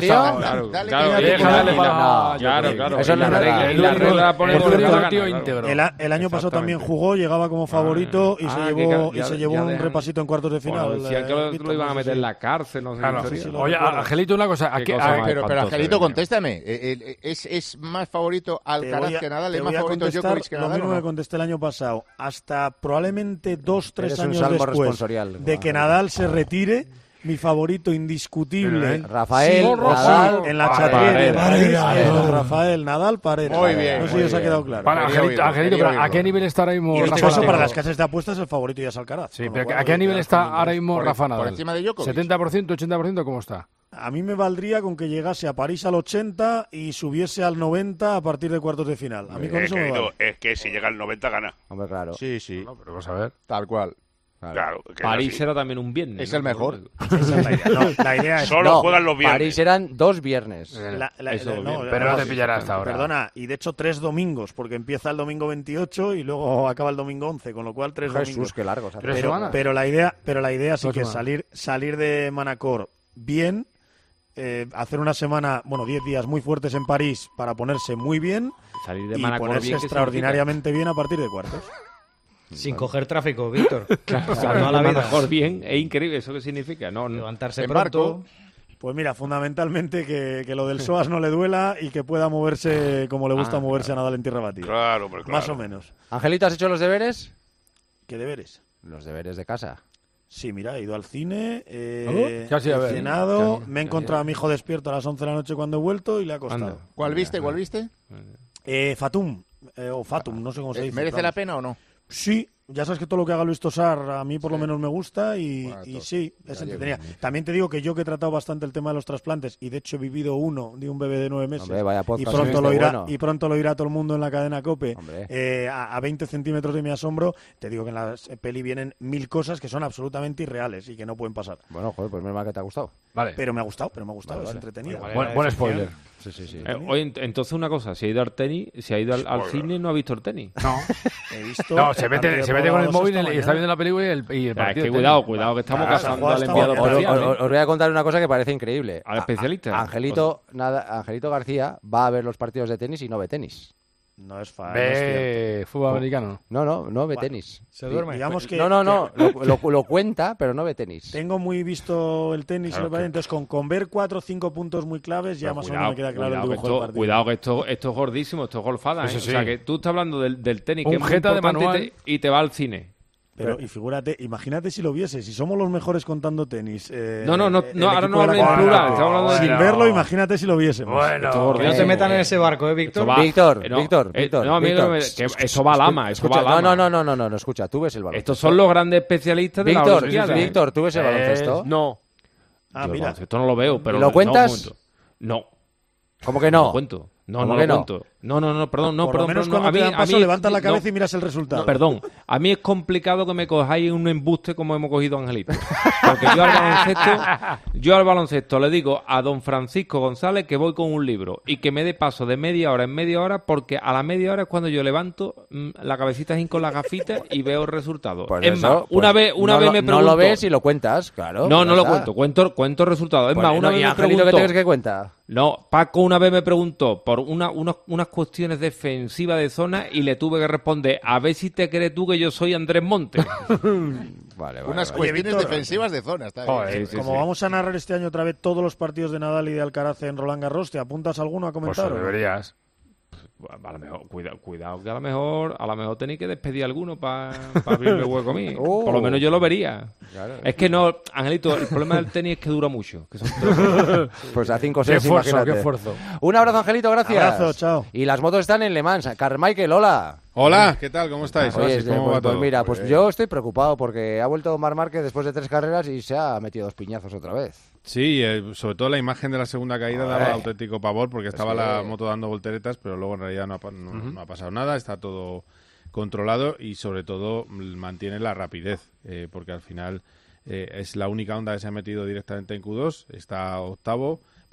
Claro. Eso no es verdad. Y la regla pone por cierto, gana, tío claro. íntegro. El año pasado también jugó, llegaba como favorito y se llevó un dejan- repasito en cuartos de final. Bueno, decían que lo iban a meter en la cárcel, no sé Claro. qué historia. Oye, Angelito, una cosa. Qué cosa más Pero espantosa, Angelito, Dios mío. contéstame. ¿Es más favorito Alcaraz que Nadal? ¿Es más favorito contestar Djokovic que lo Nadal? mismo ¿o no? que contesté el año pasado. Hasta probablemente 2-3 Eres un años salvo después responsorial. de que Nadal se retire, mi favorito indiscutible. Rafael, Sí, Nadal, en la Parera. Chaterie de París, Parera. Rafael Nadal Parera. Muy bien, No sé muy si os ha bien. quedado claro. Para, Angelito, pero ¿a qué nivel está ahora mismo Y en este Rafa caso, Nadal? para las casas de apuestas, el favorito ya es Alcaraz. Sí, Con lo pero cual, ¿a qué nivel está ahora mismo por- Rafa por Nadal? encima de Djokovic. ¿70%, 80%? ¿Cómo está? A mí me valdría con que llegase a París al 80 y subiese al 90 a partir de cuartos de final. A mí con eso me vale. Es que si llega al 90 gana. Hombre, claro. Sí, sí. No, pero vamos a ver. Tal cual. Claro. que París así. será también un viernes. Es el mejor. Esa es la idea. No, la idea es... Solo No, juegan los viernes. París eran 2 viernes. Pero no te pillará hasta ahora. Perdona, y de hecho 3 domingos, porque empieza el domingo 28 y luego acaba el domingo 11, con lo cual 3 domingos. Jesús, qué largo. Tres semanas. Pero la idea sí Dos que es semanas. salir de Manacor bien, hacer una semana, 10 días muy fuertes en París para ponerse muy bien Salir de y Manacor ponerse bien, ¿qué extraordinariamente bien a partir de cuartos. Sin coger tráfico, Víctor. Claro, Toda la vida. Manacor bien, es increíble. ¿Eso qué significa? No, Levantarse En pronto. barco. Pues mira, fundamentalmente que lo del SOAS no le duela y que pueda moverse como le gusta moverse a Nadal en tierra batida. Claro, pero claro. Más o menos. Angelito, ¿has hecho los deberes? ¿Qué deberes? Los deberes de casa. Sí, mira, he ido al cine, ¿qué has ido a he ver? cenado, me he encontrado a mi hijo despierto a las 11 de la noche cuando he vuelto y le ha costado. Anda. ¿Cuál viste? Fatum, o Fatum, no sé cómo se dice. ¿Merece vamos. la pena o no? Sí, ya sabes que todo lo que haga Luis Tosar a mí por lo menos me gusta y Bueno, sí, es entretenida. También te digo que yo que he tratado bastante el tema de los trasplantes y de hecho he vivido uno de un bebé de 9 meses Hombre, vaya y podcast pronto este lo irá bueno. y pronto lo irá todo el mundo en la cadena COPE Hombre. a 20 centímetros de mi asombro. Te digo que en la peli vienen 1000 cosas que son absolutamente irreales y que no pueden pasar. Bueno, joder, pues menos mal que te ha gustado. Vale. Pero me ha gustado, Vale. es entretenido. Buen spoiler. Sí. Oye, entonces una cosa, si ha ido al tenis, si ha ido al cine, no ha visto el tenis. No. He visto No, se el partido mete de con el Pablo móvil esta y está mañana. viendo la película y el Ya, es partido. que de cuidado, tenis. que estamos Ah, casando Juan al está enviado bien. especial. Os voy a contar una cosa que parece increíble. Al especialista. Angelito García va a ver los partidos de tenis y no ve tenis. No es fácil. Ve fútbol americano. No ve tenis. Se duerme. Digamos que No, lo cuenta, pero no ve tenis. tengo muy visto el tenis, Claro, entonces con ver 4 o 5 puntos muy claves ya Pero más o menos me queda claro el dibujo del partido. Cuidado que esto es gordísimo, esto es golfada. Eso ¿eh? sí. O sea, que tú estás hablando del tenis, Un que es muy jeta de importante manual. y te va al cine. Pero y figúrate, imagínate si lo viese, si somos los mejores contando tenis. No, ahora el no equipo de la hablo en cadena plural, COPE. estamos hablando de... Sin verlo, imagínate si lo viésemos. Bueno, Esto es gordísimo. No te metan en ese barco, Víctor. Esto va- Víctor, no, Víctor. No, amigo, que eso va a lama, eso va a Escucha, lama. no, escucha, tú ves el baloncesto. Estos son los grandes especialistas de la Víctor, Olimpiada. Víctor, tú ves el baloncesto. No. Ah, Yo el mira. baloncesto no lo veo, pero... ¿Lo cuentas? No, un momento. No. ¿Cómo que No no? lo cuento. No, ¿Cómo no que lo no? cuento. No, perdón, Por lo menos no. cuando A mí, te dan paso, a mí- levantas la cabeza no, y miras el resultado. no, perdón. A mí es complicado que me cojáis un embuste como hemos cogido a Angelito. Porque yo al baloncesto le digo a don Francisco González que voy con un libro y que me dé paso de media hora en media hora porque a la media hora es cuando yo levanto la cabecita así con las gafitas y veo el resultado. Pues es eso, más, una pues vez no me lo- preguntó... No lo ves y lo cuentas, claro. No, ya no lo está. cuento. Cuento resultados. Es Pues, más, una no, vez ¿y me Angelito preguntó... qué te crees que cuenta? No, Paco una vez me preguntó por unas cuestiones defensivas de zona y le tuve que responder, a ver si te crees tú que yo soy Andrés Montes. Vale. Unas Oye, cuestiones Víctor, defensivas de zona. Está Joder, bien. sí, Como vamos a narrar este año otra vez todos los partidos de Nadal y de Alcaraz en Roland Garros, ¿te apuntas alguno a Pues comentar? o no? deberías. A lo mejor, cuidado que a lo mejor tenéis que despedir a alguno para abrirme hueco a mí. Oh. Por lo menos yo lo vería. Claro. Es que no, Angelito, el problema del tenis es que dura mucho. Que son Pues a 5 o Qué 6, esfuerzo, imagínate. qué esfuerzo. Un abrazo, Angelito, gracias. Abrazo, chao. Y las motos están en Le Mans. Carmichael, hola. Hola, ¿qué tal? ¿Cómo estáis? Oye, Oasis, ¿cómo pues, va todo? mira, pues yo estoy preocupado porque ha vuelto Marc Márquez después de 3 carreras y se ha metido 2 piñazos otra vez. Sí, sobre todo la imagen de la segunda caída daba auténtico pavor porque estaba que- la moto dando volteretas, pero luego en realidad no ha pasado nada, está todo controlado y sobre todo mantiene la rapidez, porque al final es la única Honda que se ha metido directamente en Q2, está octavo,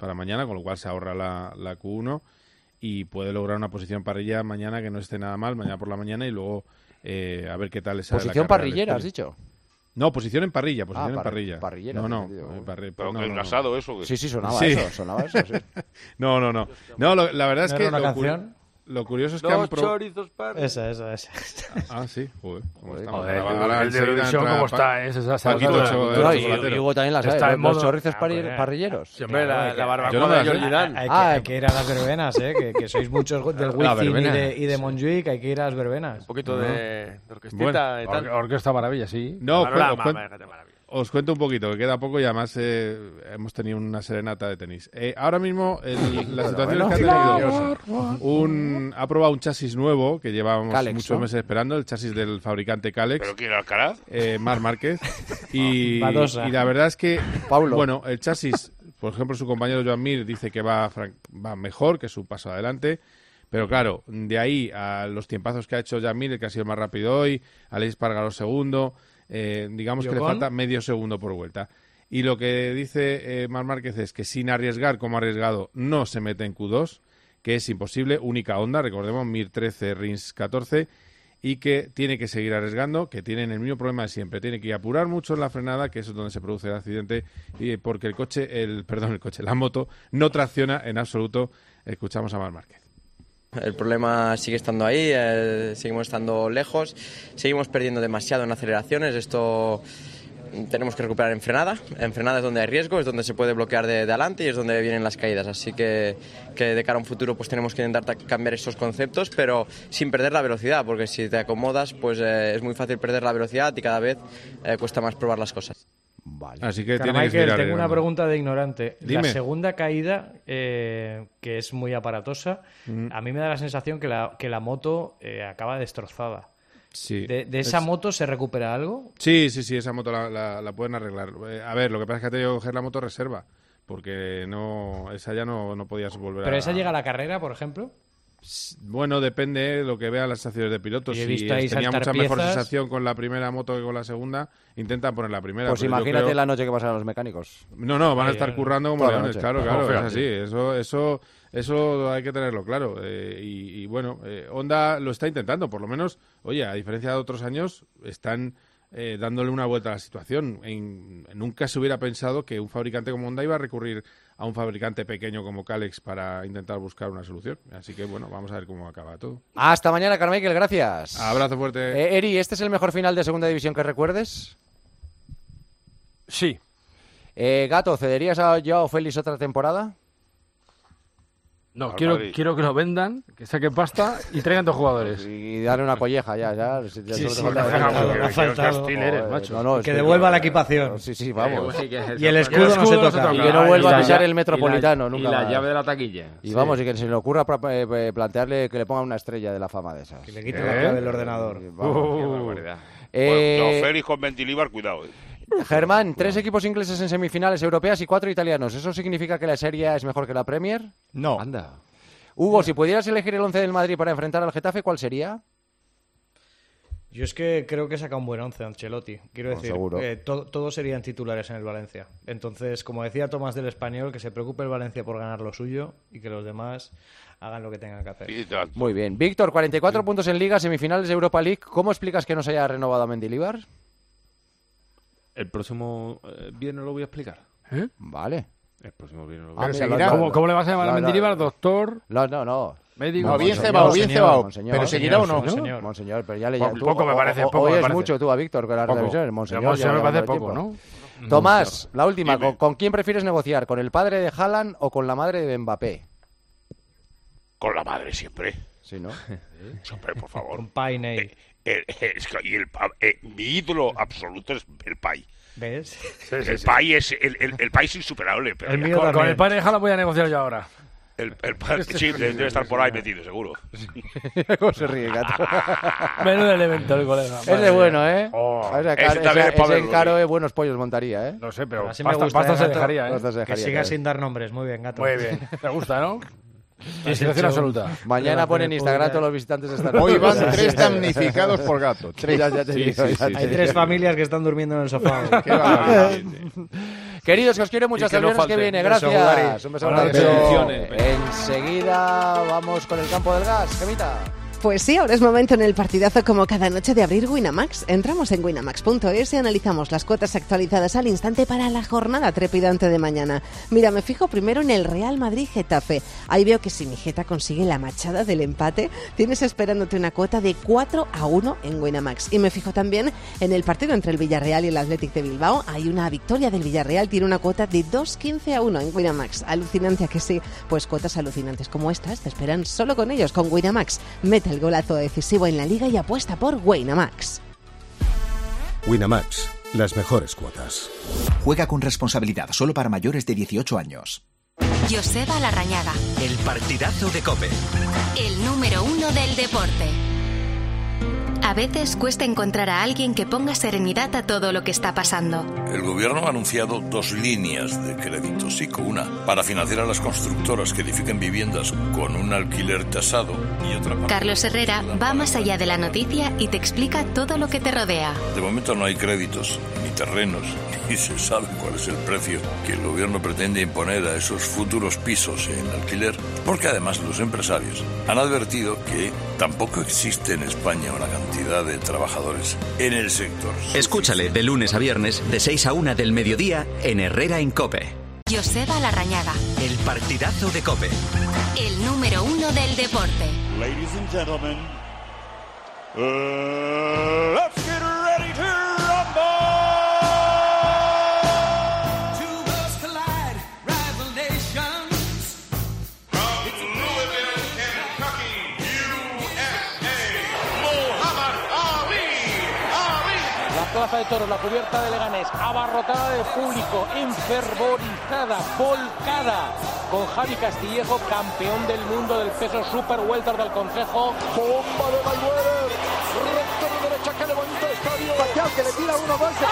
para mañana, con lo cual se ahorra la Q1 y puede lograr una posición parrilla mañana que no esté nada mal, mañana por la mañana, y luego a ver qué tal le sale. ¿Posición parrillera, has dicho? No, posición en parrilla, en parrilla. Parrillera. No. Pero que engrasado eso. Sí, sonaba eso, sí. No. La verdad es que una canción. Lo curioso es que Los chorizos Esa. Ah, sí. Joder. El de Eurovisión, ¿cómo está? Y Hugo también la sabe. Los chorizos parrilleros. Hombre, la barbacoa de Jordi Dan. Hay que ir a las verbenas, que sois muchos del Wizzing y de Montjuic, hay que ir a las verbenas. Un poquito de orquestita y tal. Orquesta Maravilla, sí. No, os cuento un poquito, que queda poco y además hemos tenido una serenata de tenis. Ahora mismo la situación es que ha probado un chasis nuevo que llevábamos Calex, muchos meses esperando, el chasis del fabricante Calex. ¿Pero quién era Alcaraz? Marc Márquez. Y la verdad es que, bueno, el chasis, por ejemplo, su compañero Joan Mir dice que va mejor, que su paso adelante. Pero claro, de ahí a los tiempazos que ha hecho Joan Mir, el que ha sido más rápido hoy, Aleix Espargaró segundo... digamos que le falta medio segundo por vuelta. Y lo que dice Marc Márquez es que sin arriesgar como ha arriesgado no se mete en Q2, que es imposible, única Honda, recordemos, Mir 13, Rins 14, y que tiene que seguir arriesgando, que tienen el mismo problema de siempre, tiene que apurar mucho en la frenada, que eso es donde se produce el accidente, y porque la moto no tracciona en absoluto. Escuchamos a Marc Márquez. El problema sigue estando ahí, seguimos estando lejos, seguimos perdiendo demasiado en aceleraciones. Esto tenemos que recuperar en frenada. En frenada es donde hay riesgo, es donde se puede bloquear de adelante y es donde vienen las caídas. Así que de cara a un futuro pues tenemos que intentar cambiar estos conceptos, pero sin perder la velocidad, porque si te acomodas pues es muy fácil perder la velocidad y cada vez cuesta más probar las cosas. Vale. Así que Carmichael, tengo una pregunta de ignorante. Dime. La segunda caída, que es muy aparatosa, a mí me da la sensación que la moto acaba destrozada. Sí. ¿De esa moto se recupera algo? Sí, esa moto la pueden arreglar. A ver, lo que pasa es que ha tenido que coger la moto reserva, porque esa ya no podías volver ¿Pero esa llega a la carrera, por ejemplo? Bueno, depende de lo que vean las estaciones de pilotos. Si tenía mucha mejor sensación con la primera moto que con la segunda, intentan poner la primera. Pues imagínate la noche que pasan los mecánicos. No, van a estar currando como leones, claro, es así. Eso hay que tenerlo claro. Y bueno, Honda lo está intentando, por lo menos, oye, a diferencia de otros años, están dándole una vuelta a la situación. Nunca se hubiera pensado que un fabricante como Honda iba a recurrir a un fabricante pequeño como Calex para intentar buscar una solución. Así que, bueno, vamos a ver cómo acaba todo. Hasta mañana, Carmichael, gracias. Abrazo fuerte. Eri, ¿este es el mejor final de segunda división que recuerdes? Sí. Gato, ¿cederías a Joao Félix otra temporada? No, quiero que lo vendan, que saquen pasta y traigan dos jugadores. Y darle una colleja ya. Que devuelva la equipación. Sí, vamos. Y el escudo no se toca. Y que no vuelva a pisar el Metropolitano nunca más. Y la llave de la taquilla. Y vamos, y que se le ocurra plantearle que le pongan una estrella de la fama de esas. Que le quite la clave del ordenador. Qué barbaridad. Félix con Mendilibar, cuidado. Germán, 3 equipos ingleses en semifinales europeas y 4 italianos. ¿Eso significa que la Serie es mejor que la Premier? No. Anda. Hugo, si pudieras elegir el 11 del Madrid para enfrentar al Getafe, ¿cuál sería? Yo es que creo que saca un buen 11 Ancelotti. Quiero decir, todos serían titulares en el Valencia. Entonces, como decía Tomás del Español, que se preocupe el Valencia por ganar lo suyo y que los demás hagan lo que tengan que hacer. Muy bien. Víctor, 44 puntos en Liga, semifinales de Europa League. ¿Cómo explicas que no se haya renovado a Mendilibar? El próximo viernes lo voy a explicar. Vale. El próximo viernes lo voy a explicar. ¿Cómo le vas a llamar a Mendilibar? ¿Doctor? No. Médico. No, bien cebado. Pero seguirá o no. Monseñor, pero ya le llamas. Poco me parece, poco oyes me parece. mucho tú a Víctor con las revisiones. Monseñor me parece poco, ¿no? Tomás, la última. ¿Con quién prefieres negociar? ¿Con el padre de Haaland o con la madre de Mbappé? Con la madre siempre. Sí, ¿no? Siempre, por favor. Con Paine. Mi ídolo absoluto es el Pai. ¿Ves? El Pai es el Pai es insuperable. Pero con el padre de Haaland voy a negociar yo ahora. El sí, debe estar por ahí metido, seguro. ¿Cómo se ríe, Gato? Menudo elemento el colega. Es de bueno, ¿eh? Ese encaro de buenos pollos montaría, ¿eh? No sé, pero pasta se dejaría, ¿eh? Que siga sin dar nombres. Muy bien, Gato. Muy bien. ¿Te gusta, no? Situación absoluta. Mañana pone en Instagram todos los visitantes estarán. Hoy van 3 damnificados por Gato. 3, ya te digo. Hay 3 familias que están durmiendo en el sofá. Queridos, que os quiero mucho hasta el viernes que viene. Gracias. Un beso grande. Enseguida vamos con el campo del gas. Gemita. Pues sí, ahora es momento en el partidazo como cada noche de abrir Winamax. Entramos en winamax.es y analizamos las cuotas actualizadas al instante para la jornada trepidante de mañana. Mira, me fijo primero en el Real Madrid-Getafe. Ahí veo que si mi Geta consigue la machada del empate, tienes esperándote una cuota de 4-1 en Winamax. Y me fijo también en el partido entre el Villarreal y el Athletic de Bilbao. Hay una victoria del Villarreal, tiene una cuota de 2-15-1 en Winamax. Alucinante, ¿a que sí? Pues cuotas alucinantes como estas te esperan solo con ellos, con Winamax. Mete el golazo decisivo en la Liga y apuesta por Winamax. Winamax, las mejores cuotas. Juega con responsabilidad, solo para mayores de 18 años. Joseba Larrañaga. El partidazo de COPE. El número 1 del deporte. A veces cuesta encontrar a alguien que ponga serenidad a todo lo que está pasando. El gobierno ha anunciado 2 líneas de crédito, SICO, una para financiar a las constructoras que edifiquen viviendas con un alquiler tasado y otra para... Carlos Herrera va más allá de la noticia y te explica todo lo que te rodea. De momento no hay créditos, ni terrenos, ni se sabe cuál es el precio que el gobierno pretende imponer a esos futuros pisos en alquiler, porque además los empresarios han advertido que tampoco existe en España una cantidad de trabajadores en el sector. Escúchale de lunes a viernes de 6 a 1 del mediodía en Herrera en COPE. Joseba Larrañaga. El partidazo de COPE. El número 1 del deporte. Ladies and gentlemen, let's get ready to rumble. Two worlds collide, rival nations. From Louisville, Kentucky, USA, Muhammad Ali. La plaza de toros, la cubierta de Leganés, abarrotada de público, enfervorizada, volcada, con Javi Castillejo, campeón del mundo del peso super welter del Consejo. Bomba de Mayweather, recto de derecha que levanta el estadio. Pacquiao que le tira 1 2.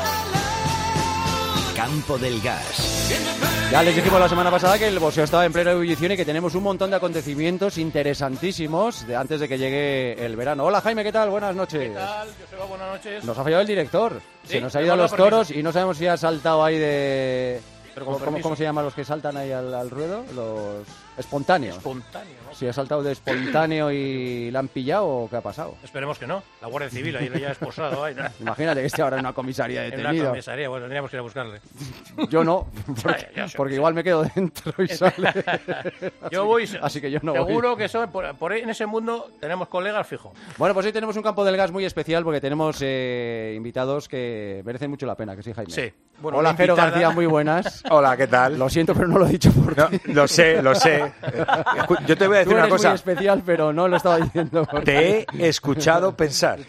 Campo del Gas. Ya les dijimos la semana pasada que el boxeo estaba en plena ebullición y que tenemos un montón de acontecimientos interesantísimos antes de que llegue el verano. Hola Jaime, ¿qué tal? Buenas noches. ¿Qué tal? Joseba, buenas noches. Nos ha fallado el director. ¿Sí? Se nos ha ido a los toros y no sabemos si ha saltado ahí de... ¿Cómo se llaman los que saltan ahí al ruedo? Los espontáneos. Espontáneo, ¿no? Si ha saltado de espontáneo y la han pillado o qué ha pasado. Esperemos que no. La Guardia Civil ahí le haya esposado. Ahí, ¿no? Imagínate que esté ahora en una comisaría detenido. En una comisaría, bueno, tendríamos que ir a buscarle. Yo no, porque igual me quedo dentro y sale. Yo voy, así que yo no seguro voy. Que por ahí en ese mundo tenemos colegas fijo. Bueno, pues hoy tenemos un campo del gas muy especial porque tenemos invitados que merecen mucho la pena, que sí, Jaime. Sí. Bueno, hola, Jero García, muy buenas. Hola, ¿qué tal? Lo siento, pero no lo he dicho por ti. Lo sé. Yo te voy a decir una cosa. Muy especial, pero no lo estaba diciendo por ti. Te he escuchado pensar.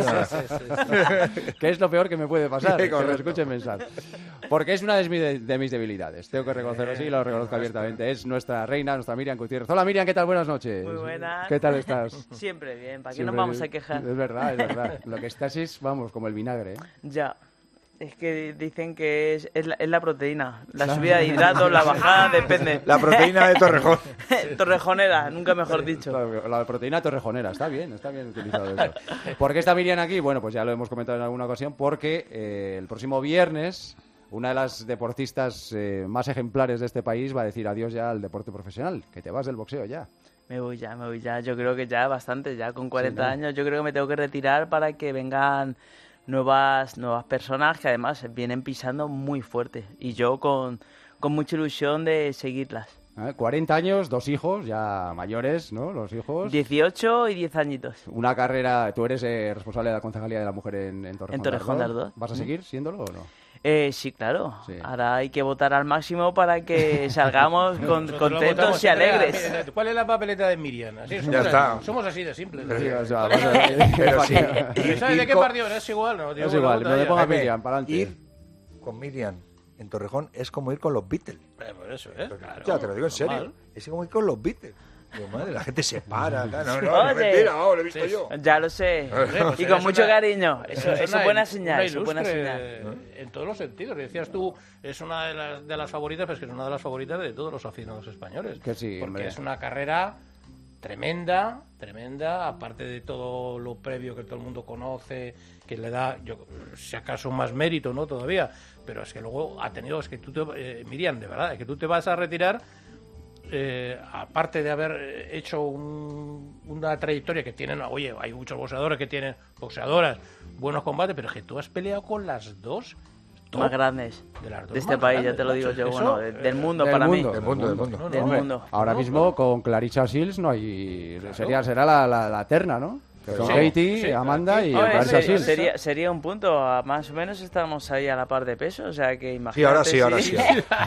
Que es lo peor que me puede pasar, que me escuchen pensar. Porque es una de mis debilidades. Tengo que reconocerlo así y lo reconozco abiertamente. Es nuestra reina, nuestra Miriam Gutiérrez. Hola, Miriam, ¿qué tal? Buenas noches. Muy buenas. ¿Qué tal estás? Siempre bien. ¿Para qué nos vamos a quejar? Es verdad. Lo que estás es, vamos, como el vinagre. Ya. Es que dicen que es la proteína. La subida de hidratos, la bajada, depende. La proteína de Torrejón. Torrejonera, nunca mejor dicho. La proteína torrejonera, está bien utilizado eso. ¿Por qué está Miriam aquí? Bueno, pues ya lo hemos comentado en alguna ocasión, porque el próximo viernes una de las deportistas más ejemplares de este país va a decir adiós ya al deporte profesional, que te vas del boxeo ya. Me voy ya. Yo creo que ya bastante, ya con 40 años. Yo creo que me tengo que retirar para que vengan nuevas personas que además vienen pisando muy fuerte y yo con mucha ilusión de seguirlas. 40 años, 2 hijos, ya mayores, ¿no? Los hijos. 18 y 10 añitos. Una carrera, tú eres responsable de la Concejalía de la Mujer en Torrejón. En Torrejón de Ardoz. ¿Vas a seguir siéndolo o no? Sí, claro. Sí. Ahora hay que votar al máximo para que salgamos contentos y alegres. ¿Cuál es la papeleta de Miriam? Así, ya está. Somos así de simples. Pero sí. ¿Sabes de qué partido? Es igual, ¿no? Es igual, no le pongas Miriam, para adelante. Ir con Miriam en Torrejón es como ir con los Beatles. Por eso, ¿eh? Claro, ya, te lo digo en serio. Normal. Es como ir con los Beatles. Digo, madre, la gente se para. No, Oye, mentira, lo he visto yo. Ya lo sé. Y con mucho cariño. Eso es buena señal. En todos los sentidos. Decías tú, es una de las favoritas, pero es que es una de las favoritas de todos los aficionados españoles. Que sí, porque hombre. es una carrera tremenda, aparte de todo lo previo que todo el mundo conoce, que le da, si acaso más mérito, ¿no? Todavía, pero es que luego ha tenido, es que tú Miriam, de verdad, es que tú te vas a retirar, aparte de haber hecho una trayectoria que tienen, oye, hay muchos boxeadores que tienen, boxeadoras, buenos combates, pero es que tú has peleado con las dos más grandes de este país, ya te lo digo yo, bueno, del mundo para mí. Del mundo. Ahora mismo con Clarissa Shields no hay, será la terna, ¿no? Con Katie, Amanda y Clarissa Shields. Sería un punto, más o menos estamos ahí a la par de peso, o sea que imagínate. Sí, ahora sí.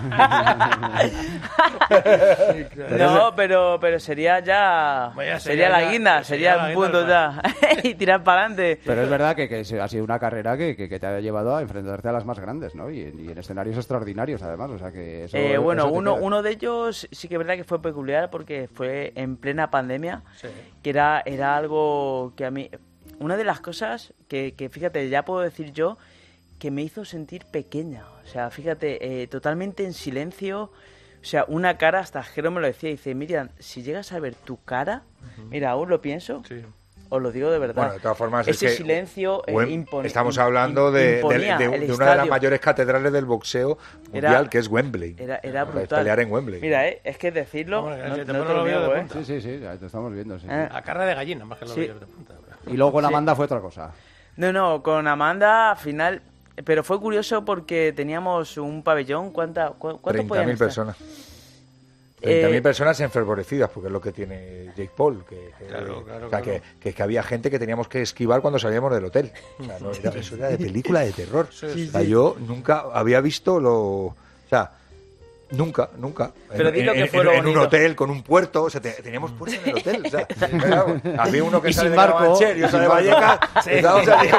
No, pero sería ya, sería la guinda, sería un punto ya, y tirar para adelante. Pero es verdad que ha sido una carrera que te ha llevado a enfrentarte a las más grandes, ¿no? Y en escenarios extraordinarios, además, o sea que eso, bueno, eso uno de ellos sí que es verdad que fue peculiar porque fue en plena pandemia, que era algo que a mí, una de las cosas que fíjate, ya puedo decir yo, que me hizo sentir pequeña, o sea, fíjate, totalmente en silencio, o sea, una cara, hasta Jero me lo decía, dice, Miriam, si llegas a ver tu cara, mira, aún lo pienso, os lo digo de verdad. Bueno, de todas formas, ese es que silencio estamos hablando de una de las mayores catedrales del boxeo mundial, que es Wembley. Era brutal. Pelear en Wembley. Mira, es que decirlo, no te lo digo, Sí, te estamos viendo, sí. A cara de gallina, más que los vellos de punta. Y luego con Amanda fue otra cosa. No, con Amanda, al final... Pero fue curioso porque teníamos un pabellón, ¿cuánto 30.000 personas. 30.000 personas enfervorecidas, porque es lo que tiene Jake Paul. Que había gente que teníamos que esquivar cuando salíamos del hotel. O sea, eso era de película de terror. Yo nunca había visto o sea, nunca. Pero di lo que fue lo en un bonito. hotel con un puerto, o sea, teníamos puerto en el hotel. O sea, había uno que y sale sin de barco, Carabanchel y otro de Vallecas. Estábamos ahí,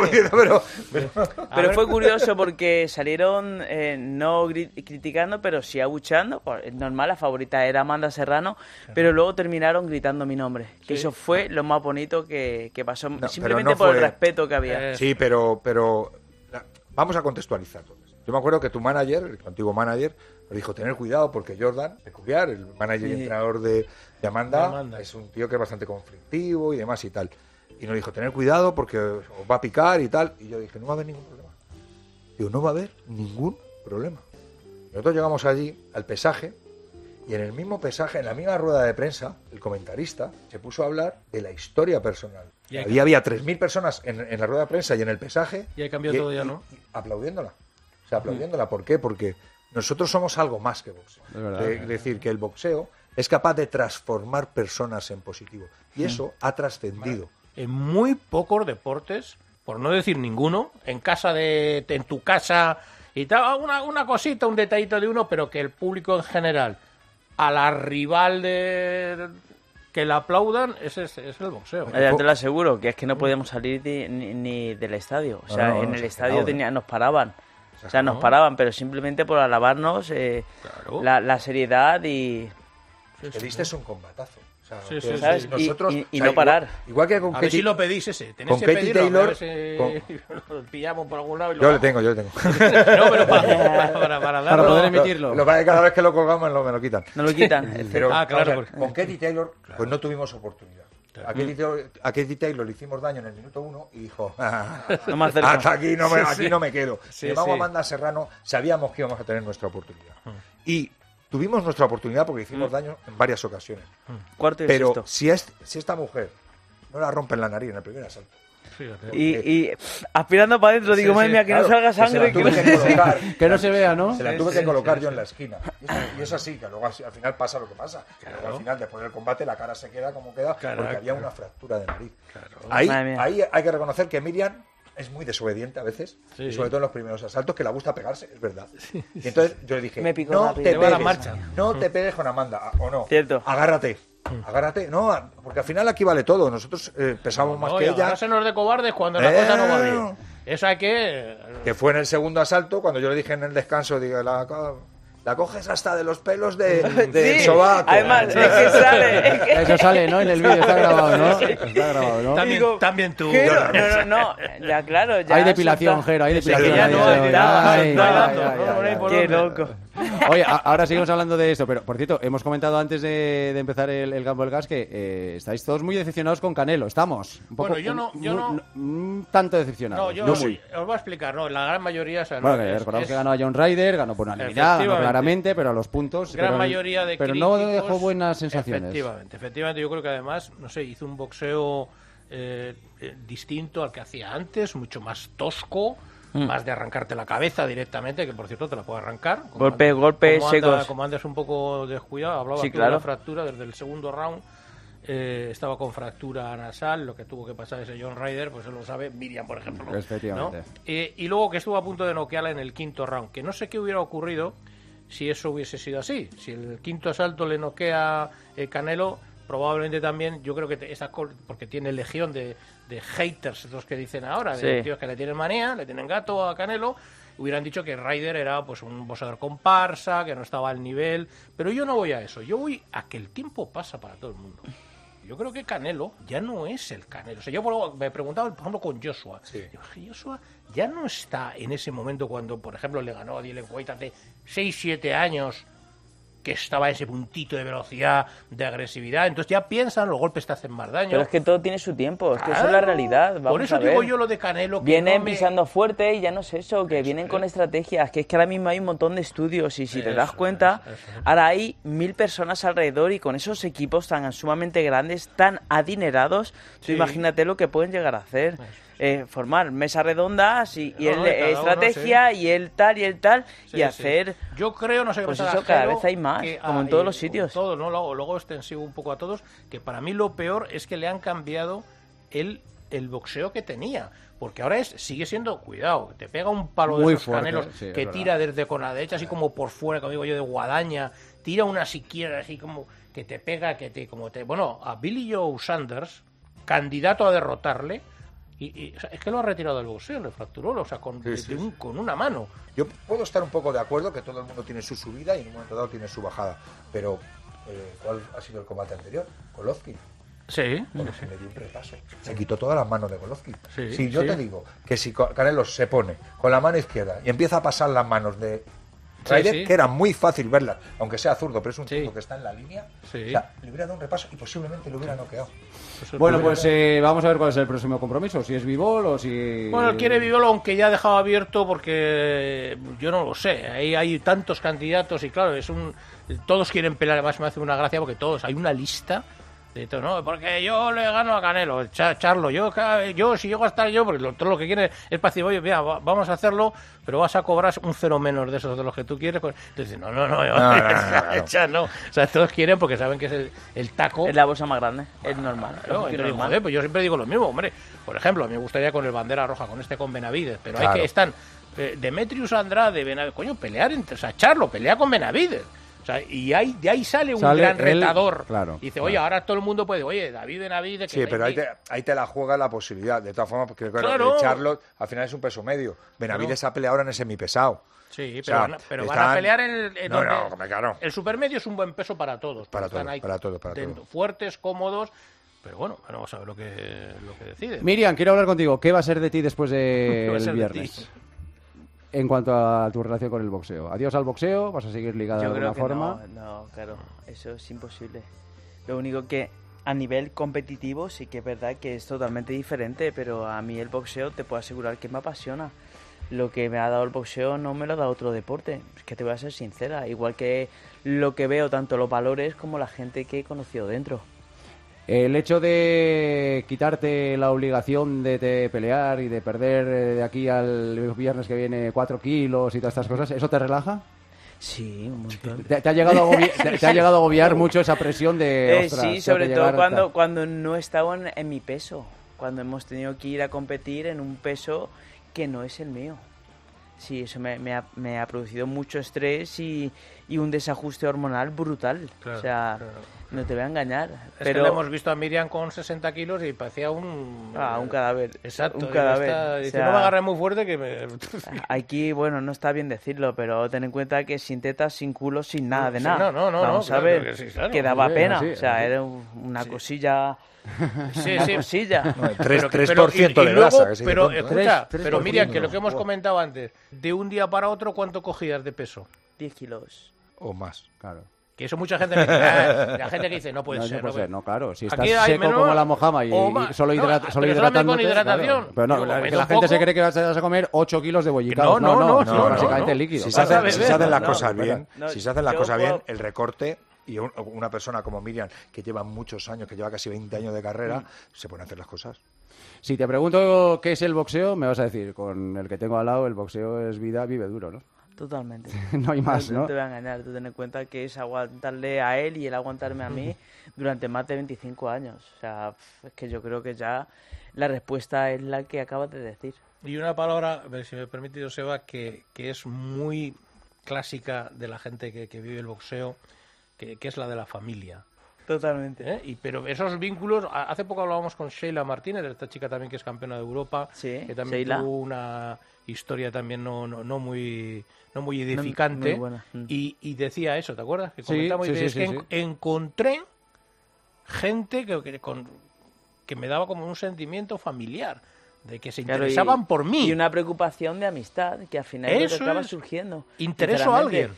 pero fue curioso porque salieron no criticando, pero sí abucheando. Es normal, la favorita era Amanda Serrano, pero luego terminaron gritando mi nombre. Que eso fue lo más bonito que pasó, simplemente por el respeto que había. Sí, pero vamos a contextualizar todo esto. Yo me acuerdo que tu manager, el antiguo manager, nos dijo, tener cuidado porque Jordan, peculiar, el manager y entrenador de Amanda, es un tío que es bastante conflictivo y demás y tal. Y nos dijo, tener cuidado porque os va a picar y tal. Y yo dije, no va a haber ningún problema. Digo, no va a haber ningún problema. Nosotros llegamos allí al pesaje y en el mismo pesaje, en la misma rueda de prensa, el comentarista se puso a hablar de la historia personal. Había 3.000 personas en la rueda de prensa y en el pesaje. Y ahí cambió todo ya, ¿no? Y aplaudiéndola. O sea, aplaudiéndola. ¿Por qué? Porque nosotros somos algo más que boxeo. Es decir, que el boxeo es capaz de transformar personas en positivo. Y eso ha trascendido. En muy pocos deportes, por no decir ninguno, en tu casa y tal, una cosita, un detallito de uno, pero que el público en general, a la rival que la aplaudan, ese es el boxeo. Ya te lo aseguro, que es que no podíamos salir ni del estadio. O sea, en el estadio nos paraban. O sea, nos paraban, pero simplemente por alabarnos la seriedad y... Te diste un combatazo. O sea, ¿sabes? Nosotros, y no parar. Igual que con a ver si lo pedís ese. Tenéis con que Katie pedirlo, Taylor, lo pillamos por algún lado. Yo le tengo. No, pero para poder emitirlo. Lo que pasa es que cada vez que lo colgamos me lo quitan. No lo quitan. Pero, claro. Con Katie Taylor, pues no tuvimos oportunidad. A Katie Taylor le hicimos daño en el minuto 1 y dijo, hasta aquí no me quedo. Llevamos a Amanda Serrano, sabíamos que íbamos a tener nuestra oportunidad. Y tuvimos nuestra oportunidad porque hicimos daño en varias ocasiones. Pero si esta mujer no la rompe en la nariz en el primer asalto. Y aspirando para adentro, digo, madre mía, que no salga sangre. Que no se vea, ¿no? Se la tuve que colocar yo en la esquina. Y es así, que luego al final pasa lo que pasa. Luego, al final, después del combate, la cara se queda como queda porque había una fractura de nariz. Ahí hay que reconocer que Miriam es muy desobediente a veces, y sobre todo en los primeros asaltos, que le gusta pegarse, es verdad. Y entonces yo le dije, no te pegues con Amanda, o no, agárrate, no, porque al final aquí vale todo, nosotros pesamos más que ella. Agarrarse no es de cobardes cuando la cosa no va bien. Eso hay que fue en el segundo asalto, cuando yo le dije en el descanso, digo, la coges hasta de los pelos de sobaco. Además, es que sale. Eso sale, ¿no? En el vídeo está grabado, ¿no? Está grabado, ¿no? También tú. No. Ya, claro. Ya hay depilación, Jero, hay depilación. Qué loco. Oye, ahora seguimos hablando de esto, pero por cierto, hemos comentado antes de empezar el Campo del Gas que estáis todos muy decepcionados con Canelo. ¿Estamos? Un poco, bueno, yo no... Un tanto decepcionados. No, yo sí. Os voy a explicar, ¿no? La gran mayoría... O sea, bueno, recordamos que ganó a John Ryder, ganó por unanimidad, ganó claramente, pero a los puntos... Gran mayoría de pero críticos, no dejó buenas sensaciones. Efectivamente, yo creo que además, no sé, hizo un boxeo distinto al que hacía antes, mucho más tosco, más de arrancarte la cabeza directamente, que por cierto te la puede arrancar. Golpe secos. Como andas un poco descuidado, hablaba sí, de la fractura desde el segundo round. Estaba con fractura nasal, lo que tuvo que pasar ese John Ryder, pues eso lo sabe Miriam, por ejemplo. Efectivamente. ¿No? Y luego que estuvo a punto de noquearla en el quinto round, que no sé qué hubiera ocurrido si eso hubiese sido así. Si el quinto asalto le noquea Canelo, probablemente también, yo creo que porque tiene legión de haters, esos que dicen ahora, de tíos que le tienen manía, le tienen gato a Canelo, hubieran dicho que Ryder era pues un boxeador comparsa, que no estaba al nivel, pero yo no voy a eso, yo voy a que el tiempo pasa para todo el mundo. Yo creo que Canelo ya no es el Canelo. O sea, yo me preguntaba, por ejemplo, con Joshua. Sí. Joshua ya no está en ese momento cuando, por ejemplo, le ganó a Dillian Whyte hace 6-7 años, que estaba a ese puntito de velocidad, de agresividad. Entonces ya piensan, los golpes te hacen más daño. Pero es que todo tiene su tiempo, es que eso es la realidad. Vamos por eso digo yo lo de Canelo. Que vienen pisando fuerte y ya no es eso, que vienen con estrategias, que es que ahora mismo hay un montón de estudios y si te das cuenta, ahora hay 1000 personas alrededor y con esos equipos tan sumamente grandes, tan adinerados, tú imagínate lo que pueden llegar a hacer. Formar mesas redondas y estrategia y el tal y hacer... Yo creo, no sé qué pues eso cada vez hay más, como en todos los sitios. Todo, ¿no? Luego extensivo un poco a todos, que para mí lo peor es que le han cambiado el boxeo que tenía. Porque ahora sigue siendo, cuidado, te pega un palo de esos Canelos que tira desde con la derecha, así como por fuera, como digo yo, de guadaña, tira una siquiera así como que te pega, bueno, a Billy Joe Saunders, candidato a derrotarle, o sea, es que lo ha retirado del boxeo, le fracturó, o sea, con una mano. Yo puedo estar un poco de acuerdo que todo el mundo tiene su subida y en un momento dado tiene su bajada, pero ¿cuál ha sido el combate anterior? Golovkin. Sí. Bueno, se le dio un repaso. Se quitó todas las manos de Golovkin. Si yo te digo que si Canelo se pone con la mano izquierda y empieza a pasar las manos de Ryder, que era muy fácil verlas, aunque sea zurdo, pero es un tipo que está en la línea, o sea, le hubiera dado un repaso y posiblemente lo hubiera noqueado. Bueno, pues vamos a ver cuál es el próximo compromiso, si es Bivol o si... Bueno, él quiere Bivol, aunque ya ha dejado abierto porque yo no lo sé, ahí hay tantos candidatos y claro, todos quieren pelear, además me hace una gracia porque hay una lista de todo, ¿no? Porque yo le gano a Canelo, Charlo, yo si llego a estar yo, porque todo lo que quiere es para decir, oye, mira, vamos a hacerlo, pero vas a cobrar un 0 menos de esos de los que tú quieres. Entonces, no. O sea, todos quieren porque saben que es el taco. Es la bolsa más grande, es normal. Claro, joder, pues yo siempre digo lo mismo, hombre. Por ejemplo, a mí me gustaría con el bandera roja, con Benavides, pero hay que están Demetrius Andrade, Benavides, coño, pelear entre, o sea, Charlo, pelea con Benavides. O sea, y de ahí sale un gran retador. Claro, dice, oye, ahora todo el mundo puede, oye, David Benavides... Sí, pero ahí te la juega la posibilidad. De todas formas, porque Charlo al final es un peso medio. Benavides ha peleado ahora en el semipesado. Sí, pero van a pelear en el... claro. El supermedio es un buen peso para todos. Para todos. Fuertes, cómodos... Pero bueno, vamos a ver lo que decide. Miriam, quiero hablar contigo. ¿Qué va a ser de ti después del viernes? En cuanto a tu relación con el boxeo. ¿Adiós al boxeo? ¿Vas a seguir ligada de alguna forma? No, claro, eso es imposible. Lo único que a nivel competitivo sí que es verdad que es totalmente diferente, pero a mí el boxeo te puedo asegurar que me apasiona. Lo que me ha dado el boxeo no me lo ha dado otro deporte, es que te voy a ser sincera, igual que lo que veo tanto los valores como la gente que he conocido dentro. El hecho de quitarte la obligación de pelear y de perder de aquí al viernes que viene 4 kilos y todas estas cosas, ¿eso te relaja? Sí, un montón. ¿Te ha llegado a agobiar mucho esa presión de... sí, sobre todo cuando no estaba en mi peso, cuando hemos tenido que ir a competir en un peso que no es el mío. Sí, eso me ha producido mucho estrés y un desajuste hormonal brutal. Claro, o sea, no te voy a engañar. Pero que le hemos visto a Miriam con 60 kilos y parecía un cadáver. Exacto. Un cadáver. Dice, no me agarré muy fuerte que me... Aquí, bueno, no está bien decirlo, pero ten en cuenta que sin tetas, sin culo, sin nada de nada. No. Vamos a ver, que daba pena. O sea, era una cosilla... Sí. Cosilla. No, 3% de grasa. Pero Miriam, que lo que hemos comentado antes, de un día para otro, ¿cuánto cogías de peso? 10 kilos. O más, claro. Que eso mucha gente me dice, la gente que dice, no puede ser. No puede ser, no, claro. Si Aquí estás seco como la mojama y solo hidratándote... con hidratación. Claro. Pero no, que la gente se cree que vas a comer 8 kilos de bollicaos. No, básicamente líquido. Si se hacen las cosas bien, el recorte... Y una persona como Miriam, que lleva muchos años, que lleva casi 20 años de carrera, se pueden hacer las cosas. Si te pregunto qué es el boxeo, me vas a decir, con el que tengo al lado, el boxeo es vida, vive duro, ¿no? Totalmente. No hay más, ¿no? No te voy a engañar, tú ten en cuenta que es aguantarle a él y él aguantarme a mí durante más de 25 años. O sea, es que yo creo que ya la respuesta es la que acabas de decir. Y una palabra, si me permite, Joseba, que es muy clásica de la gente que vive el boxeo, que es la de la familia. Totalmente. Pero esos vínculos, hace poco hablábamos con Sheila Martínez, esta chica también que es campeona de Europa, que también tuvo una historia también no muy edificante, muy buena. Y decía eso, ¿te acuerdas? Que comentamos encontré gente que me daba como un sentimiento familiar, de que se interesaban por mí. Y una preocupación de amistad, que al final es lo que acaba surgiendo. Intereso a alguien.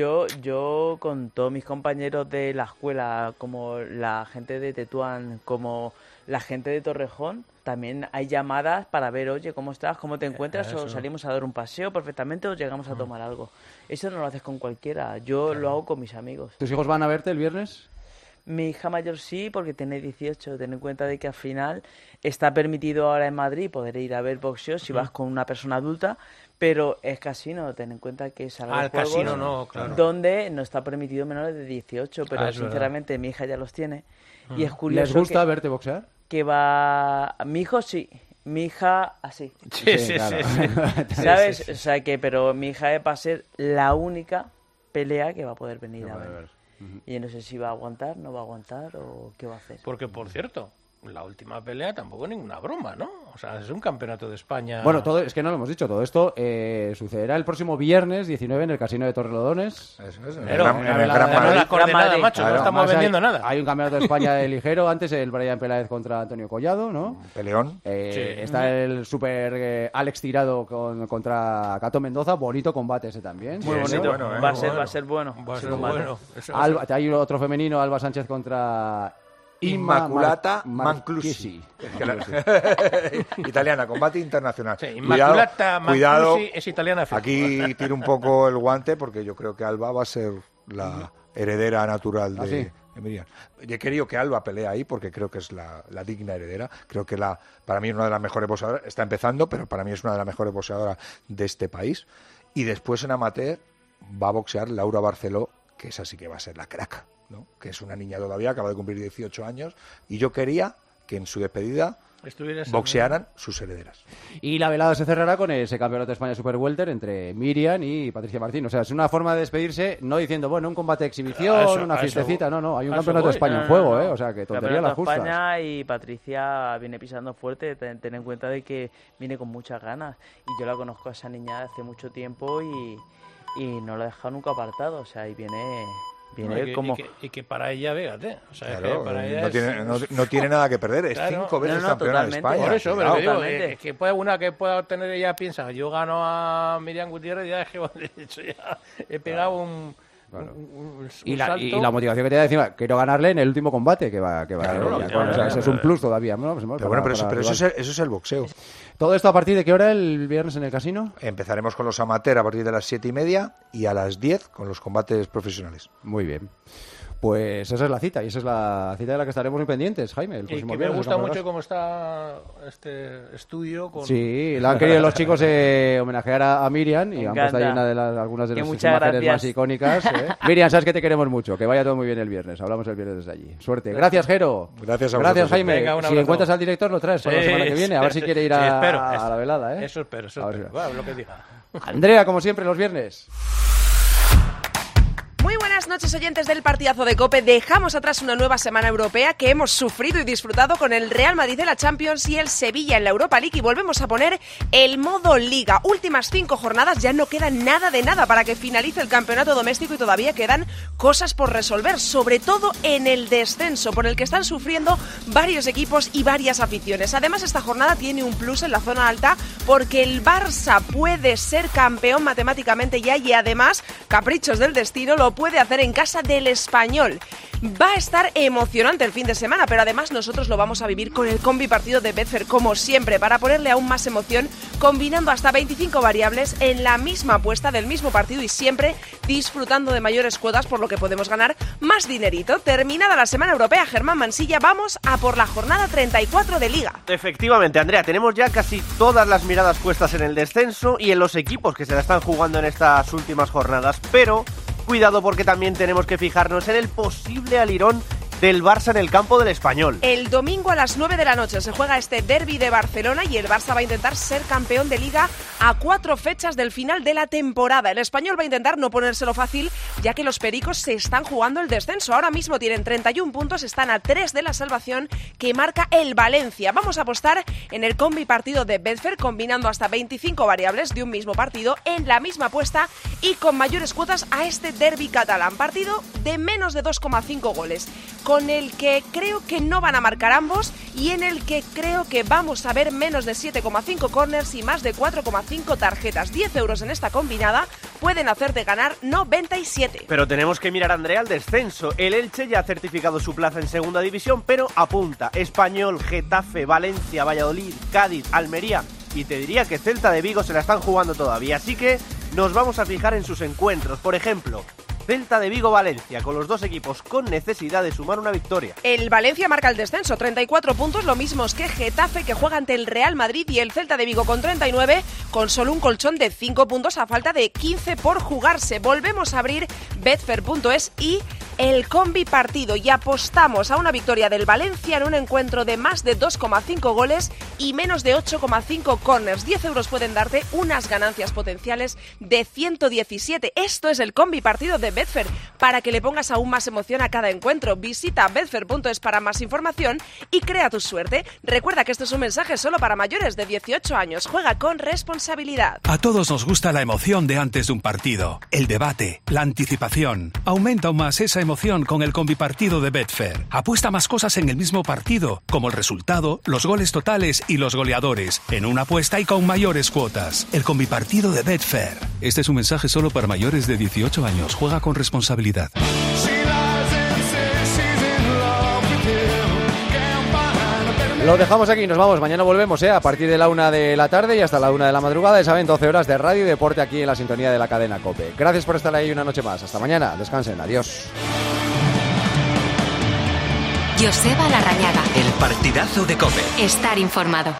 Yo con todos mis compañeros de la escuela, como la gente de Tetuán, como la gente de Torrejón, también hay llamadas para ver, oye, ¿cómo estás? ¿Cómo te encuentras? O salimos a dar un paseo perfectamente o llegamos a tomar algo. Eso no lo haces con cualquiera. Yo lo hago con mis amigos. ¿Tus hijos van a verte el viernes? Mi hija mayor sí, porque tiene 18. Ten en cuenta de que al final está permitido ahora en Madrid poder ir a ver boxeo si vas con una persona adulta, pero es casino. Ten en cuenta que es algo casino no, claro. Donde no está permitido menores de 18, pero sinceramente mi hija ya los tiene. Y es curioso. ¿Les gusta verte boxear? Que va... Mi hijo sí. Mi hija así. Sí. ¿Sabes? Sí. O sea que, pero mi hija va a ser la única pelea que va a poder venir a ver. Y no sé si va a aguantar, no va a aguantar o qué va a hacer. Porque, por cierto, la última pelea tampoco es ninguna broma, ¿no? O sea, es un campeonato de España... Bueno, es que no lo hemos dicho, todo esto sucederá el próximo viernes 19 en el Casino de Torrelodones. Eso es, la coordenada, macho, no estamos vendiendo nada. Hay un campeonato de España de ligero, antes el Brian Peláez contra Antonio Collado, ¿no? Peleón. Está el super Alex Tirado contra Cato Mendoza, bonito combate ese también. Muy bonito, va a ser bueno. Hay otro femenino, Alba Sánchez contra... Inmaculata Manclusi. Italiana, combate internacional. Sí, Inmaculata Manclusi es italiana. Aquí tiro un poco el guante porque yo creo que Alba va a ser la heredera natural de Miriam. Yo he querido que Alba pelee ahí porque creo que es la digna heredera. Creo que para mí es una de las mejores boxeadoras. Está empezando, pero para mí es una de las mejores boxeadoras de este país. Y después en amateur va a boxear Laura Barceló, que esa sí que va a ser la crack, ¿no? Que es una niña todavía, acaba de cumplir 18 años, y yo quería que en su despedida boxearan sus herederas. Y la velada se cerrará con ese campeonato de España Super Welter entre Miriam y Patricia Martín. O sea, es una forma de despedirse, no diciendo, bueno, un combate de exhibición, una fiestecita, no, hay un campeonato de España en juego, O sea, que tontería las justas. España y Patricia viene pisando fuerte, ten en cuenta de que viene con muchas ganas. Y yo la conozco a esa niña de hace mucho tiempo y no la he dejado nunca apartado, o sea, y viene como... Y que para ella, fíjate, o sea, claro, que para ella no tiene nada que perder, es 5 veces campeona de España. Por eso, pero digo, es que una que pueda obtener ella piensa, yo gano a Miriam Gutiérrez, ya es que de hecho ya he pegado un salto. Y la motivación que te da encima, quiero ganarle en el último combate que va eso es un plus todavía, ¿no? Pero eso es el boxeo. ¿Todo esto a partir de qué hora el viernes en el casino? Empezaremos con los amateurs a partir de las 7:30 y a las 10 con los combates profesionales. Muy bien. Pues esa es la cita, y esa es la cita de la que estaremos muy pendientes, Jaime. El próximo viernes, me gusta mucho cómo está este estudio. Sí, la han querido los chicos homenajear a Miriam y han puesto ahí algunas de las imágenes más icónicas. Miriam, sabes que te queremos mucho, que vaya todo muy bien el viernes. Hablamos el viernes desde allí. Suerte. Gracias, Jero. Gracias a vosotros. Gracias, Jaime. Venga, si encuentras al director, lo traes para la semana que viene, a ver si quiere ir a la velada. Eso espero. Bueno, lo que diga. Andrea, como siempre, los viernes. Muy buenas noches, oyentes del partidazo de COPE. Dejamos atrás una nueva semana europea que hemos sufrido y disfrutado con el Real Madrid de la Champions y el Sevilla en la Europa League, y volvemos a poner el modo Liga. Últimas 5 jornadas, ya no queda nada de nada para que finalice el campeonato doméstico y todavía quedan cosas por resolver, sobre todo en el descenso, por el que están sufriendo varios equipos y varias aficiones. Además, esta jornada tiene un plus en la zona alta porque el Barça puede ser campeón matemáticamente ya, y además, caprichos del destino, lo puede hacer en casa del Español. Va a estar emocionante el fin de semana, pero además nosotros lo vamos a vivir con el combi partido de Betfair, como siempre, para ponerle aún más emoción, combinando hasta 25 variables en la misma apuesta del mismo partido y siempre disfrutando de mayores cuotas, por lo que podemos ganar más dinerito. Terminada la semana europea, Germán Mansilla, vamos a por la jornada 34 de Liga. Efectivamente, Andrea, tenemos ya casi todas las miradas puestas en el descenso y en los equipos que se la están jugando en estas últimas jornadas, pero cuidado, porque también tenemos que fijarnos en el posible alirón del Barça en el campo del Español. El domingo a las 9 de la noche se juega este derbi de Barcelona y el Barça va a intentar ser campeón de Liga a 4 fechas del final de la temporada. El Español va a intentar no ponérselo fácil, ya que los pericos se están jugando el descenso. Ahora mismo tienen 31 puntos, están a 3 de la salvación que marca el Valencia. Vamos a apostar en el combi partido de Betfair, combinando hasta 25 variables de un mismo partido en la misma apuesta y con mayores cuotas a este derbi catalán. Partido de menos de 2,5 goles, con el que creo que no van a marcar ambos y en el que creo que vamos a ver menos de 7,5 corners y más de 4,5 tarjetas. 10 euros en esta combinada pueden hacerte ganar 97. Pero tenemos que mirar, Andrea, al descenso. El Elche ya ha certificado su plaza en segunda división, pero apunta Español, Getafe, Valencia, Valladolid, Cádiz, Almería, y te diría que Celta de Vigo se la están jugando todavía, así que nos vamos a fijar en sus encuentros. Por ejemplo, Celta de Vigo-Valencia, con los dos equipos con necesidad de sumar una victoria. El Valencia marca el descenso, 34 puntos, lo mismos que Getafe, que juega ante el Real Madrid, y el Celta de Vigo con 39, con solo un colchón de 5 puntos a falta de 15 por jugarse. Volvemos a abrir Betfair.es y el combi partido y apostamos a una victoria del Valencia en un encuentro de más de 2,5 goles y menos de 8,5 corners. 10 euros pueden darte unas ganancias potenciales de 117. Esto es el combi partido de Betfair, para que le pongas aún más emoción a cada encuentro. Visita Betfair.es para más información y crea tu suerte. Recuerda que este es un mensaje solo para mayores de 18 años. Juega con responsabilidad. A todos nos gusta la emoción de antes de un partido, el debate, la anticipación. Aumenta aún más esa emoción con el combipartido de Betfair. Apuesta más cosas en el mismo partido, como el resultado, los goles totales y los goleadores, en una apuesta y con mayores cuotas. El combipartido de Betfair. Este es un mensaje solo para mayores de 18 años. Juega con responsabilidad. Lo dejamos aquí, nos vamos. Mañana volvemos a partir de la 1 de la tarde y hasta la 1 de la madrugada. Ya saben, 12 horas de radio y deporte aquí en la sintonía de la cadena COPE. Gracias por estar ahí una noche más. Hasta mañana. Descansen. Adiós. Joseba Larrañaga. El partidazo de COPE. Estar informado.